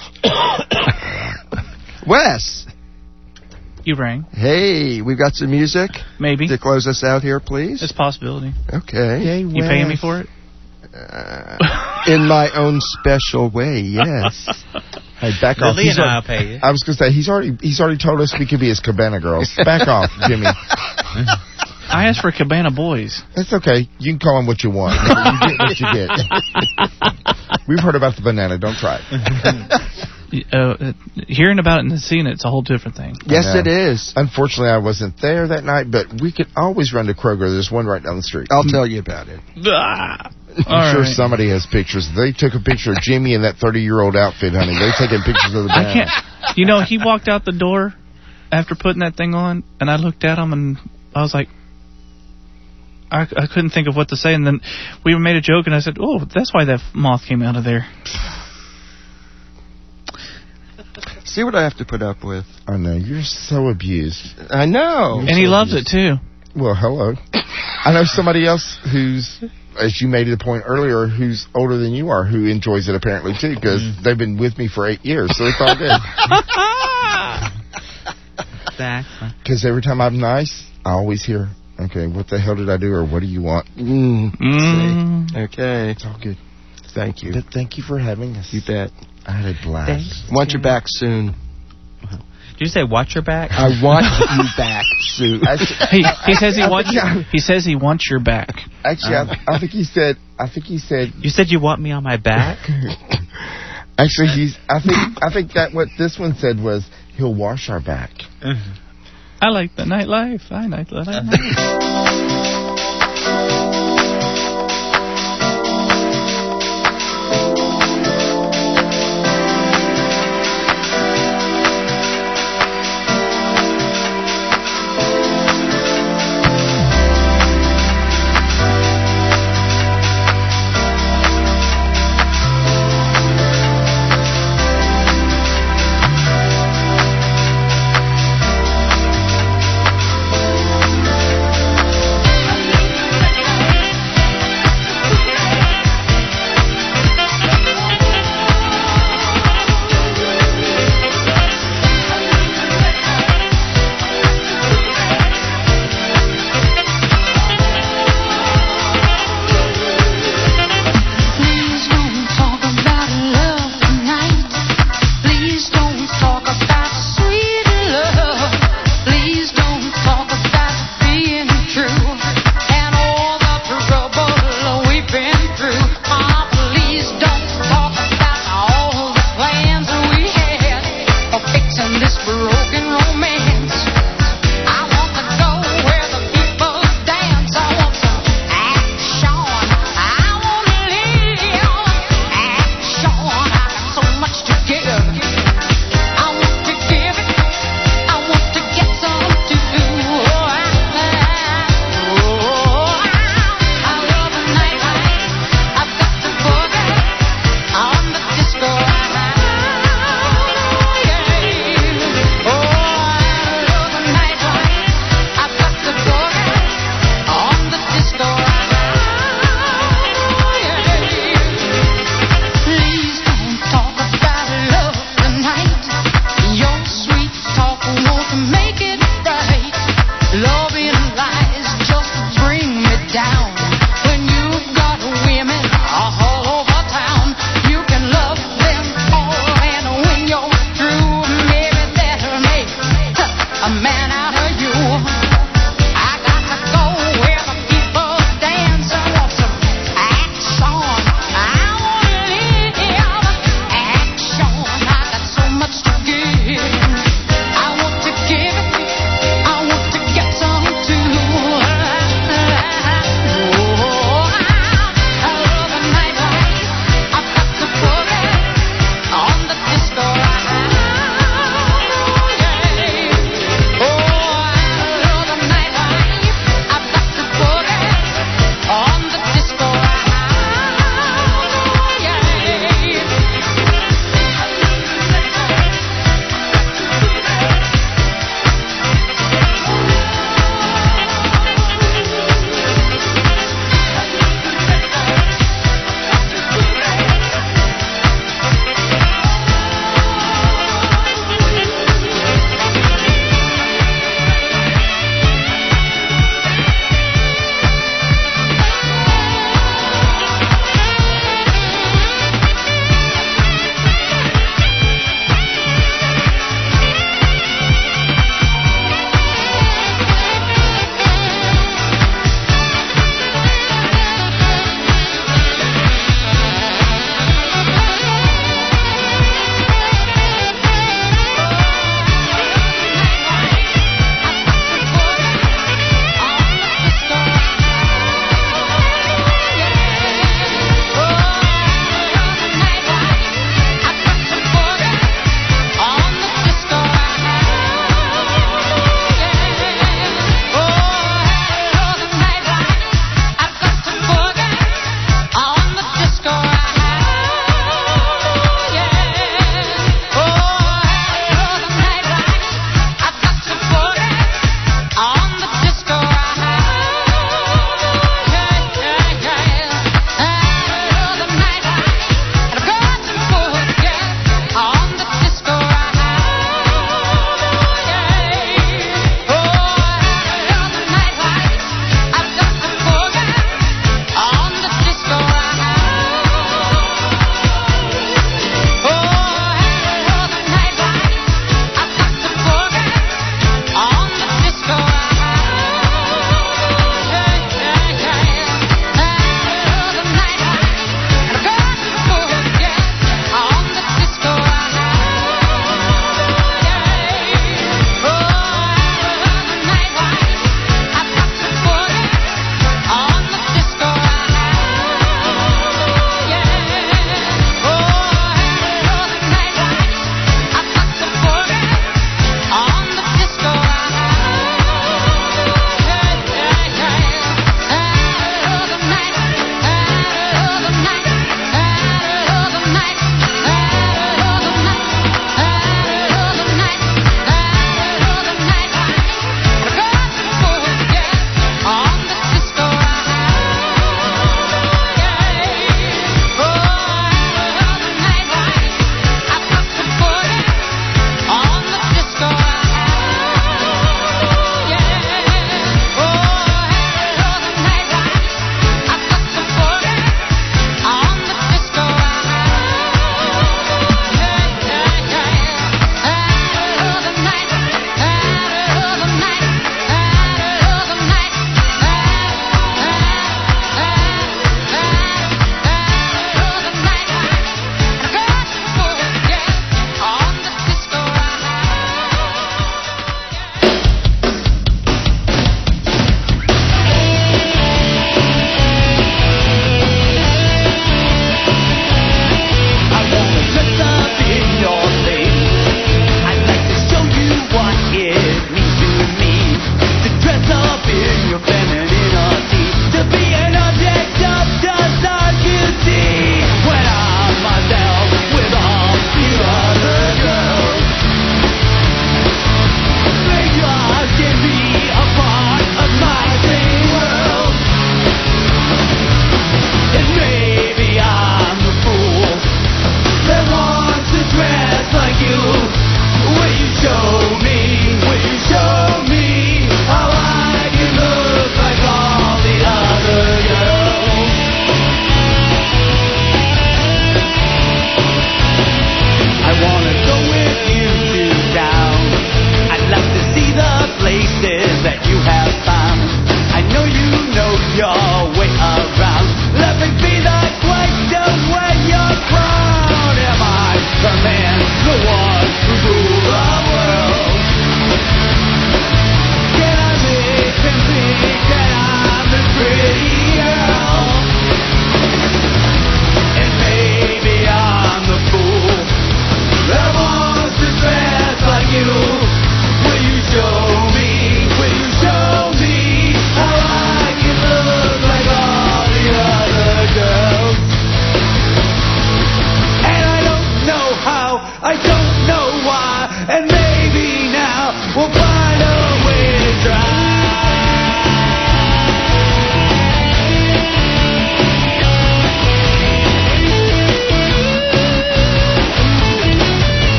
Wes. You rang. Hey, we've got some music. Maybe. To close us out here, please. It's a possibility. Okay. Yay, You paying me for it? Uh, in my own special way, yes. Hey, back off. Lily He's and al- I'll pay you. I was going to say, he's already he's already told us we could be his Cabana girls. Back off, Jimmy. I asked for Cabana Boys. That's okay. You can call him what you want. You get what you get. We've heard about the banana. Don't try it. Uh, hearing about it and seeing it, it's a whole different thing. Yes, I know. it is. Unfortunately, I wasn't there that night, but we could always run to Kroger. There's one right down the street. I'll tell you about it. Ah. I'm All sure right. somebody has pictures. They took a picture of Jimmy in that thirty-year-old outfit, honey. They're taking pictures of the I banana. can't. You know, he walked out the door after putting that thing on, and I looked at him, and I was like, I, I couldn't think of what to say. And then we made a joke, and I said, "Oh, that's why that moth came out of there." See what I have to put up with. I know. You're so abused. I know. And he loves it too. Well, hello. I know somebody else who's, as you made the point earlier, who's older than you are, who enjoys it apparently too, because they've been with me for eight years, so it's all good. Exactly. Because every time I'm nice, I always hear, okay, what the hell did I do, or what do you want? Mm. Mm. See. Okay. It's all good. Thank you. But thank you for having us. You bet. I had a blast. Thanks. Want you back soon. Did you say watch your back? I want you back soon. He, he says he I wants. think I- He says he wants your back. Actually, I, I think he said. I think he said. You said you want me on my back? Actually, he's. I think. I think that what this one said was he'll wash our back. I like the nightlife. I like the nightlife.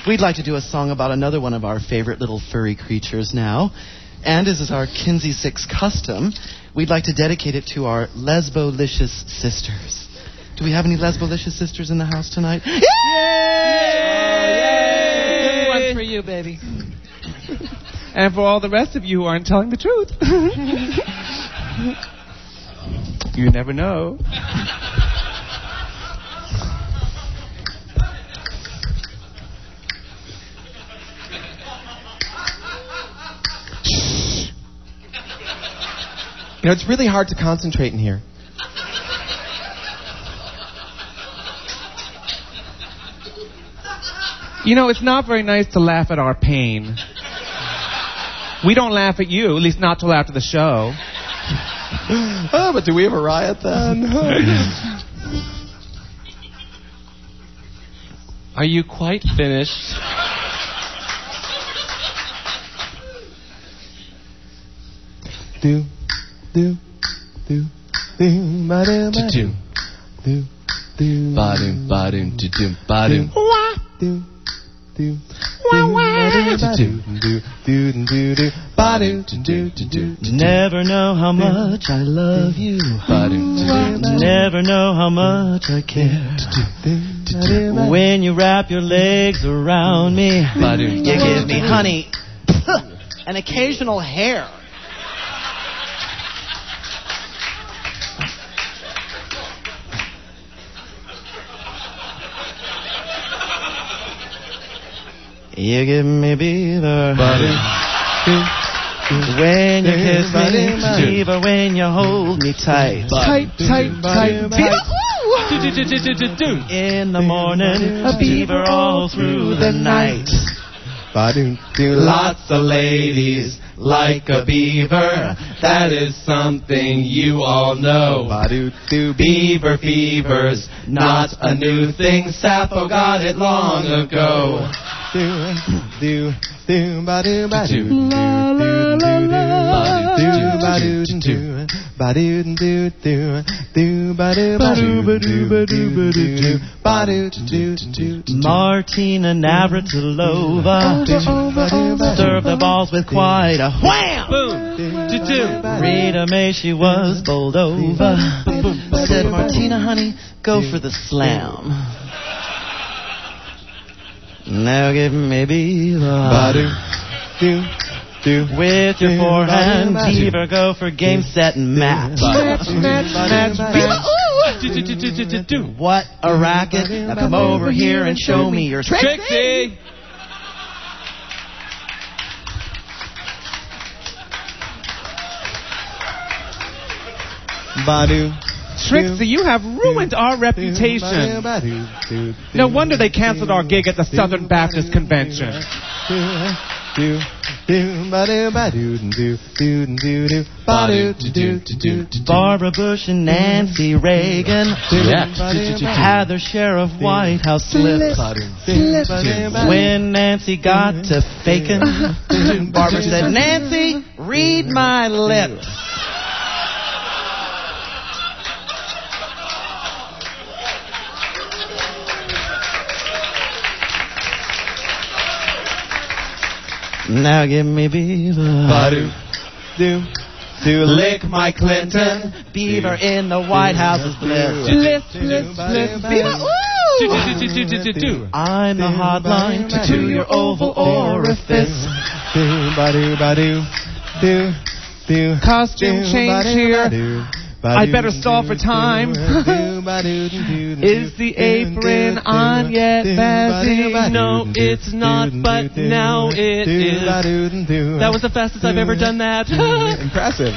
We'd like to do a song about another one of our favorite little furry creatures now. And as is our Kinsey Six custom, we'd like to dedicate it to our Lesbolicious sisters. Do we have any Lesbolicious sisters in the house tonight? Yay! This one's for you, baby. And for all the rest of you who aren't telling the truth. You never know. You know, it's really hard to concentrate in here. You know, it's not very nice to laugh at our pain. We don't laugh at you, at least not till after the show. Oh, but do we have a riot then? Are you quite finished? Do, do, do, do, ba-do, ba-do, do, do, ba-do, ba-do, do, do, ba-do. Do, do, Never know how much I love you. Never know how much I care. When you wrap your legs around me, you give me honey, an occasional hair. You give me beaver when you kiss me, beaver when you hold me tight, tight, tight, tight, tight. In the morning, a beaver all through the night. Lots of ladies like a beaver. That is something you all know. Beaver fever's not a new thing. Sappho got it long ago. Do do do ba do ba do do do do ba do do ba do do do do ba do ba do ba do ba do ba do do do. Martina Navratilova served the balls with quite a wham. Boom. Rita May, she was bowled over. Said, Martina, honey, go for the slam. Now give me beaver. Do, do, with your forehand, beaver, go for game, set, and match. Match, match, match, beaver. What a racket. Now come over here and show me your Trixie. Badu. Trixie, you have ruined our reputation. No wonder they canceled our gig at the Southern Baptist Convention. Barbara Bush and Nancy Reagan had their share of White House slips. When Nancy got to faking, Barbara said, Nancy, read my lips. Now give me beaver. Badu, do, do, lick my Clinton. Beaver in the White House's bliss. Bliss, bliss, bliss, beaver. Ooh. I'm the hotline to your oval orifice. Do, badu, badu, do, do. Costume change here. I'd better stall for time. Is the apron on yet, Bazzy? No, it's not, but now it is. That was the fastest I've ever done that. Impressive.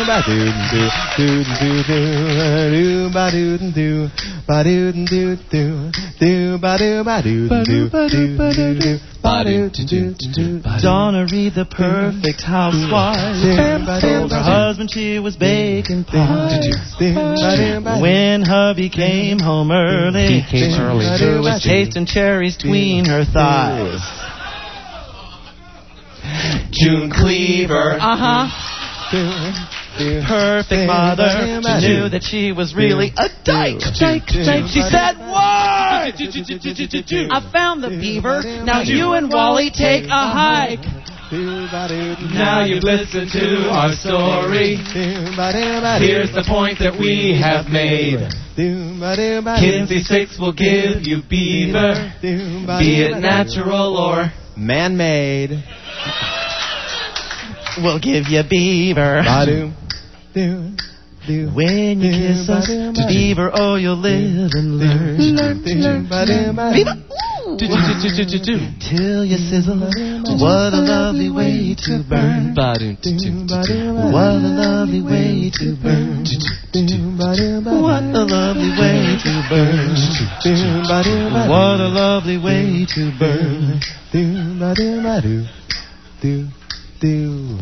Donna Reed, the perfect housewife, told her husband she was baking pies. When hubby came home early, he came early. she was tasting cherries between her thighs. June Cleaver. Uh-huh. perfect mother. She knew that she was really a dyke. Dyke, dyke. She said, "What? I found the beaver. Now you and Wally take a hike." Now you've listened to our story. Here's the point that we have made. Kinsey Six will give you beaver, be it natural or man-made. We'll give you beaver. When you kiss us, beaver, oh, you'll live and learn. Beaver! Till you sizzle, what a lovely way to burn. What a lovely way to burn. What a lovely way to burn. What a lovely way to burn. Do, do.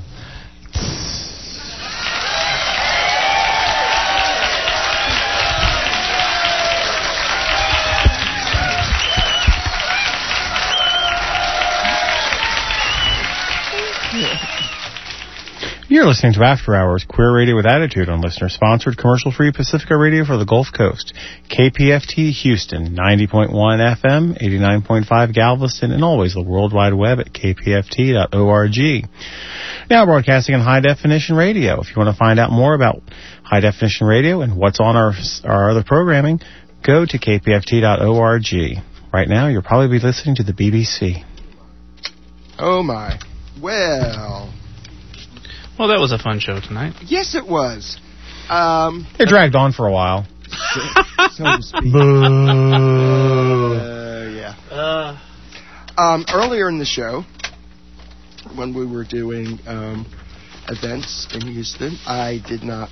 You're listening to After Hours, Queer Radio with Attitude on listener-sponsored, commercial-free Pacifica Radio for the Gulf Coast. K P F T Houston, ninety point one F M, eighty-nine point five Galveston, and always the World Wide Web at k p f t dot org. Now broadcasting on High Definition Radio. If you want to find out more about High Definition Radio and what's on our, our other programming, go to k p f t dot org. Right now, you'll probably be listening to the B B C. Oh, my. Well... Well, that was a fun show tonight. Yes, it was. Um, it dragged on for a while. So to speak. uh, yeah. Uh. Um, earlier in the show, when we were doing um, events in Houston, I did not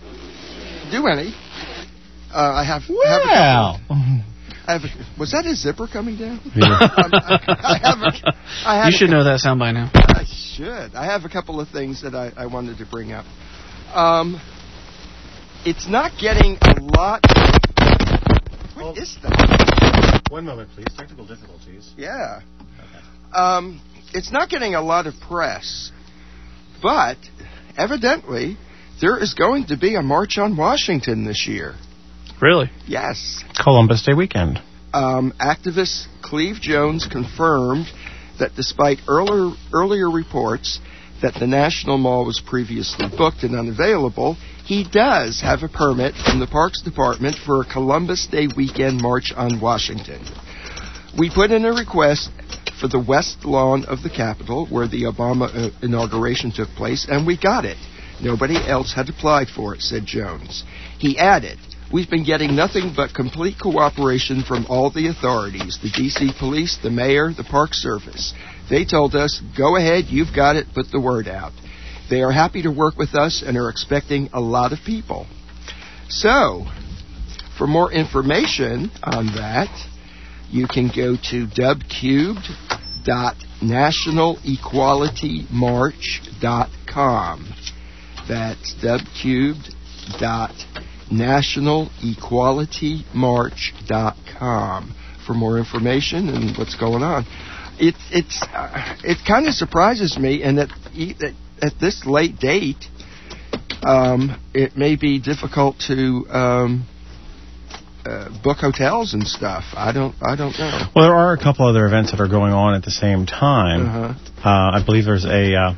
do any. Uh, I have. Well. Have a I have a, was that a zipper coming down? Yeah. um, I, I have a, I have you should a, know that sound by now. I should. I have a couple of things that I, I wanted to bring up. Um, it's not getting a lot. What oh. is that? One moment, please. Technical difficulties. Yeah. Okay. Um, it's not getting a lot of press, but evidently there is going to be a March on Washington this year. Really? Yes. Columbus Day weekend. Um, activist Cleve Jones confirmed that despite earlier, earlier reports that the National Mall was previously booked and unavailable, he does have a permit from the Parks Department for a Columbus Day weekend march on Washington. We put in a request for the west lawn of the Capitol, where the Obama uh, inauguration took place, and we got it. Nobody else had applied for it, said Jones. He added, "We've been getting nothing but complete cooperation from all the authorities, the D C police, the mayor, the Park Service. They told us, go ahead, you've got it, put the word out. They are happy to work with us and are expecting a lot of people." So, for more information on that, you can go to dub cubed dot national equality march dot com. That's dub cubed dot national equality march dot com for more information and what's going on. It it's uh, it kind of surprises me, and that at this late date, um, it may be difficult to um, uh, book hotels and stuff. I don't I don't know. Well, there are a couple other events that are going on at the same time. Uh-huh. Uh, I believe there's a. Uh,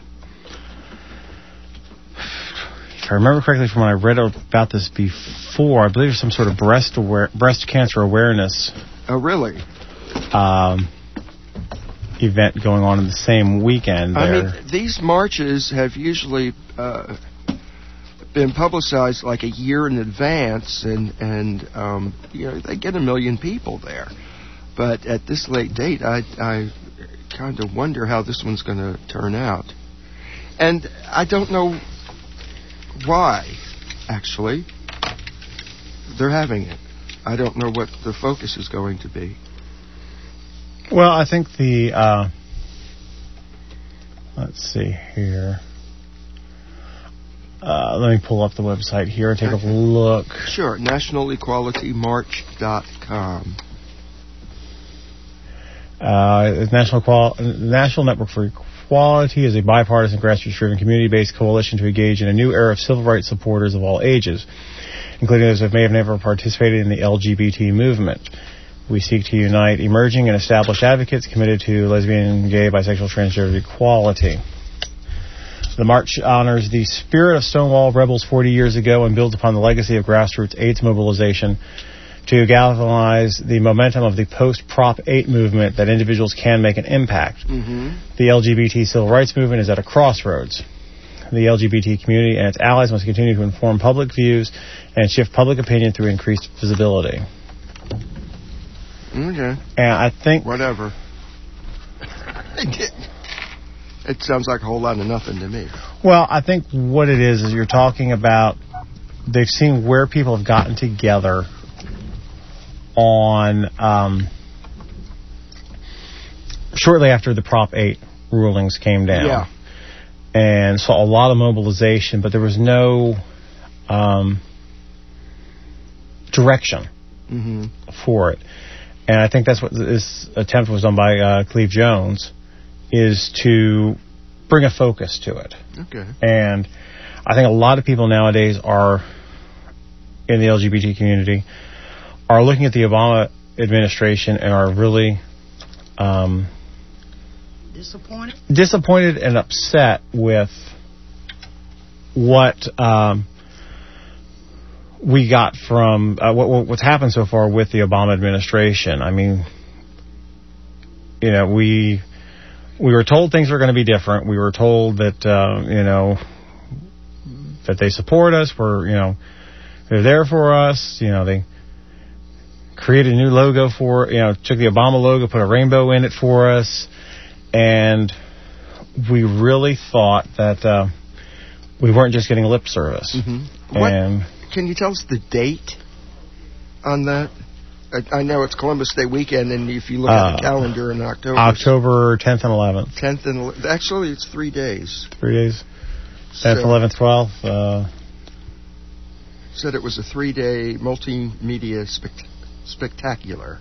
If I remember correctly from when I read about this before, I believe there's some sort of breast aware, breast cancer awareness. Oh, really? Um, event going on in the same weekend there. I mean, these marches have usually uh, been publicized like a year in advance, and and um, you know they get a million people there. But at this late date, I I kind of wonder how this one's going to turn out, and I don't know why, actually, they're having it. I don't know what the focus is going to be. Well, I think the, uh, let's see here. Uh, let me pull up the website here and take okay. a look. Sure, national equality march dot com. Uh, National Qual- National Network for Equality is a bipartisan, grassroots-driven, community-based coalition to engage in a new era of civil rights supporters of all ages, including those who may have never participated in the L G B T movement. We seek to unite emerging and established advocates committed to lesbian, gay, bisexual, transgender equality. The march honors the spirit of Stonewall rebels forty years ago and builds upon the legacy of grassroots AIDS mobilization to galvanize the momentum of the post-Prop eight movement that individuals can make an impact. Mm-hmm. The L G B T civil rights movement is at a crossroads. The L G B T community and its allies must continue to inform public views and shift public opinion through increased visibility. Okay. And I think... Whatever. It sounds like a whole lot of nothing to me. Well, I think what it is is you're talking about they've seen where people have gotten together on um, shortly after the Prop eight rulings came down. Yeah. And saw a lot of mobilization, but there was no um, direction mm-hmm. for it. And I think that's what this attempt was done by uh, Cleve Jones, is to bring a focus to it. Okay. And I think a lot of people nowadays are, in the L G B T community, are looking at the Obama administration and are really um, disappointed disappointed and upset with what um, we got from uh, what, what's happened so far with the Obama administration. I mean, you know, we we were told things were going to be different. We were told that uh, you know that they support us. We're you know they're there for us. You know they created a new logo for you know took the Obama logo, put a rainbow in it for us, and we really thought that uh, we weren't just getting lip service. Mm-hmm. And what, can you tell us the date on that? I, I know it's Columbus Day weekend, and if you look at uh, the calendar in October, October tenth and eleventh. tenth and ele- actually, it's three days. Three days. tenth, So- eleventh, twelfth. Uh, Said it was a three-day multimedia spect- spectacular.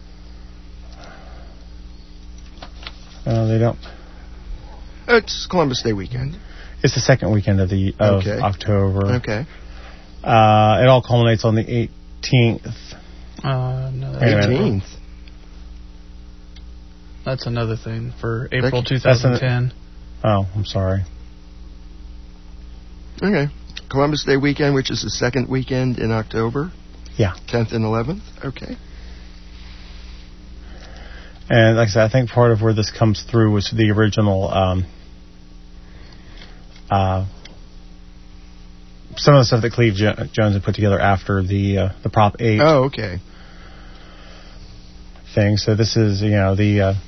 uh, they don't. It's Columbus Day weekend. It's the second weekend of the of Okay. October. Okay. Uh, it all culminates on the eighteenth. Uh, no, Wait a minute. eighteenth. That's another thing for April That's an- twenty ten. Oh, I'm sorry. Okay. Columbus Day weekend, which is the second weekend in October. Yeah. tenth and eleventh. Okay. And like I said, I think part of where this comes through was the original, um, uh, some of the stuff that Cleve jo- Jones had put together after the uh, the Prop eight Oh, okay. thing. So this is, you know, the uh,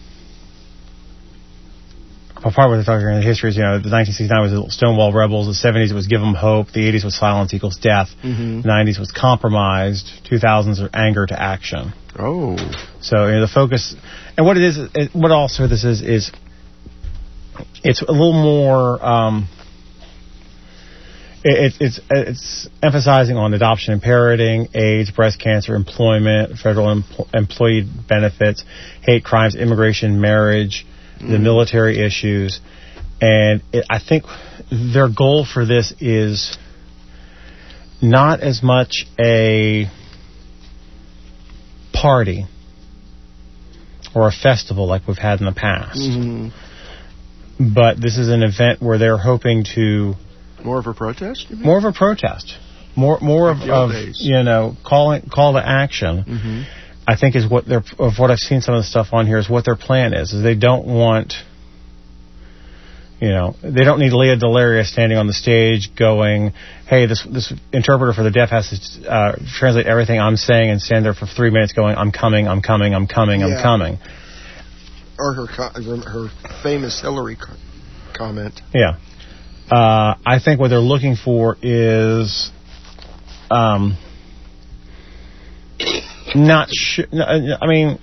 well, part of what they're talking about in the history is, you know, the nineteen sixty-nine was the Stonewall Rebels, the seventies it was Give 'em Hope, the eighties was Silence Equals Death, Mm-hmm. the nineties was Compromised, two thousands are Anger to Action. Oh. So, you know, the focus, and what it is, it, what also this is, is it's a little more, um, it, it's it's emphasizing on adoption and parenting, AIDS, breast cancer, employment, federal em- employee benefits, hate crimes, immigration, marriage, mm. the military issues, and it, I think their goal for this is not as much a party or a festival like we've had in the past. Mm-hmm. But this is an event where they're hoping to... More of a protest? You mean? More of a protest. More more of, Like the old of days. you know, calling call to action. Mm-hmm. I think is what they're... Of what I've seen some of the stuff on here is what their plan is. Is they don't want... You know, they don't need Leah Delaria standing on the stage going, hey, this this interpreter for the deaf has to uh, translate everything I'm saying and stand there for three minutes going, I'm coming, I'm coming, I'm coming, Yeah. I'm coming. Or her co- her famous Hillary co- comment. Yeah. Uh, I think what they're looking for is um, not sure. I mean,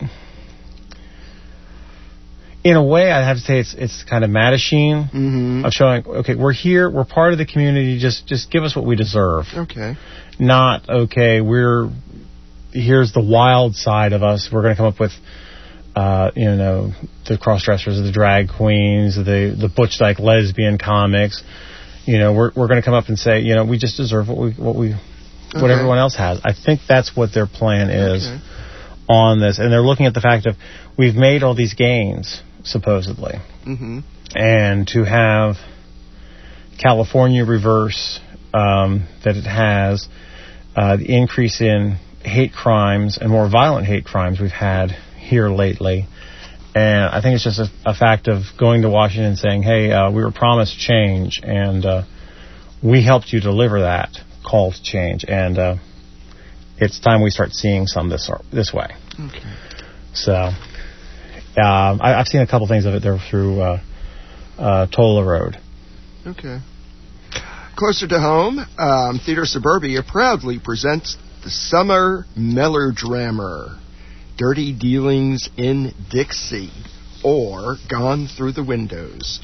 in a way, I have to say it's it's kind of Mattachine Mm-hmm. of showing, okay, we're here, we're part of the community, just just give us what we deserve. Okay. Not, okay, we're, here's the wild side of us, we're going to come up with uh, you know, the cross-dressers, the drag queens, the, the butch-like lesbian comics. You know, we're we're going to come up and say, you know, we just deserve what we what we what Okay. everyone else has. I think that's what their plan is Okay. on this, and they're looking at the fact of we've made all these gains supposedly, Mm-hmm. and to have California reverse um, that it has uh, the increase in hate crimes and more violent hate crimes we've had here lately. And I think it's just a, a fact of going to Washington and saying, hey, uh, we were promised change, and uh, we helped you deliver that call to change, and uh, it's time we start seeing some this this way. Okay. So um, I, I've seen a couple things of it there through uh, uh, Tola Road. Okay. Closer to home, um, Theater Suburbia proudly presents the Summer Melodrama, Dirty Dealings in Dixie, or Gone Through the Windows.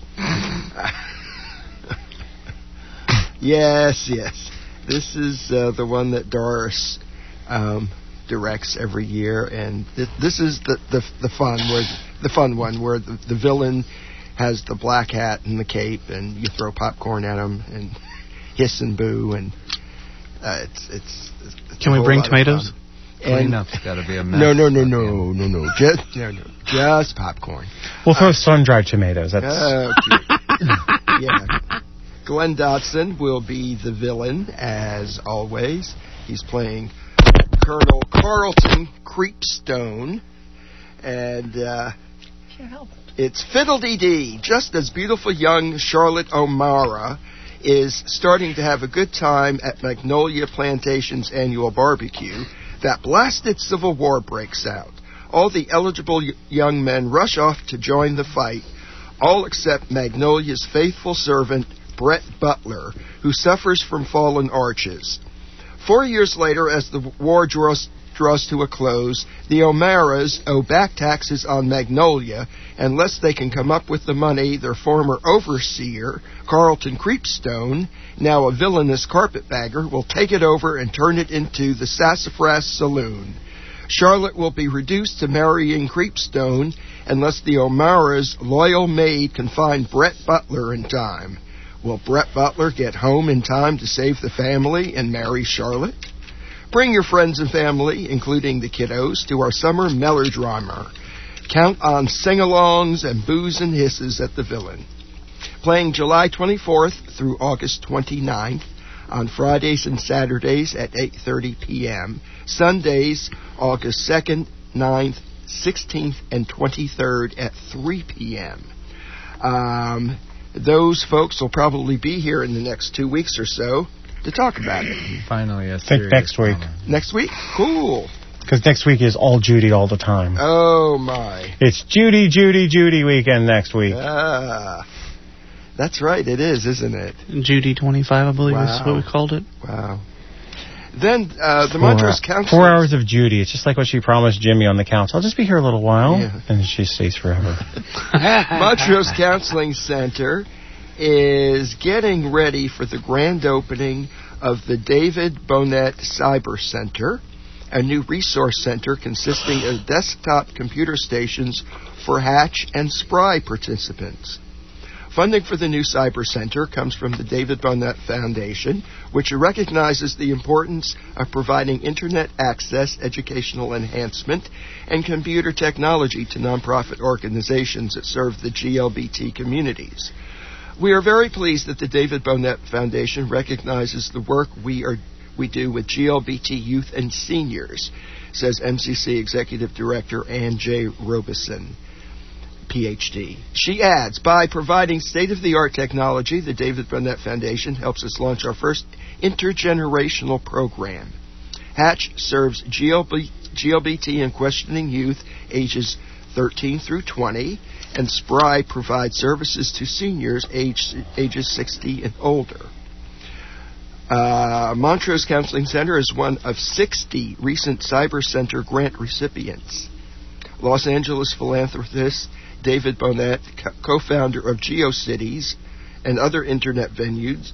Yes, yes. This is uh, the one that Doris um, directs every year, and th- this is the, the the fun where the fun one where the, the villain has the black hat and the cape, and you throw popcorn at him and hiss and boo, and uh, it's it's. it's Can a we whole bring lot of tomatoes? fun. Clean up's got to be a mess. No, no, no, no, no, no, just no, no, just popcorn. We'll throw sun-dried tomatoes. That's Oh, cute. Yeah. Glenn Dotson will be the villain, as always. He's playing Colonel Carlton Creepstone. And uh, Can't help it. it's Fiddle-dee-dee. Just as beautiful young Charlotte O'Mara is starting to have a good time at Magnolia Plantation's annual barbecue, that blasted Civil War breaks out. All the eligible y- young men rush off to join the fight, all except Magnolia's faithful servant, Brett Butler, who suffers from fallen arches. Four years later, as the war draws, draws to a close, the O'Maras owe back taxes on Magnolia unless they can come up with the money their former overseer, Carlton Creepstone, now a villainous carpetbagger, will take it over and turn it into the Sassafras Saloon. Charlotte will be reduced to marrying Creepstone unless the O'Mara's loyal maid can find Brett Butler in time. Will Brett Butler get home in time to save the family and marry Charlotte? Bring your friends and family, including the kiddos, to our summer melodrama. Count on sing-alongs and boos and hisses at the Villain. Playing July twenty-fourth through August twenty-ninth, on Fridays and Saturdays at eight thirty p.m., Sundays August second, ninth, sixteenth, and twenty-third at three p.m. Um, those folks will probably be here in the next two weeks or so to talk about it. Finally, a I think serious next week. drama. Next week? Cool. Because next week is all Judy all the time. Oh, my. It's Judy, Judy, Judy weekend next week. Ah, that's right, it is, isn't it? Judy twenty-five, I believe Wow. is what we called it. Wow. Then uh, the Four Montrose hou- Council... Four hours of Judy. It's just like what she promised Jimmy on the couch. I'll just be here a little while. Yeah. And she stays forever. Montrose Counseling Center is getting ready for the grand opening of the David Bonnet Cyber Center, a new resource center consisting of desktop computer stations for Hatch and Spry participants. Funding for the new Cyber Center comes from the David Bonnet Foundation, which recognizes the importance of providing Internet access, educational enhancement, and computer technology to nonprofit organizations that serve the G L B T communities. We are very pleased that the David Bonnet Foundation recognizes the work we are we do with G L B T youth and seniors, says M C C Executive Director Ann J. Robeson, P H D. She adds, by providing state-of-the-art technology, the David Bonnet Foundation helps us launch our first intergenerational program. Hatch serves G L B, G L B T and questioning youth ages thirteen through twenty, and Spry provides services to seniors age, ages sixty and older. Uh, Montrose Counseling Center is one of sixty recent Cyber Center grant recipients. Los Angeles philanthropist David Bonnet, co- co-founder of GeoCities and other internet venues,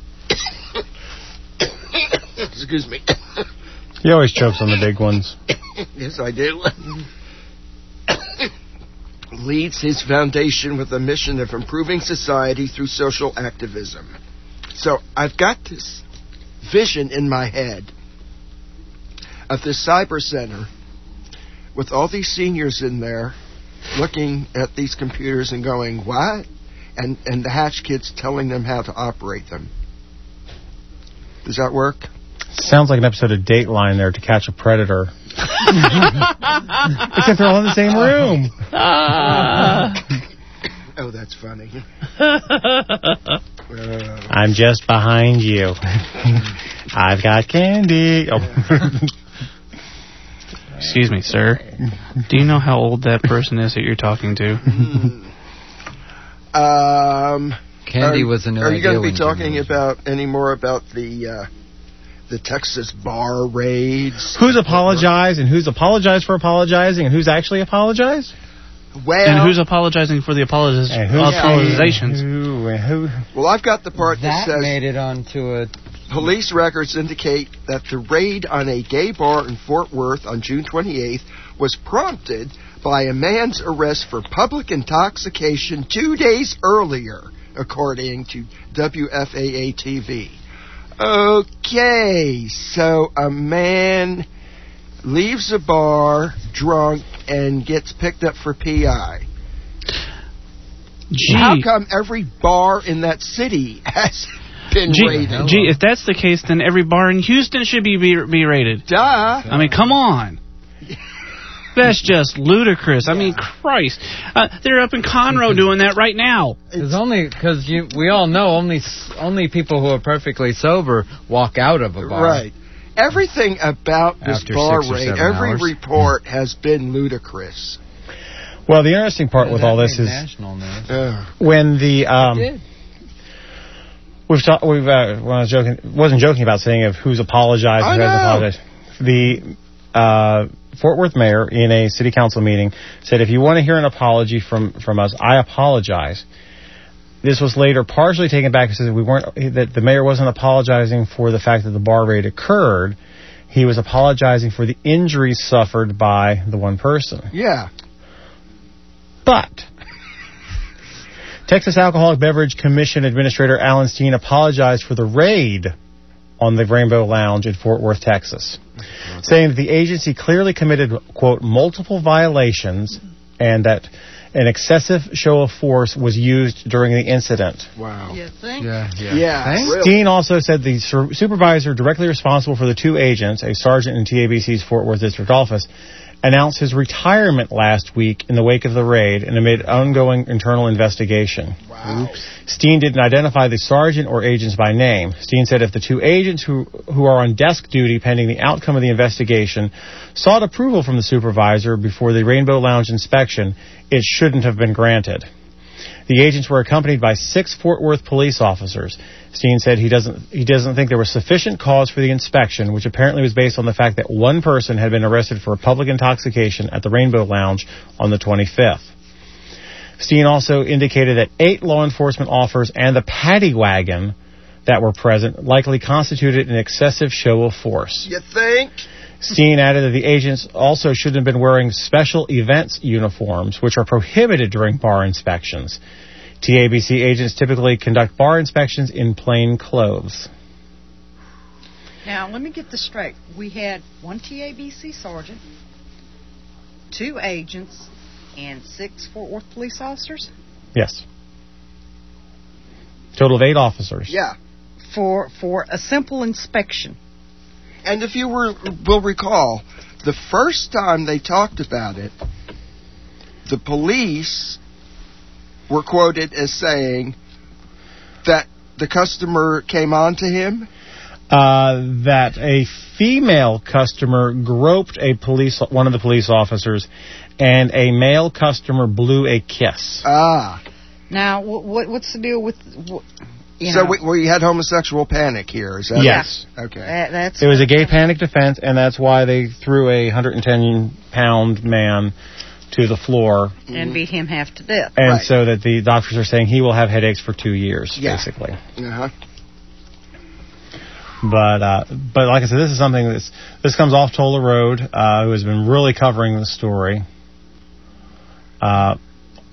excuse me. He always chokes on the big ones. Yes, I do. leads his foundation with a mission of improving society through social activism. So I've got this vision in my head of this cyber center with all these seniors in there looking at these computers and going, what? And, and the Hatch kids telling them how to operate them. Does that work? Sounds like an episode of Dateline there, To Catch a Predator. Except they're all in the same room. Oh, that's funny. uh, I'm just behind you. I've got candy. Oh. Excuse me, sir. Do you know how old that person is that you're talking to? um, Candy are, was a new Are you going to be idea talking about any more about the uh, the Texas bar raids? Who's apologized and who's apologized for apologizing and who's actually apologized? Well, and who's apologizing for the apologis- and who's apologizations? Who, who? Well, I've got the part that, That says made it onto a... police records indicate that the raid on a gay bar in Fort Worth on June twenty-eighth was prompted by a man's arrest for public intoxication two days earlier, according to W F A A T V. Okay, so a man leaves a bar drunk and gets picked up for P I. Gee. How come every bar in that city has been Gee, raided? gee, if that's the case, then every bar in Houston should be be, be raided. Duh. I mean, come on. That's just ludicrous. I mean, Christ. Uh, they're up in Conroe doing that right now. It's only because we all know only only people who are perfectly sober walk out of a bar. Right. Everything about this After bar six or raid, seven every hours. report has been ludicrous. Well, the interesting part with That all this made is national news. Uh, when the um, It did. we've talked. We've uh, when I was joking, wasn't joking about saying of who's apologized, I who hasn't know. apologized. The uh, Fort Worth mayor in a city council meeting said, "If you want to hear an apology from from us, I apologize." This was later partially taken back and said we weren't that the mayor wasn't apologizing for the fact that the bar raid occurred. He was apologizing for the injuries suffered by the one person. yeah. But Texas Alcoholic Beverage Commission Administrator Alan Steen apologized for the raid on the Rainbow Lounge in Fort Worth, Texas, saying that the agency clearly committed, quote, multiple violations and that an excessive show of force was used during the incident. Wow. You think? Yeah, yeah. Yeah. Thanks. Really. Steen also said the sur- supervisor directly responsible for the two agents, a sergeant in T A B C's Fort Worth District Office, announced his retirement last week in the wake of the raid and amid ongoing internal investigation. Wow. Steen didn't identify the sergeant or agents by name. Steen said if the two agents who, who are on desk duty pending the outcome of the investigation sought approval from the supervisor before the Rainbow Lounge inspection, it shouldn't have been granted. The agents were accompanied by six Fort Worth police officers. Steen said he doesn't he doesn't think there was sufficient cause for the inspection, which apparently was based on the fact that one person had been arrested for public intoxication at the Rainbow Lounge on the twenty-fifth. Steen also indicated that eight law enforcement officers and the paddy wagon that were present likely constituted an excessive show of force. You think? Steen added that the agents also shouldn't have been wearing special events uniforms, which are prohibited during bar inspections. T A B C agents typically conduct bar inspections in plain clothes. Now, let me get this straight. We had one T A B C sergeant, two agents, and six Fort Worth police officers? Yes. Total of eight officers. Yeah. For for a simple inspection. And if you were, will recall, the first time they talked about it, the police were quoted as saying that the customer came on to him. Uh, that a female customer groped a police one of the police officers, and a male customer blew a kiss. Ah. Now, what what's the deal with? What, you so know, we, we had homosexual panic here, is that Yes. it? Okay. that, that's It was a gay panic defense, and that's why they threw a one hundred ten pound man to the floor. and beat him half to death. And Right. so that the doctors are saying he will have headaches for two years, Yeah. basically. Uh-huh. But uh, but like I said, this is something that's this comes off Tola Road, uh, who has been really covering the story. Uh,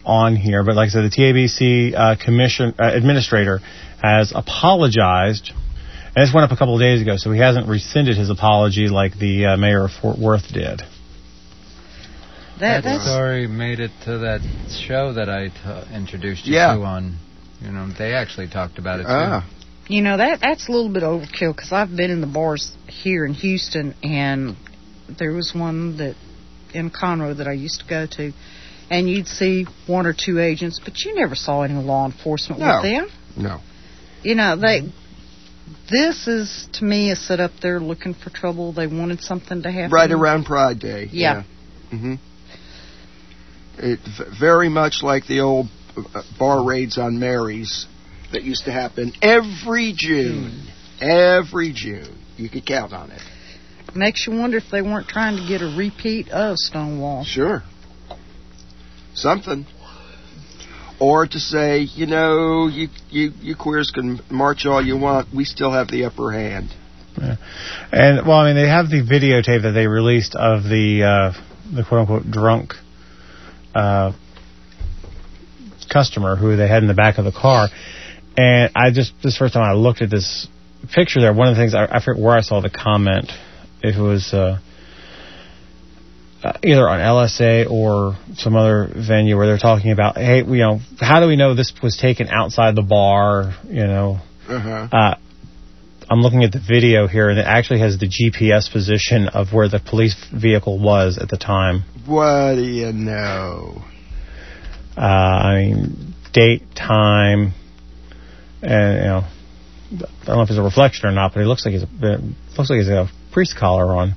on here, but like I said, the T A B C uh, commission uh, administrator has apologized. And this went up a couple of days ago, so he hasn't rescinded his apology like the uh, mayor of Fort Worth did. That, That- story made it to that show that I t- introduced you Yeah. to on. You know, they actually talked about it too. Ah. You know, that that's a little bit overkill because I've been in the bars here in Houston, and there was one that in Conroe that I used to go to, and you'd see one or two agents, but you never saw any law enforcement No. with them. No. You know, they. This is, to me, a set up there looking for trouble. They wanted something to happen. Right around Pride Day. Yeah. yeah. hmm It v- very much like the old uh, bar raids on Mary's that used to happen every June. Every June. You could count on it. Makes you wonder if they weren't trying to get a repeat of Stonewall. Sure. Something. Or to say, you know, you, you, you queers can march all you want. We still have the upper hand. Yeah. And, well, I mean, they have the videotape that they released of the, uh, the quote-unquote drunk uh, customer who they had in the back of the car. And I just, this first time I looked at this picture there, one of the things, I, I forget where I saw the comment, if it was uh, uh, either on L S A or some other venue where they're talking about, hey, you know, how do we know this was taken outside the bar, you know? Uh-huh. Uh, I'm looking at the video here, and it actually has the G P S position of where the police vehicle was at the time. What do you know? Uh, I mean, date, time, and, you know, I don't know if it's a reflection or not, but it looks like he's a, it looks like he's got a priest collar on.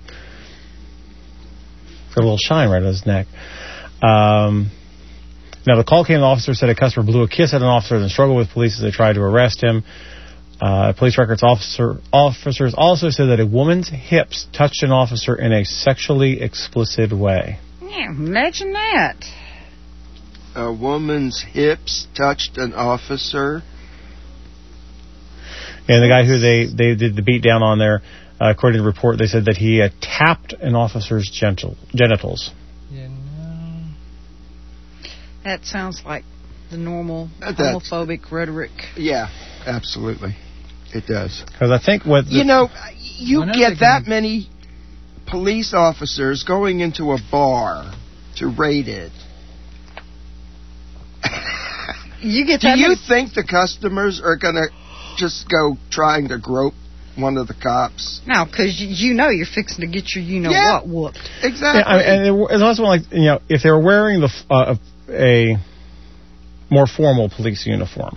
Got a little shine right on his neck. Um, now, the call came, the officer said a customer blew a kiss at an officer and struggled with police as they tried to arrest him. Uh, police records officer officers also said that a woman's hips touched an officer in a sexually explicit way. Yeah, imagine that. A woman's hips touched an officer. And the guy who they, they did the beat down on there, uh, according to the report, they said that he uh, tapped an officer's gentle, genitals. You know. That sounds like the normal That's- homophobic rhetoric. Yeah, absolutely. It does. Because I think what... The, You know, you When are get they that gonna- many police officers going into a bar to raid it. You get Do that you many- think the customers are going to just go trying to grope one of the cops? No, because you, you know you're fixing to get your you know Yeah. what whooped. Exactly. Yeah, I mean, and it, it's also like, you know, if they were wearing the f- uh, a more formal police uniform,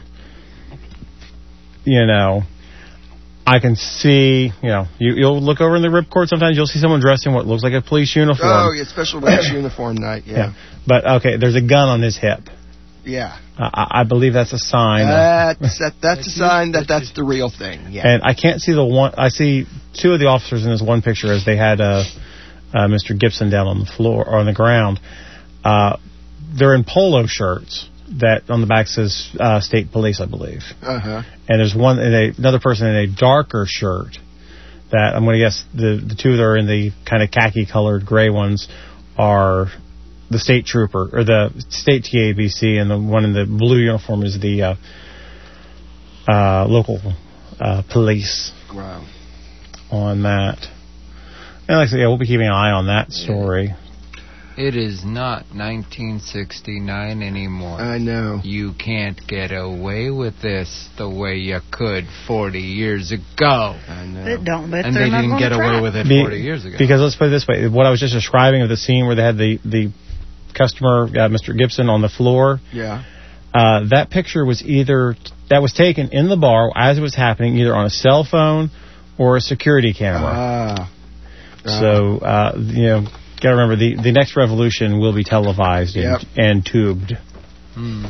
you know, I can see, you know, you, you'll look over in the ripcord sometimes, you'll see someone dressed in what looks like a police uniform. Oh, yeah, special ranch uniform night, yeah. Yeah. But, okay, there's a gun on his hip. Yeah. Uh, I, I believe that's a sign. of- That's, that, that's a sign that that's the real thing, yeah. And I can't see the one. I see two of the officers in this one picture as they had uh, uh, Mister Gibson down on the floor or on the ground. Uh, they're in polo shirts that on the back says uh, State Police, I believe. Uh-huh. And there's one, in a, another person in a darker shirt. That I'm going to guess the the two that are in the kind of khaki colored gray ones are the state trooper or the state T A B C, and the one in the blue uniform is the uh, uh, local uh, police. Wow. On that. And like I said, yeah, we'll be keeping an eye on that story. It is not nineteen sixty-nine anymore. I know. You can't get away with this the way you could forty years ago. I know. It don't, but And they're they not didn't gonna get try. away with it Be- forty years ago. Because let's put it this way, what I was just describing of the scene where they had the, the customer, uh, Mister Gibson, on the floor, Yeah. uh, that picture was either, that was taken in the bar as it was happening, either on a cell phone or a security camera. Ah. So, uh, you know, got to remember, the, the next revolution will be televised and, Yep. and tubed. Hmm.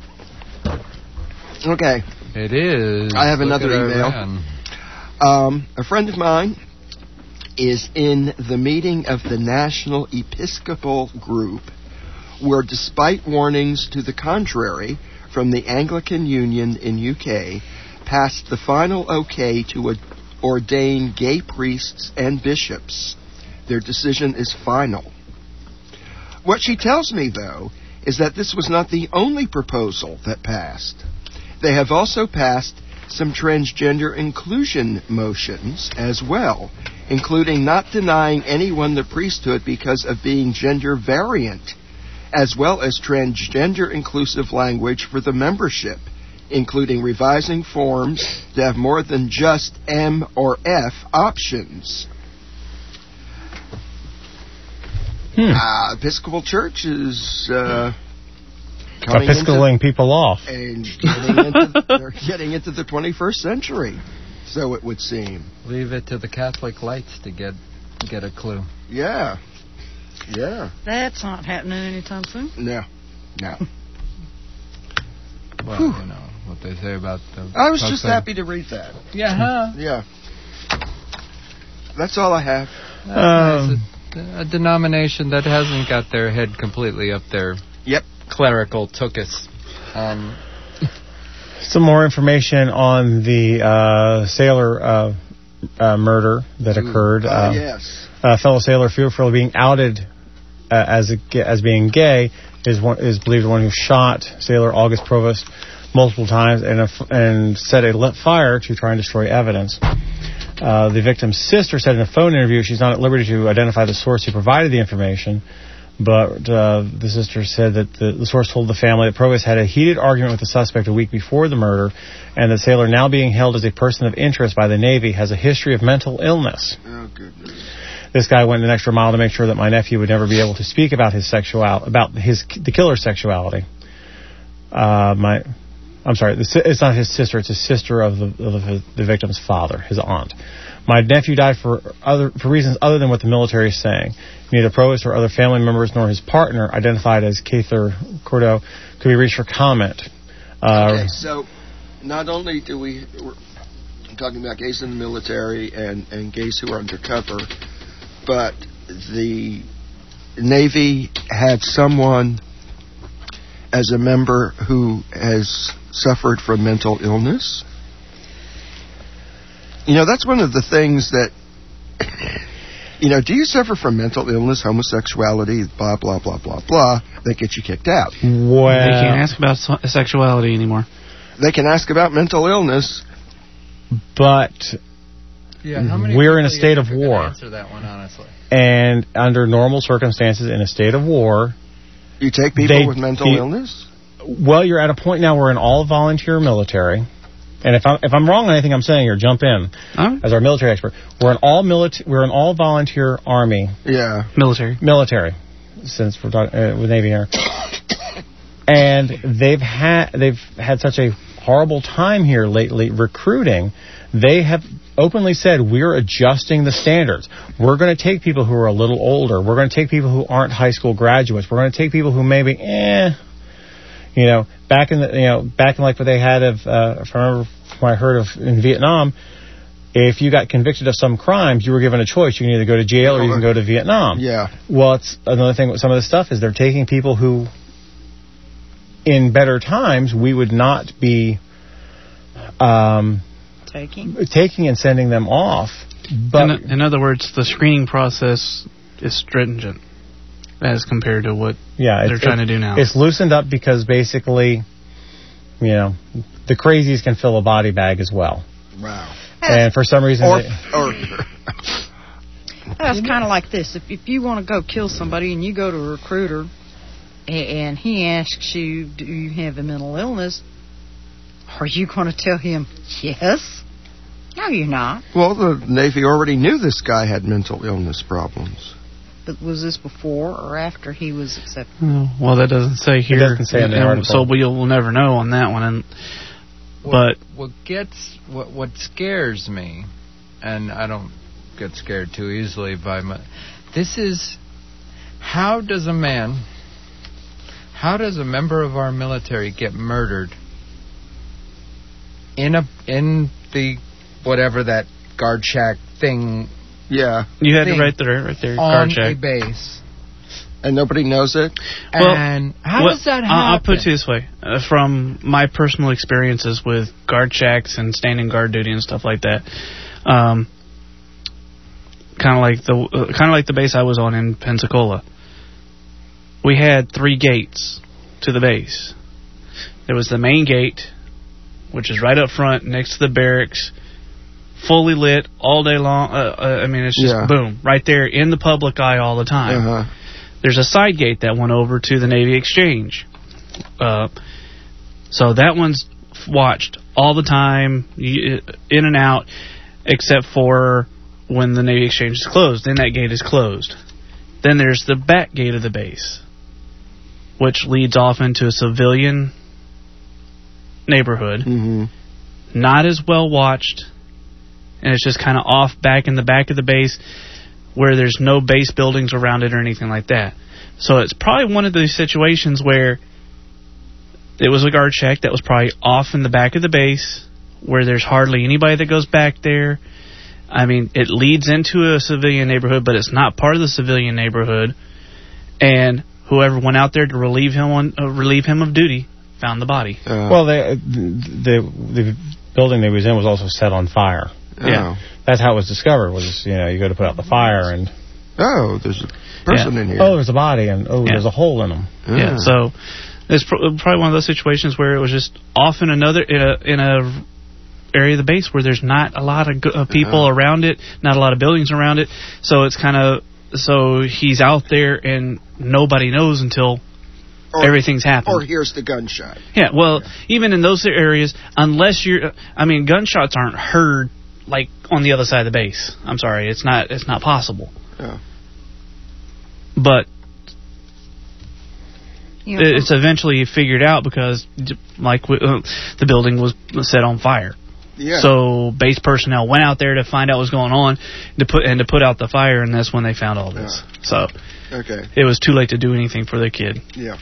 Okay. It is. I have Look another at email. Iran. Um, a friend of mine is in the meeting of the National Episcopal Group, where despite warnings to the contrary from the Anglican Union in U K, passed the final okay to ad- ordain gay priests and bishops. Their decision is final. What she tells me, though, is that this was not the only proposal that passed. They have also passed some transgender inclusion motions as well, including not denying anyone the priesthood because of being gender variant, as well as transgender inclusive language for the membership, including revising forms to have more than just M or F options. Hmm. Uh, Episcopal Church is uh, coming Episcopaling into, people off. and getting into, they're getting into the twenty-first century, so it would seem. Leave it to the Catholic lights to get get a clue. Yeah, yeah. That's not happening anytime soon. No, no. Well, Whew. you know what they say about the. I was just that- happy to read that. Yeah, huh? Yeah. That's all I have. Um, a, a denomination that hasn't got their head completely up their Yep. clerical tuchus. Um, Some more information on the uh, sailor uh, uh, murder that occurred. Uh, Um, yes. A fellow sailor, fearful of being outed uh, as a, as being gay, is one, is believed the one who shot sailor August Provost multiple times and, a, and set a lit fire to try and destroy evidence. Uh, the victim's sister said in a phone interview she's not at liberty to identify the source who provided the information, but uh, the sister said that the, the source told the family that Provost had a heated argument with the suspect a week before the murder, and the sailor, now being held as a person of interest by the Navy, has a history of mental illness. Oh, goodness. This guy went an extra mile to make sure that my nephew would never be able to speak about his sexual about his the killer's sexuality. Uh, my, I'm sorry, it's not his sister; it's his sister of the of the, the victim's father, his aunt. My nephew died for other for reasons other than what the military is saying. Neither Provost or other family members nor his partner, identified as Cather Cordo, could be reached for comment. Uh, Okay, so not only do we we're talking about gays in the military and, and gays who are undercover, but the Navy had someone as a member who has suffered from mental illness. You know, that's one of the things that, you know, do you suffer from mental illness, homosexuality, blah, blah, blah, blah, blah, that gets you kicked out? Well, they can't ask about so- sexuality anymore. They can ask about mental illness. But yeah, how many we're in a people state you of think are gonna war. Answer that one honestly. And under normal circumstances, in a state of war, you take people they, with mental the, illness? Well, you're at a point now where an all-volunteer military, and if I'm if I'm wrong on anything I'm saying here, jump in huh? as our military expert. We're an all milita- We're an all-volunteer army. Yeah, military. Military, since we're talking uh, with Navy here, and they've had they've had such a horrible time here lately recruiting. They have openly said, we're adjusting the standards. We're going to take people who are a little older. We're going to take people who aren't high school graduates. We're going to take people who maybe, eh, you know, back in the, you know, back in like what they had of, uh, if I remember what I heard of in Vietnam, if you got convicted of some crimes, you were given a choice. You can either go to jail or you can go to Vietnam. Yeah. Well, it's another thing with some of this stuff is they're taking people who, in better times, we would not be, um, Taking? Taking and sending them off. But in, in other words, the screening process is stringent as compared to what yeah, they're trying to do now. It's loosened up because basically, you know, the crazies can fill a body bag as well. Wow. And for some reason... Or, they, or That's kind of like this. If, if you want to go kill somebody and you go to a recruiter and he asks you, do you have a mental illness, are you going to tell him yes? No, you're not. Well, the Navy already knew this guy had mental illness problems. But was this before or after he was accepted? Oh, well, that doesn't say here. It doesn't say in the and article. So we'll, we'll never know on that one. And What, but what gets what what scares me, and I don't get scared too easily by my. This is how does a man, how does a member of our military get murdered in a in the whatever that guard shack thing? Yeah, you had thing it right there, right there, on guard shack. a base, and nobody knows it. Well, and how well, does that happen? I'll put it this way: uh, from my personal experiences with guard shacks and standing guard duty and stuff like that, um, kind of like the uh, kind of like the base I was on in Pensacola. We had three gates to the base. There was the main gate, which is right up front next to the barracks, fully lit all day long. Uh, uh, I mean, it's just Yeah. boom, right there in the public eye all the time. Uh-huh. There's a side gate that went over to the Navy Exchange. Uh, so that one's watched all the time, in and out, except for when the Navy Exchange is closed. Then that gate is closed. Then there's the back gate of the base, which leads off into a civilian neighborhood. Mm-hmm. Not as well watched, and it's just kind of off back in the back of the base where there's no base buildings around it or anything like that. So it's probably one of those situations where it was a guard shack that was probably off in the back of the base where there's hardly anybody that goes back there. I mean, it leads into a civilian neighborhood, but it's not part of the civilian neighborhood. And whoever went out there to relieve him on uh, relieve him of duty found the body. Uh, well, the, the the building they was in was also set on fire. Oh. Yeah, that's how it was discovered. Was you know you go to put out the fire and oh, there's a person yeah. in here. Oh, there's a body and oh, yeah. there's a hole in them. Yeah. yeah. So it's pr- probably one of those situations where it was just off in another in a in a area of the base where there's not a lot of go- uh, people Uh-huh. around it, not a lot of buildings around it. So it's kind of so he's out there and nobody knows until Or- everything's happened. Or here's the gunshot. Yeah, well, even in those areas, unless you're, I mean, gunshots aren't heard like on the other side of the base. I'm sorry, it's not, it's not possible. Yeah. But You know, it's eventually figured out because, like, uh, the building was set on fire. Yeah. So base personnel went out there to find out what was going on, to put and to put out the fire, and that's when they found all this. Yeah. So Okay. it was too late to do anything for the kid. Yeah.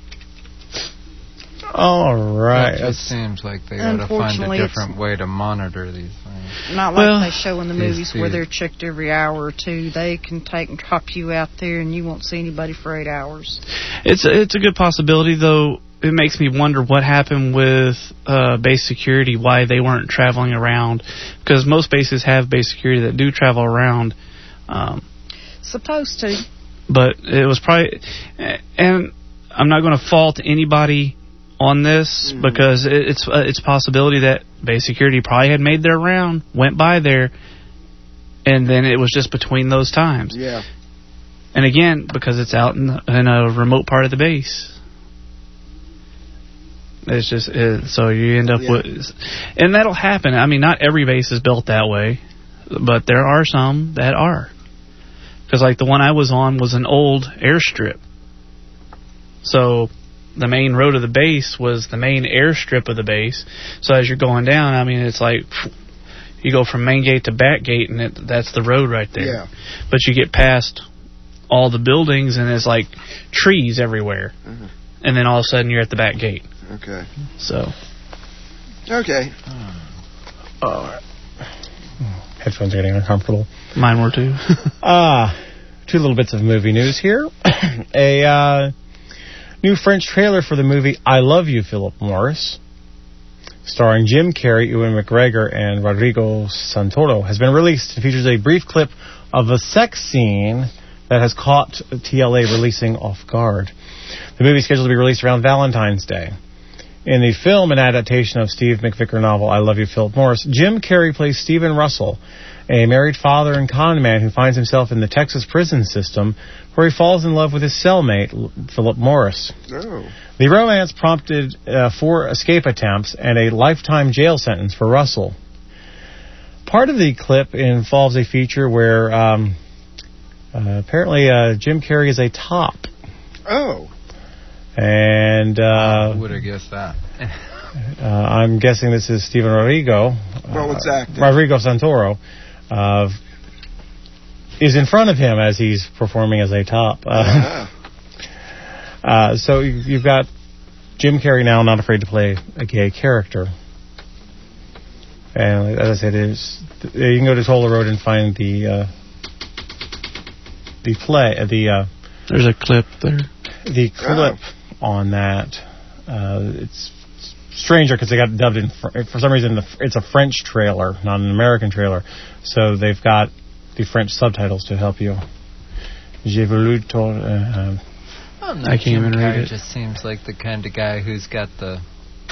All right. It just seems like they got to find a Unfortunately, different way to monitor these things. not like Well, they show in the these movies where two- they're checked every hour or two. They can take and drop you out there and you won't see anybody for eight hours. It's it's a good possibility, though. It makes me wonder what happened with uh, base security, why they weren't traveling around. Because most bases have base security that do travel around. Um, Supposed to. but it was probably... And I'm not going to fault anybody on this, Mm-hmm. because it, it's uh, it's a possibility that base security probably had made their round, went by there, and then it was just between those times. Yeah. And again, because it's out in, in a remote part of the base. It's just uh, so you end up Yeah. with, and that'll happen. I mean, not every base is built that way, but there are some that are. Because like the one I was on was an old airstrip, so the main road of the base was the main airstrip of the base. So as you're going down, I mean, it's like you go from main gate to back gate, and it, that's the road right there. Yeah. But you get past all the buildings, and it's like trees everywhere, Mhm. and then all of a sudden you're at the back gate. Okay. So Okay. Uh, headphones are getting uncomfortable. mine were too. Ah, two little bits of movie news here. A uh, new French trailer for the movie I Love You, Philip Morris, starring Jim Carrey, Ewan McGregor, and Rodrigo Santoro, has been released. It features a brief clip of a sex scene that has caught T L A releasing off guard. The movie is scheduled to be released around Valentine's Day. In the film, an adaptation of Steve McVicker novel I Love You, Philip Morris, Jim Carrey plays Stephen Russell, a married father and con man who finds himself in the Texas prison system, where he falls in love with his cellmate, Philip Morris. Oh. The romance prompted uh, four escape attempts and a lifetime jail sentence for Russell. Part of the clip involves a feature where um, uh, apparently uh, Jim Carrey is a top. Oh. And uh, Who would have guessed that? uh, I'm guessing this is Stephen Rodrigo. Well, it's uh, acting. Rodrigo Santoro. Uh, is in front of him as he's performing as a top. Uh, Ah. uh, so you- you've got Jim Carrey now not afraid to play a gay character. And as I said, is you can go to Toller Road and find the uh, the play, uh, the uh, There's a clip there. the clip on that. Uh, it's stranger because they got it dubbed in fr- for some reason. The, it's a French trailer, not an American trailer, so they've got the French subtitles to help you. J'ai voulu to, uh, don't know. I can't Jim even read Carrey it. just seems like the kind of guy who's got the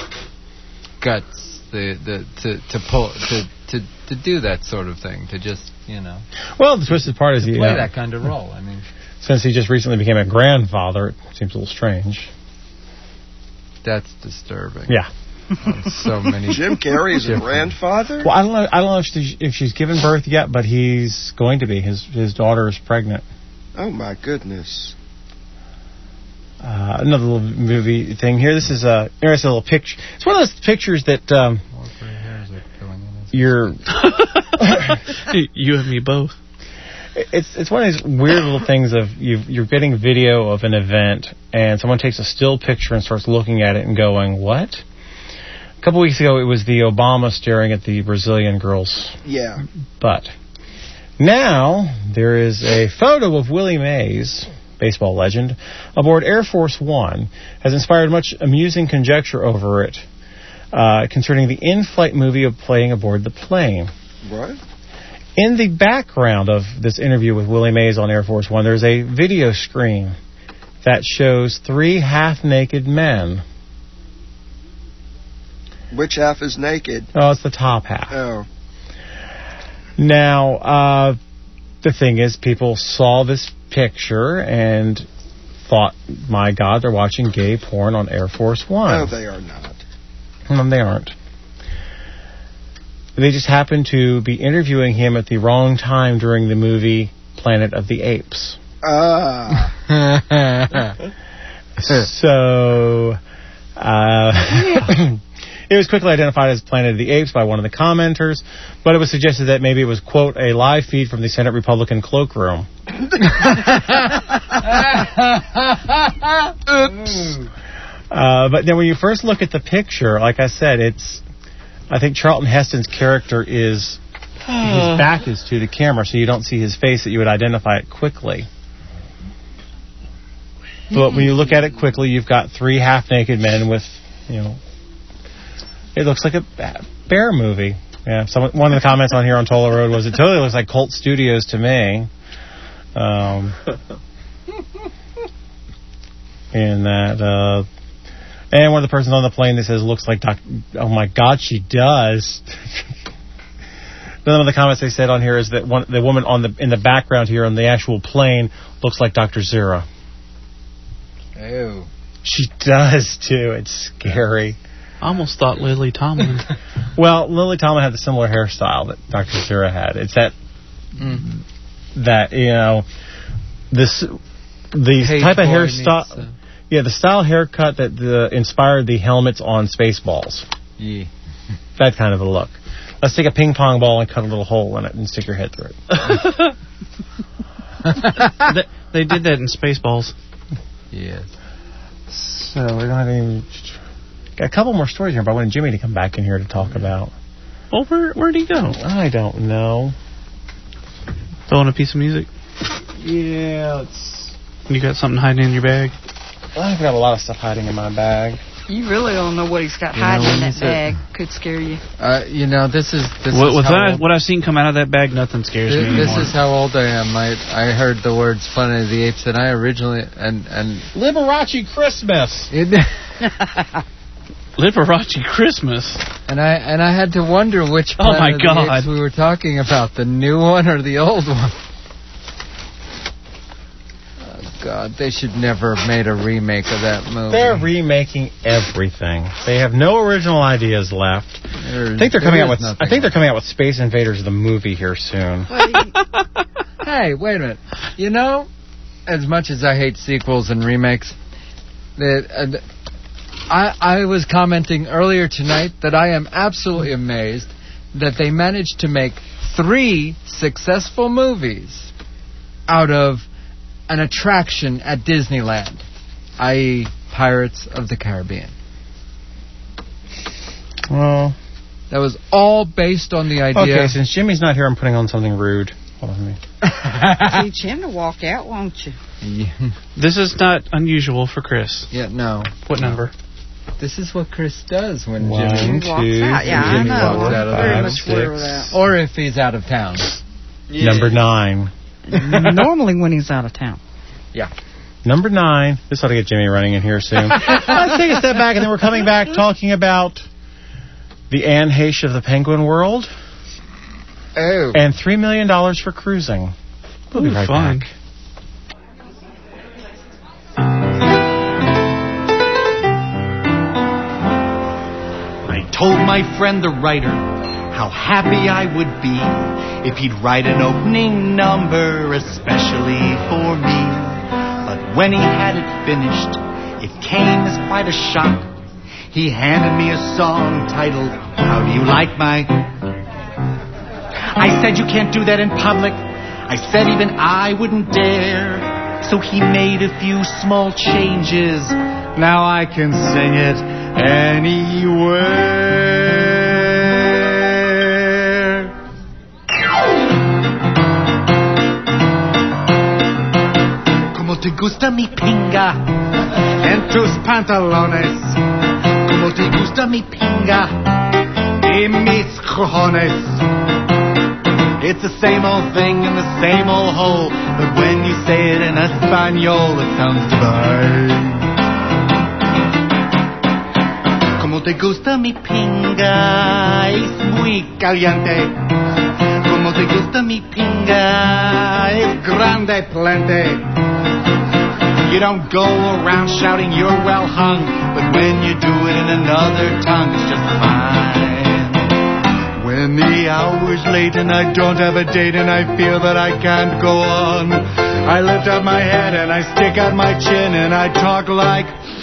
guts, the the to to pull to to to do that sort of thing. To just you know. Well, the twisted part is to he play uh, that kind of role. I mean, since he just recently became a grandfather, it seems a little strange. that's disturbing. Yeah. On so many. Jim Carrey is a different- grandfather? Well, I don't know. I don't know if she's, if she's given birth yet, but he's going to be. His his daughter is pregnant. Oh, my goodness. Uh, another little movie thing here. This is a interesting little picture. It's one of those pictures that um, you're. You and me both. It's it's one of these weird little things of you you're getting video of an event and someone takes a still picture and starts looking at it and going, what? A couple weeks ago it was the Obama staring at the Brazilian girl's Yeah. butt. Now there is a photo of Willie Mays, baseball legend, aboard Air Force One, has inspired much amusing conjecture over it uh, concerning the in-flight movie of playing aboard the plane. What? In the background of this interview with Willie Mays on Air Force One, there's a video screen that shows three half-naked men. Which half is naked? Oh, it's the top half. Oh. Now, uh, the thing is, people saw this picture and thought, my God, they're watching gay porn on Air Force One. No, they are not. No, they aren't. They just happened to be interviewing him at the wrong time during the movie Planet of the Apes. Ah. So, uh, it was quickly identified as Planet of the Apes by one of the commenters, but it was suggested that maybe it was, quote, a live feed from the Senate Republican cloakroom. Oops. Uh, but then when you first look at the picture, like I said, it's, I think Charlton Heston's character is, his back is to the camera, so you don't see his face, that you would identify it quickly. But when you look at it quickly, you've got three half-naked men with, you know, it looks like a bear movie. Yeah, someone, one of the comments on here on Tola Road was, it totally looks like Colt Studios to me. Um, and that, uh, and one of the persons on the plane that says, looks like Doc, oh my God, she does. One of the comments they said on here is that one, the woman on the in the background here on the actual plane looks like Doctor Zira. Ew. She does, too. It's scary. I almost thought Lily Tomlin. Well, Lily Tomlin had the similar hairstyle that Doctor Zira had. It's that, Mm-hmm. that you know, this the Page type of boy hairstyle. needs, uh, Yeah, the style haircut that the, inspired the helmets on Spaceballs. Yeah. That kind of a look. Let's take a ping pong ball and cut a little hole in it and stick your head through it. they, they did that in Spaceballs. Yes. So we don't have any. Got a couple more stories here, but I wanted Jimmy to come back in here to talk about. Well, where where'd he go? I don't know. Throwing a piece of music. Yeah, it's. You got something hiding in your bag? I've got a lot of stuff hiding in my bag. You really don't know what he's got You know, hiding in when that you said- bag. Could scare you. Uh, you know, this is this What, is with how that, old, what I've seen come out of that bag, nothing scares this, me this anymore. is how old I am. I I heard the words Planet of the Apes, and I originally and and Liberace Christmas. it, Liberace Christmas. and I and I had to wonder which Oh, Planet my of the God. Apes we were talking about, the new one or the old one. Oh God, they should never have made a remake of that movie. They're remaking everything. They have no original ideas left. There- I think they're coming there out is with. nothing I think they're coming out with Space Invaders the movie here soon. Hey, wait a minute. You know, as much as I hate sequels and remakes, that uh, I I was commenting earlier tonight that I am absolutely amazed that they managed to make three successful movies out of an attraction at Disneyland, that is. Pirates of the Caribbean. Well, that was all based on the idea. Okay, since Jimmy's not here, I'm putting on something rude. Hold on a minute. Teach him to walk out, won't you? Yeah. This is not unusual for Chris. Yeah, no. What no. number? This is what Chris does when One, Jimmy two, walks out. Yeah, I Jimmy know. walks out of the Very house. much familiar with that. Or if he's out of town. Number nine. Normally when he's out of town. Yeah. Number nine. This ought to get Jimmy running in here soon. Let's take a step back, and then we're coming back talking about the Anne Heche of the penguin world. Oh. And three million dollars for cruising. We'll be Ooh, right fun. back. I told my friend the writer how happy I would be if he'd write an opening number especially for me. But when he had it finished, it came as quite a shock. He handed me a song titled, How Do You Like My... I said, you can't do that in public. I said even I wouldn't dare. So he made a few small changes. Now I can sing it anywhere. Como te gusta mi pinga en tus pantalones. Como te gusta mi pinga y mis cojones. It's the same old thing in the same old hole, but when you say it in Espanol, it sounds divine. Como te gusta mi pinga, es muy caliente. Como te gusta mi pinga, es grande plenty. You don't go around shouting you're well hung, but when you do it in another tongue, it's just fine. When the hour's late and I don't have a date and I feel that I can't go on, I lift up my head and I stick out my chin and I talk like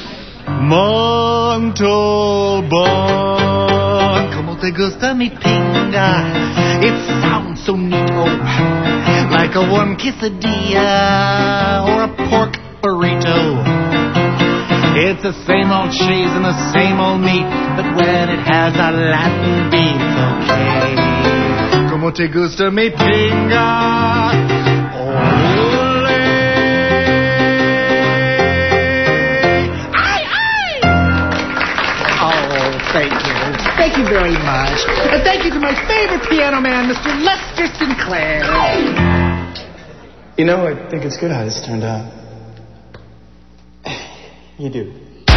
Montalban. Como te gusta mi pinga? It sounds so neat, oh, like a warm quesadilla or a pork burrito. It's the same old cheese and the same old meat, but when it has a Latin beat, it's okay. Como te gusta mi pinga? Ole. Ay, ay. Oh, thank you. Thank you very much. And thank you to my favorite piano man, Mister Lester Sinclair. You know, I think it's good how this turned out. You do.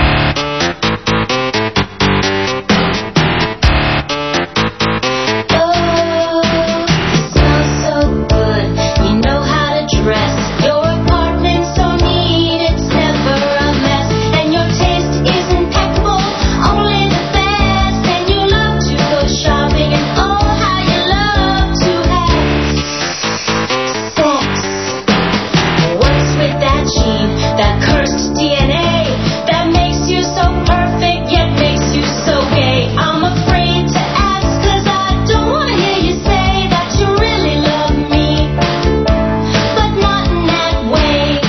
That cursed D N A that makes you so perfect yet makes you so gay. I'm afraid to ask cause I don't want to hear you say that you really love me, but not in that way.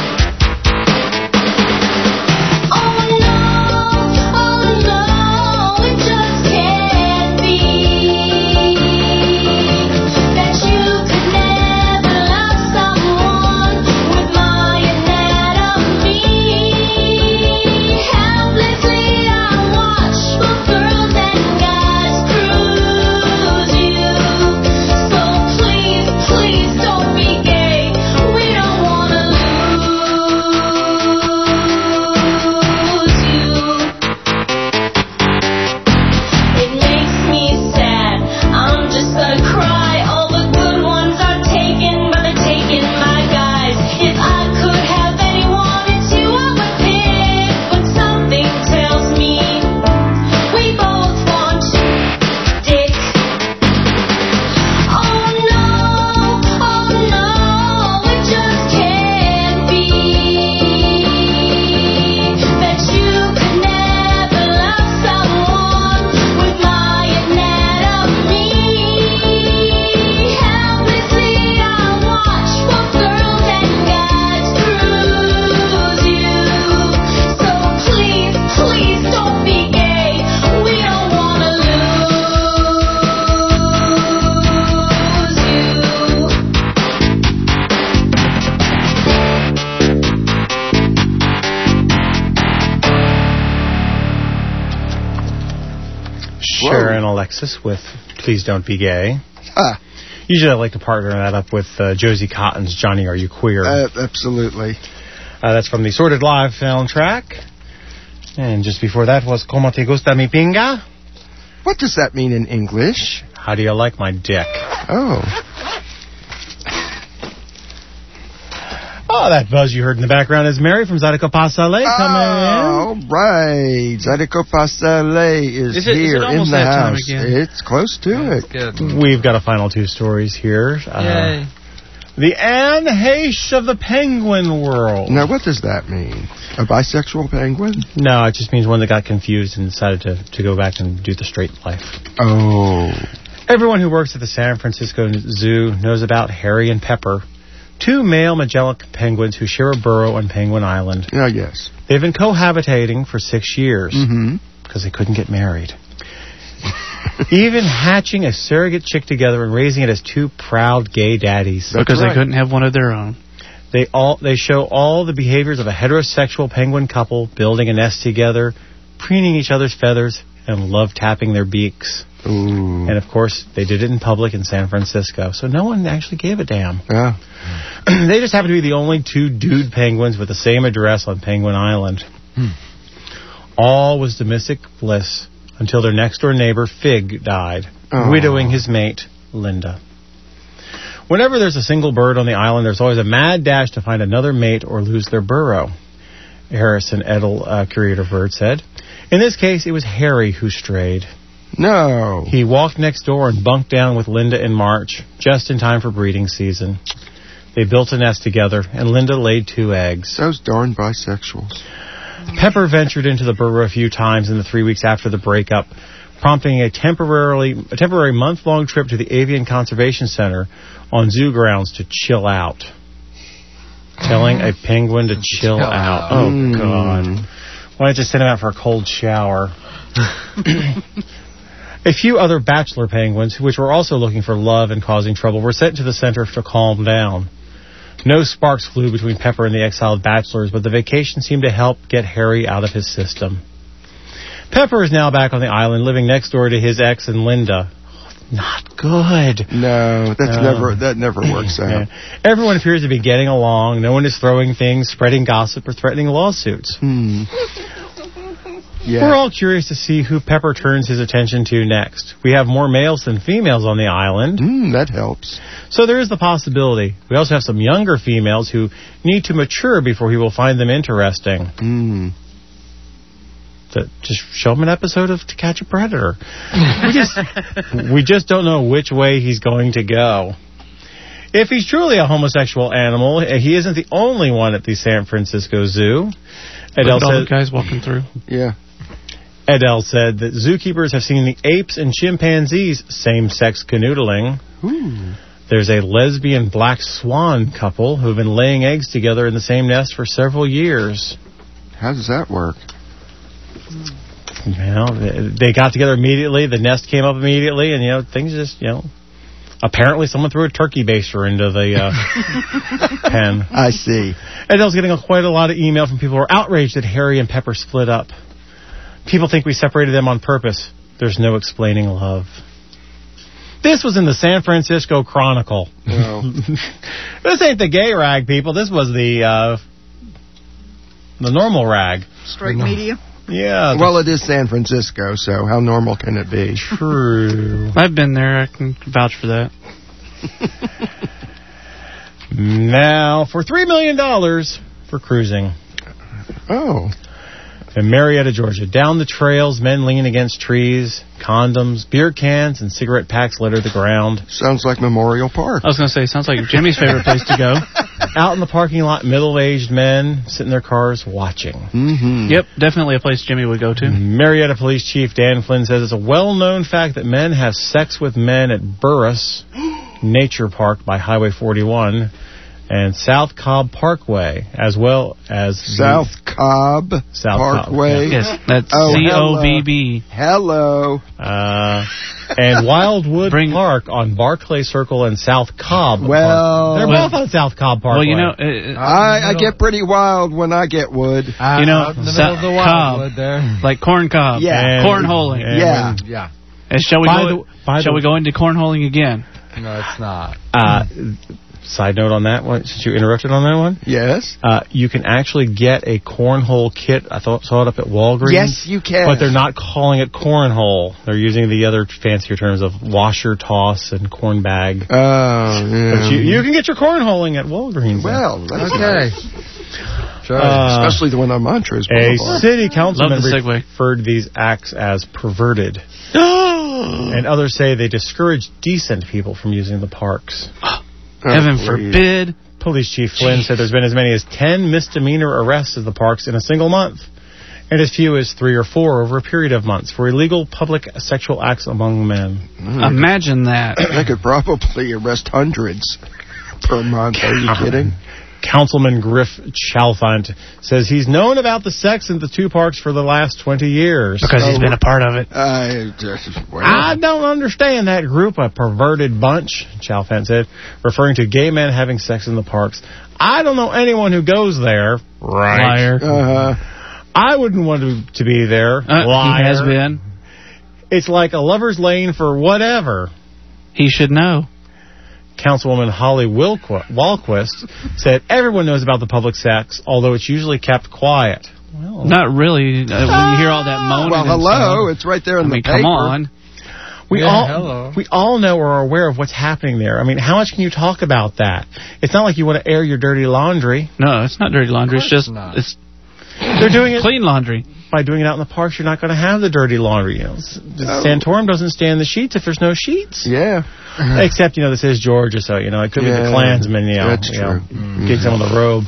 Oh no, oh no, it just can't be that you could never love someone with my anatomy. Helplessly I watch both girls and guys cruise you. So please, please don't be gay. We don't wanna lose you. It makes me sad. I'm just gonna cry. All the good ones are taken, but they're taking my guys. If I could have anyone, it's you I would pick. But something tells me we both want dick. Oh no, oh no, it just can't be that you could never love someone with my anatomy. Helplessly I watch both girls and guys cruise you. So please, please don't be gay. We don't wanna lose Sharon Alexis with Please Don't Be Gay. Ah. Usually I like to partner that up with uh, Josie Cotton's Johnny Are You Queer? Uh, absolutely. Uh, that's from the Sorted Live soundtrack. And just before that was Como Te Gusta Mi Pinga? What does that mean in English? How do you like my dick? Oh. Oh, that buzz you heard in the background is Mary from Zydeco Pasale coming All in. right. Zydeco Pasale is, Is it- is here it almost in the that time house. again? It's close to it. We've got a final two stories here. Uh, Yay. The Anne Heche of the penguin world. Now, what does that mean? A bisexual penguin? No, it just means one that got confused and decided to, to go back and do the straight life. Oh. Everyone who works at the San Francisco Zoo knows about Harry and Pepper, two male Magellan penguins who share a burrow on Penguin Island. Yeah, yes. They've been cohabitating for six years because Mm-hmm. they couldn't get married. Even hatching a surrogate chick together and raising it as two proud gay daddies. Because they couldn't have one of their own. They all they show all the behaviors of a heterosexual penguin couple building a nest together, preening each other's feathers, and love tapping their beaks. Ooh. And of course, they did it in public in San Francisco, so no one actually gave a damn. Yeah. They just happen to be the only two dude penguins with the same address on Penguin Island. Hmm. All was domestic bliss until their next-door neighbor, Fig, died, Oh. widowing his mate, Linda. Whenever there's a single bird on the island, there's always a mad dash to find another mate or lose their burrow, Harrison Edel, uh, curator of Bird, said. In this case, it was Harry who strayed. No. He walked next door and bunked down with Linda in March, just in time for breeding season. They built a nest together, and Linda laid two eggs. Those darn bisexuals. Pepper ventured into the burrow a few times in the three weeks after the breakup, prompting a temporarily a temporary month-long trip to the Avian Conservation Center on zoo grounds to chill out. Telling a penguin to chill, Chill out. out. Oh, Mm. God. Why don't you send him out for a cold shower? A few other bachelor penguins, which were also looking for love and causing trouble, were sent to the center to calm down. No sparks flew between Pepper and the exiled bachelors, but the vacation seemed to help get Harry out of his system. Pepper is now back on the island, living next door to his ex and Linda. Not good. No, that's No. never that never works out. Yeah. Everyone appears to be getting along. No one is throwing things, spreading gossip, or threatening lawsuits. Hmm. Yeah. We're all curious to see who Pepper turns his attention to next. We have more males than females on the island. Mm, that helps. So there is the possibility. We also have some younger females who need to mature before he will find them interesting. Mm. To just show him an episode of To Catch a Predator. we just we just don't know which way he's going to go. If he's truly a homosexual animal, he isn't the only one at the San Francisco Zoo. Look Adele at all said, the guys walking through. Yeah. Adele said that zookeepers have seen the apes and chimpanzees same-sex canoodling. Ooh. There's a lesbian black swan couple who've been laying eggs together in the same nest for several years. How does that work? Well, they got together immediately. The nest came up immediately, and, you know, things just, you know... Apparently someone threw a turkey baster into the uh, pen. I see. Adele's getting a, quite a lot of email from people who are outraged that Harry and Pepper split up. People think we separated them on purpose. There's no explaining love. This was in the San Francisco Chronicle. Well. This ain't the gay rag, people. This was the uh, the normal rag. Straight media. Yeah. Well, it is San Francisco, so how normal can it be? True. I've been there. I can vouch for that. Now, for three million dollars for cruising. Oh. In Marietta, Georgia. Down the trails, men lean against trees, condoms, beer cans, and cigarette packs litter the ground. Sounds like Memorial Park. I was going to say, sounds like Jimmy's favorite place to go. Out in the parking lot, middle-aged men sit in their cars watching. Mm-hmm. Yep, definitely a place Jimmy would go to. Marietta Police Chief Dan Flynn says it's a well-known fact that men have sex with men at Burris Nature Park by Highway forty-one and South Cobb Parkway, as well as South Cobb South Parkway. Cobb, Yes, that's Oh, C O B B. Hello. Uh, and Wildwood Bring- Park on Barclay Circle and South Cobb. Well- Park. They're Well- both on South Cobb Parkway. Well, you know, uh, I, I get pretty wild when I get wood. Uh, you know, out in the Sa- middle of the Cobb, wildwood there. like corn cob, Yeah. And- cornholing. and Yeah. when- Yeah. And shall we By go? the- by shall the- we go into cornholing again? No, it's not. Uh, side note on that one, since you interrupted on that one. Yes. Uh, you can actually get a cornhole kit. I thought saw it up at Walgreens. Yes, you can. But they're not calling it cornhole. They're using the other fancier terms of washer, toss, and corn bag. Oh, yeah. But you, you can get your cornholing at Walgreens. Well, that's Okay. nice. Sure. Uh, Especially the one on Montrose A Boulevard. city councilman Love the segue. referred these acts as perverted. And others say they discourage decent people from using the parks. Heaven Oh, forbid. Police Chief Flynn said there's been as many as ten misdemeanor arrests at the parks in a single month, and as few as three or four over a period of months for illegal public sexual acts among men. Mm. Imagine that. They could probably arrest hundreds per month. Are you kidding? Councilman Griff Chalfant says he's known about the sex in the two parks for the last twenty years. Because he's been a part of it. I just, well, I don't understand that group, a perverted bunch, Chalfant said, referring to gay men having sex in the parks. I don't know anyone who goes there. Right. Liar. Uh-huh. I wouldn't want to, to be there. Uh, Liar. he has been. It's like a lover's lane for whatever. He should know. Councilwoman Holly Wilqu- Walquist said everyone knows about the public sex, although it's usually kept quiet. Well, Not really. Uh, when you hear all that moaning. well, and hello. stuff. It's right there in I the mean, paper. come on. We Yeah, all hello. we all know or are aware of what's happening there. I mean, how much can you talk about that? It's not like you want to air your dirty laundry. No, it's not dirty laundry. It's just not. it's They're doing it clean laundry. by doing it out in the parks. You're not going to have the dirty laundry. You know, S- Santorum doesn't stand the sheets if there's no sheets. Yeah. Except, you know, this is Georgia, so, you know, it could be Yeah, the Klansmen, you know. that's you know, true. Mm. Get some of the robe.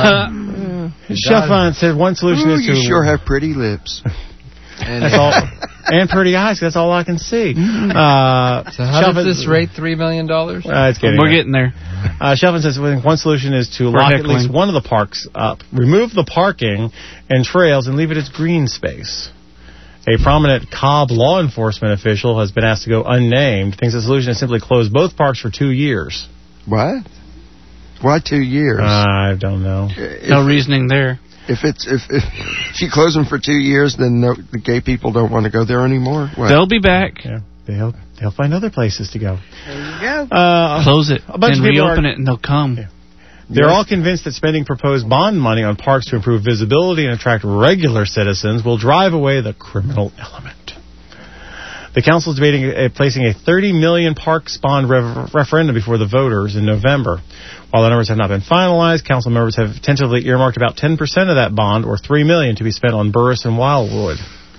Chefon said one solution Ooh, is you to... sure have pretty lips. And That's all. And pretty eyes, that's all I can see. Uh, So how Shelvin- does this rate three million dollars? Uh, it's getting We're there. getting there. Uh, Shelvin says one solution is to We're lock at heckling. least one of the parks up, remove the parking and trails, and leave it as green space. A prominent Cobb law enforcement official has been asked to go unnamed, thinks the solution is simply close both parks for two years. What? Why two years? I don't know. If- No reasoning there. If it's if, if if you close them for two years, then no, the gay people don't want to go there anymore. What? They'll be back. Yeah, they'll they'll find other places to go. There you go. Uh, Close it a bunch and of people reopen are- it, and they'll come. Yeah. They're all convinced that spending proposed bond money on parks to improve visibility and attract regular citizens will drive away the criminal element. The council is debating uh, placing a thirty million dollars parks bond rev- referendum before the voters in November. While the numbers have not been finalized, council members have tentatively earmarked about ten percent of that bond, or three million dollars, to be spent on Burris and Wildwood.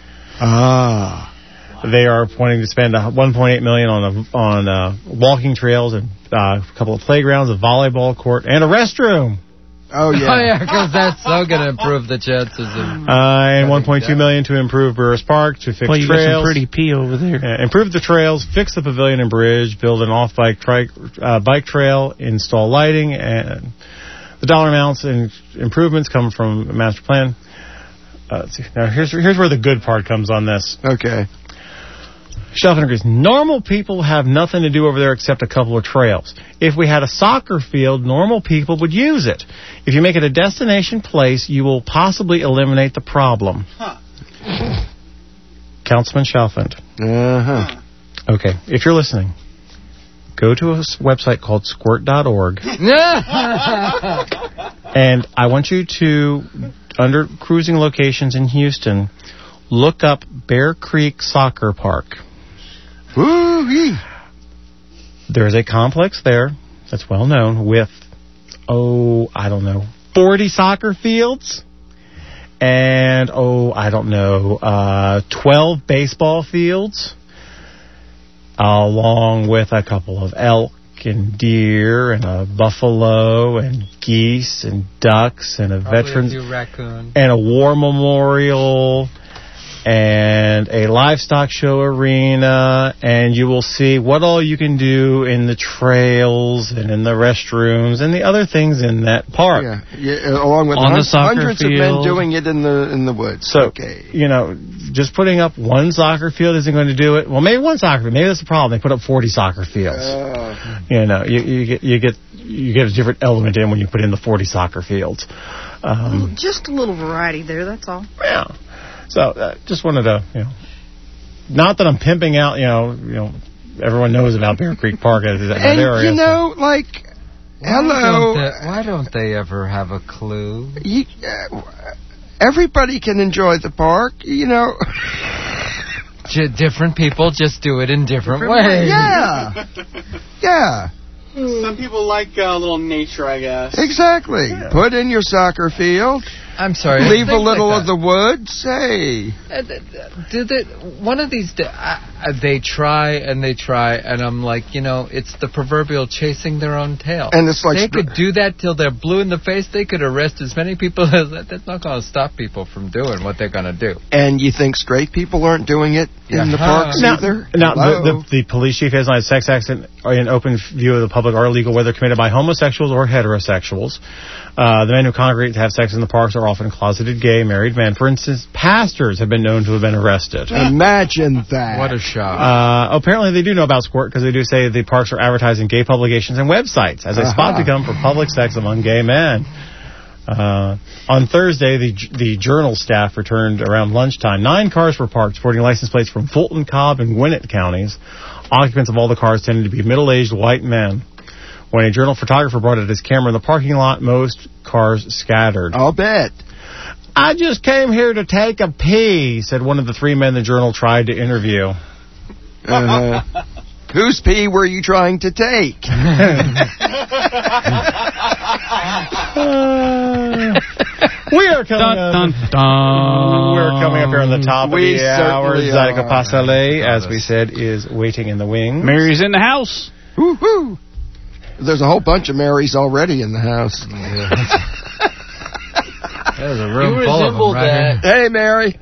Ah. They are planning to spend uh, one point eight million dollars on a, on uh, walking trails and uh, a couple of playgrounds, a volleyball court, and a restroom. Oh yeah. Oh yeah, because that's so going to improve the chances of. Uh, and one point two million dollars to improve Burris Park, to fix Well, you got some trails, pretty pee over there. uh, improve the trails, fix the pavilion and bridge, build an off-bike tri- uh, bike trail, install lighting, and the dollar amounts and improvements come from the master plan. Uh, let's see. Now here's here's where the good part comes on this. Okay. Shelfin agrees. Normal people have nothing to do over there except a couple of trails. If we had a soccer field, normal people would use it. If you make it a destination place, you will possibly eliminate the problem. Huh. Councilman Shelfin. Uh-huh. Okay, if you're listening, go to a s- website called squirt dot org. And I want you to, under cruising locations in Houston, look up Bear Creek Soccer Park. Woo-wee. There's a complex there that's well known with, oh, I don't know, forty soccer fields and, oh, I don't know, uh, twelve baseball fields, along with a couple of elk and deer and a buffalo and geese and ducks and a Probably veterans a few raccoon. and a war memorial and a livestock show arena, and you will see what all you can do in the trails and in the restrooms and the other things in that park. Yeah, yeah along with On the hun- soccer hundreds of men field. doing it in the in the woods. So, okay. you know, just putting up one soccer field isn't going to do it. Well, maybe one soccer field. Maybe that's the problem. They put up forty soccer fields. Uh, You know, you, you get you get you get a different element in when you put in the forty soccer fields. Um, Just a little variety there, that's all. Yeah. So, uh, just wanted to, you know, not that I'm pimping out, you know, you know, everyone knows about Bear Creek Park as that and area. you know, like, Hello. Why don't they, why don't they ever have a clue? You, uh, everybody can enjoy the park, you know. J- different people just do it in different, Different ways. Yeah. Yeah. Some people like a uh, little nature, I guess. Exactly. Yeah. Put in your soccer field. I'm sorry. Leave a little like of the woods. Hey. Uh, do they, one of these days, uh, they try and they try, and I'm like, you know, it's the proverbial chasing their own tail. And it's like they could do that till they're blue in the face. They could arrest as many people as that. That's not going to stop people from doing what they're going to do. And you think straight people aren't doing it in uh-huh. the parks now, either? Now, the, the, the police chief has on sex acts in, in open view of the public are illegal, whether committed by homosexuals or heterosexuals. Uh, the men who congregate to have sex in the parks are often closeted gay, married men. For instance, pastors have been known to have been arrested. Imagine that. What a shock. Uh, apparently they do know about Squirt because they do say the parks are advertising gay publications and websites as a uh-huh. spot to come for public sex among gay men. Uh, on Thursday, the the Journal staff returned around lunchtime. Nine cars were parked sporting license plates from Fulton, Cobb, and Gwinnett counties. Occupants of all the cars tended to be middle-aged white men. When a Journal photographer brought out his camera in the parking lot, most cars scattered. I'll bet. I just came here to take a pee, said one of the three men the Journal tried to interview. Uh-huh. Whose pee were you trying to take? uh, we are coming dun, up. Dun, dun. We're coming up here on the top we of the hour. Zydeco are. Pasale, as we said, is waiting in the wings. Mary's in the house. Woo-hoo. There's a whole bunch of Marys already in the house. Yeah. There's a room full of them right here. Hey, Mary.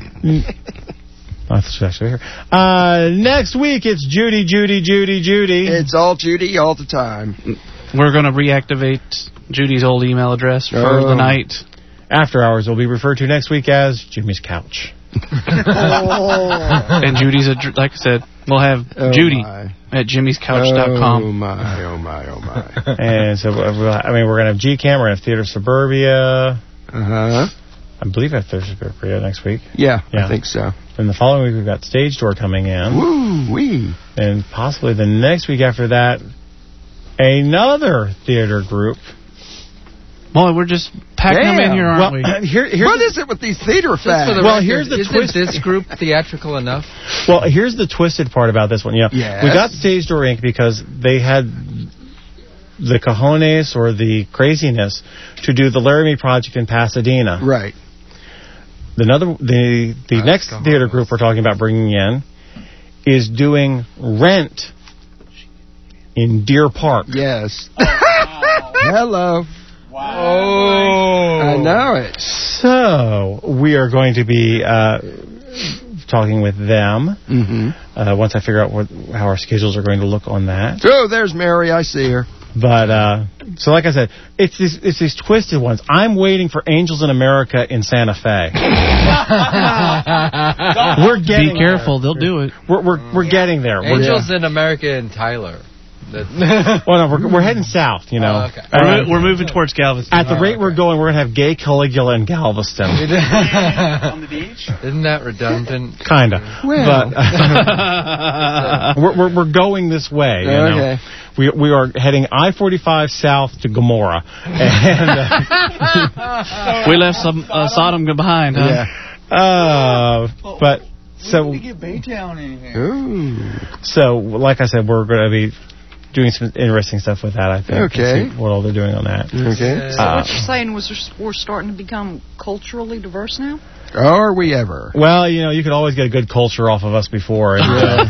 That's actually here. Uh, next week, it's Judy, Judy, Judy, Judy. It's all Judy all the time. We're going to reactivate Judy's old email address for oh. the night. After Hours will be referred to next week as Jimmy's Couch. oh. And Judy's, ad- like I said, we'll have oh Judy my. at jimmys couch dot com. Oh, my, oh, my, oh, my. And so, we'll, I mean, we're going to have G CAM, we're going to have Theater Suburbia. Uh-huh. I believe I have Theater Suburbia next week. Yeah, yeah, I think so. Then the following week, we've got Stage Door coming in. Woo, wee. And possibly the next week after that, another theater group. Boy, we're just packing Damn. them in here, aren't well, we? Here, here's what is it with these theater facts? The well, record, here's the isn't twist. this group theatrical enough? Well, here's the twisted part about this one. Yeah, yes. We got Stage Door Incorporated because they had the cojones or the craziness to do the Laramie Project in Pasadena. Right. The another the the That's next cojones. Theater group we're talking about bringing in is doing Rent in Deer Park. Yes. Oh, wow. Hello. Wow. Oh, I know it. So we are going to be uh, talking with them mm-hmm. uh, once I figure out what, how our schedules are going to look on that. Oh, there's Mary. I see her. But uh, so, like I said, it's these it's these twisted ones. I'm waiting for Angels in America in Santa Fe. We're getting. Be careful, there. they'll do it. We're we're we're getting there. Angels we're, in America in Tyler. well, no, we're we're heading south. You know, oh, okay. we're, uh, we're moving towards Galveston. At the oh, rate okay. we're going, we're gonna have gay Caligula in Galveston. On the beach? Isn't that redundant? Kinda, well. but uh, we're, we're we're going this way. You know? Okay. We we are heading I forty-five south to Gomorrah, and uh, we left some uh, Sodom behind. Huh? Yeah. Uh, but so we get Baytown in here. Ooh. So, like I said, we're going to be doing some interesting stuff with that. I think. Okay. See what all they're doing on that. Okay. So Uh, what you're saying was we're starting to become culturally diverse now? Are we ever? Well, you know, you could always get a good culture off of us before. And, uh,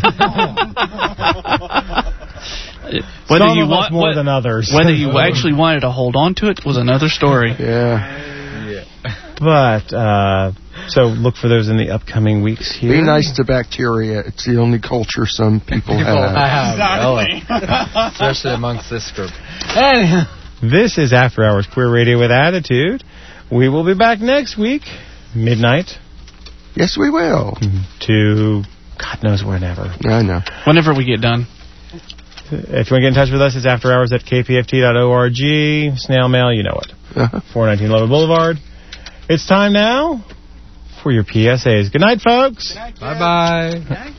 whether Some you of want us more what, than others. Whether you actually wanted to hold on to it was another story. Yeah. Yeah. But uh, so look for those in the upcoming weeks here. Be nice to bacteria. It's the only culture some people, People have. have. Exactly. Really. Especially amongst this group. Anyhow. This is After Hours Queer Radio with Attitude. We will be back next week, midnight. Yes, we will. To God knows whenever. I know. Whenever we get done. If you want to get in touch with us, it's after hours at k p f t dot org. Snail mail, you know it. Uh-huh. four nineteen Love Boulevard. It's time now for your P S As. Good night, folks. Bye-bye.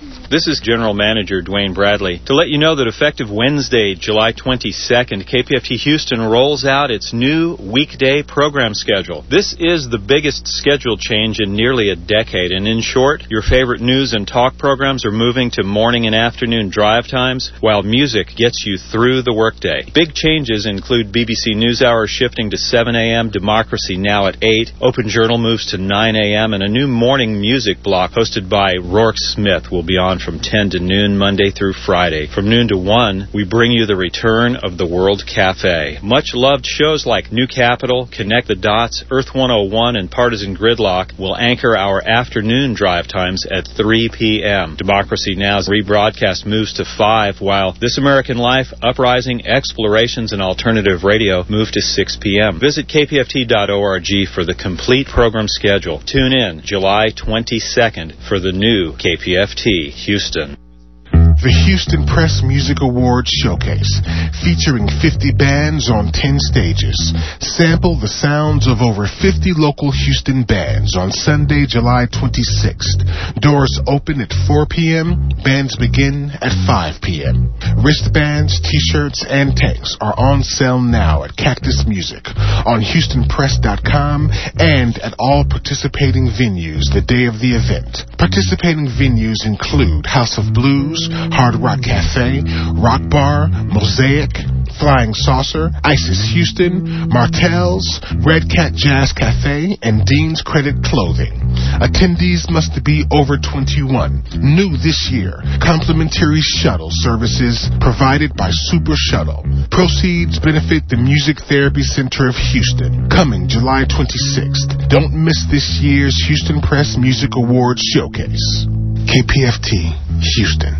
This is General Manager Dwayne Bradley to let you know that effective Wednesday, July twenty-second, K P F T Houston rolls out its new weekday program schedule. This is the biggest schedule change in nearly a decade, and in short, your favorite news and talk programs are moving to morning and afternoon drive times, while music gets you through the workday. Big changes include B B C NewsHour shifting to seven a.m., Democracy Now! At eight, Open Journal moves to nine a.m., and a new morning music block hosted by Rourke Smith will be on from ten to noon, Monday through Friday. From noon to one, we bring you the return of the World Cafe. Much-loved shows like New Capital, Connect the Dots, Earth one oh one, and Partisan Gridlock will anchor our afternoon drive times at three p.m. Democracy Now's rebroadcast moves to five, while This American Life, Uprising, Explorations, and Alternative Radio move to six p.m. Visit k p f t dot org for the complete program schedule. Tune in July twenty-second for the new K P F T Houston. The Houston Press Music Awards Showcase, featuring fifty bands on ten stages. Sample the sounds of over fifty local Houston bands on Sunday, July twenty-sixth. Doors open at four p.m., bands begin at five p.m. Wristbands, t-shirts, and tanks are on sale now at Cactus Music, on houston press dot com, and at all participating venues the day of the event. Participating venues include House of Blues, Hard Rock Cafe, Rock Bar, Mosaic, Flying Saucer, Isis Houston, Martell's, Red Cat Jazz Cafe, and Dean's Credit Clothing. Attendees must be over twenty-one. New this year, complimentary shuttle services provided by Super Shuttle. Proceeds benefit the Music Therapy Center of Houston. Coming July twenty-sixth. Don't miss this year's Houston Press Music Awards Showcase. K P F T, Houston.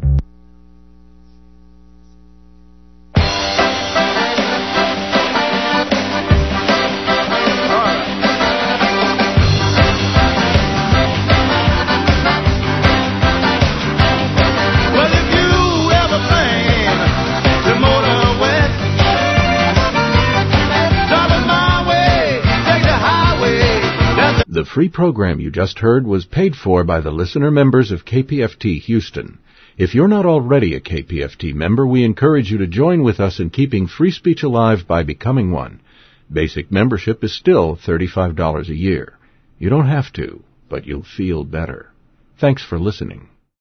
The free program you just heard was paid for by the listener members of K P F T Houston. If you're not already a K P F T member, we encourage you to join with us in keeping free speech alive by becoming one. Basic membership is still thirty-five dollars a year. You don't have to, but you'll feel better. Thanks for listening.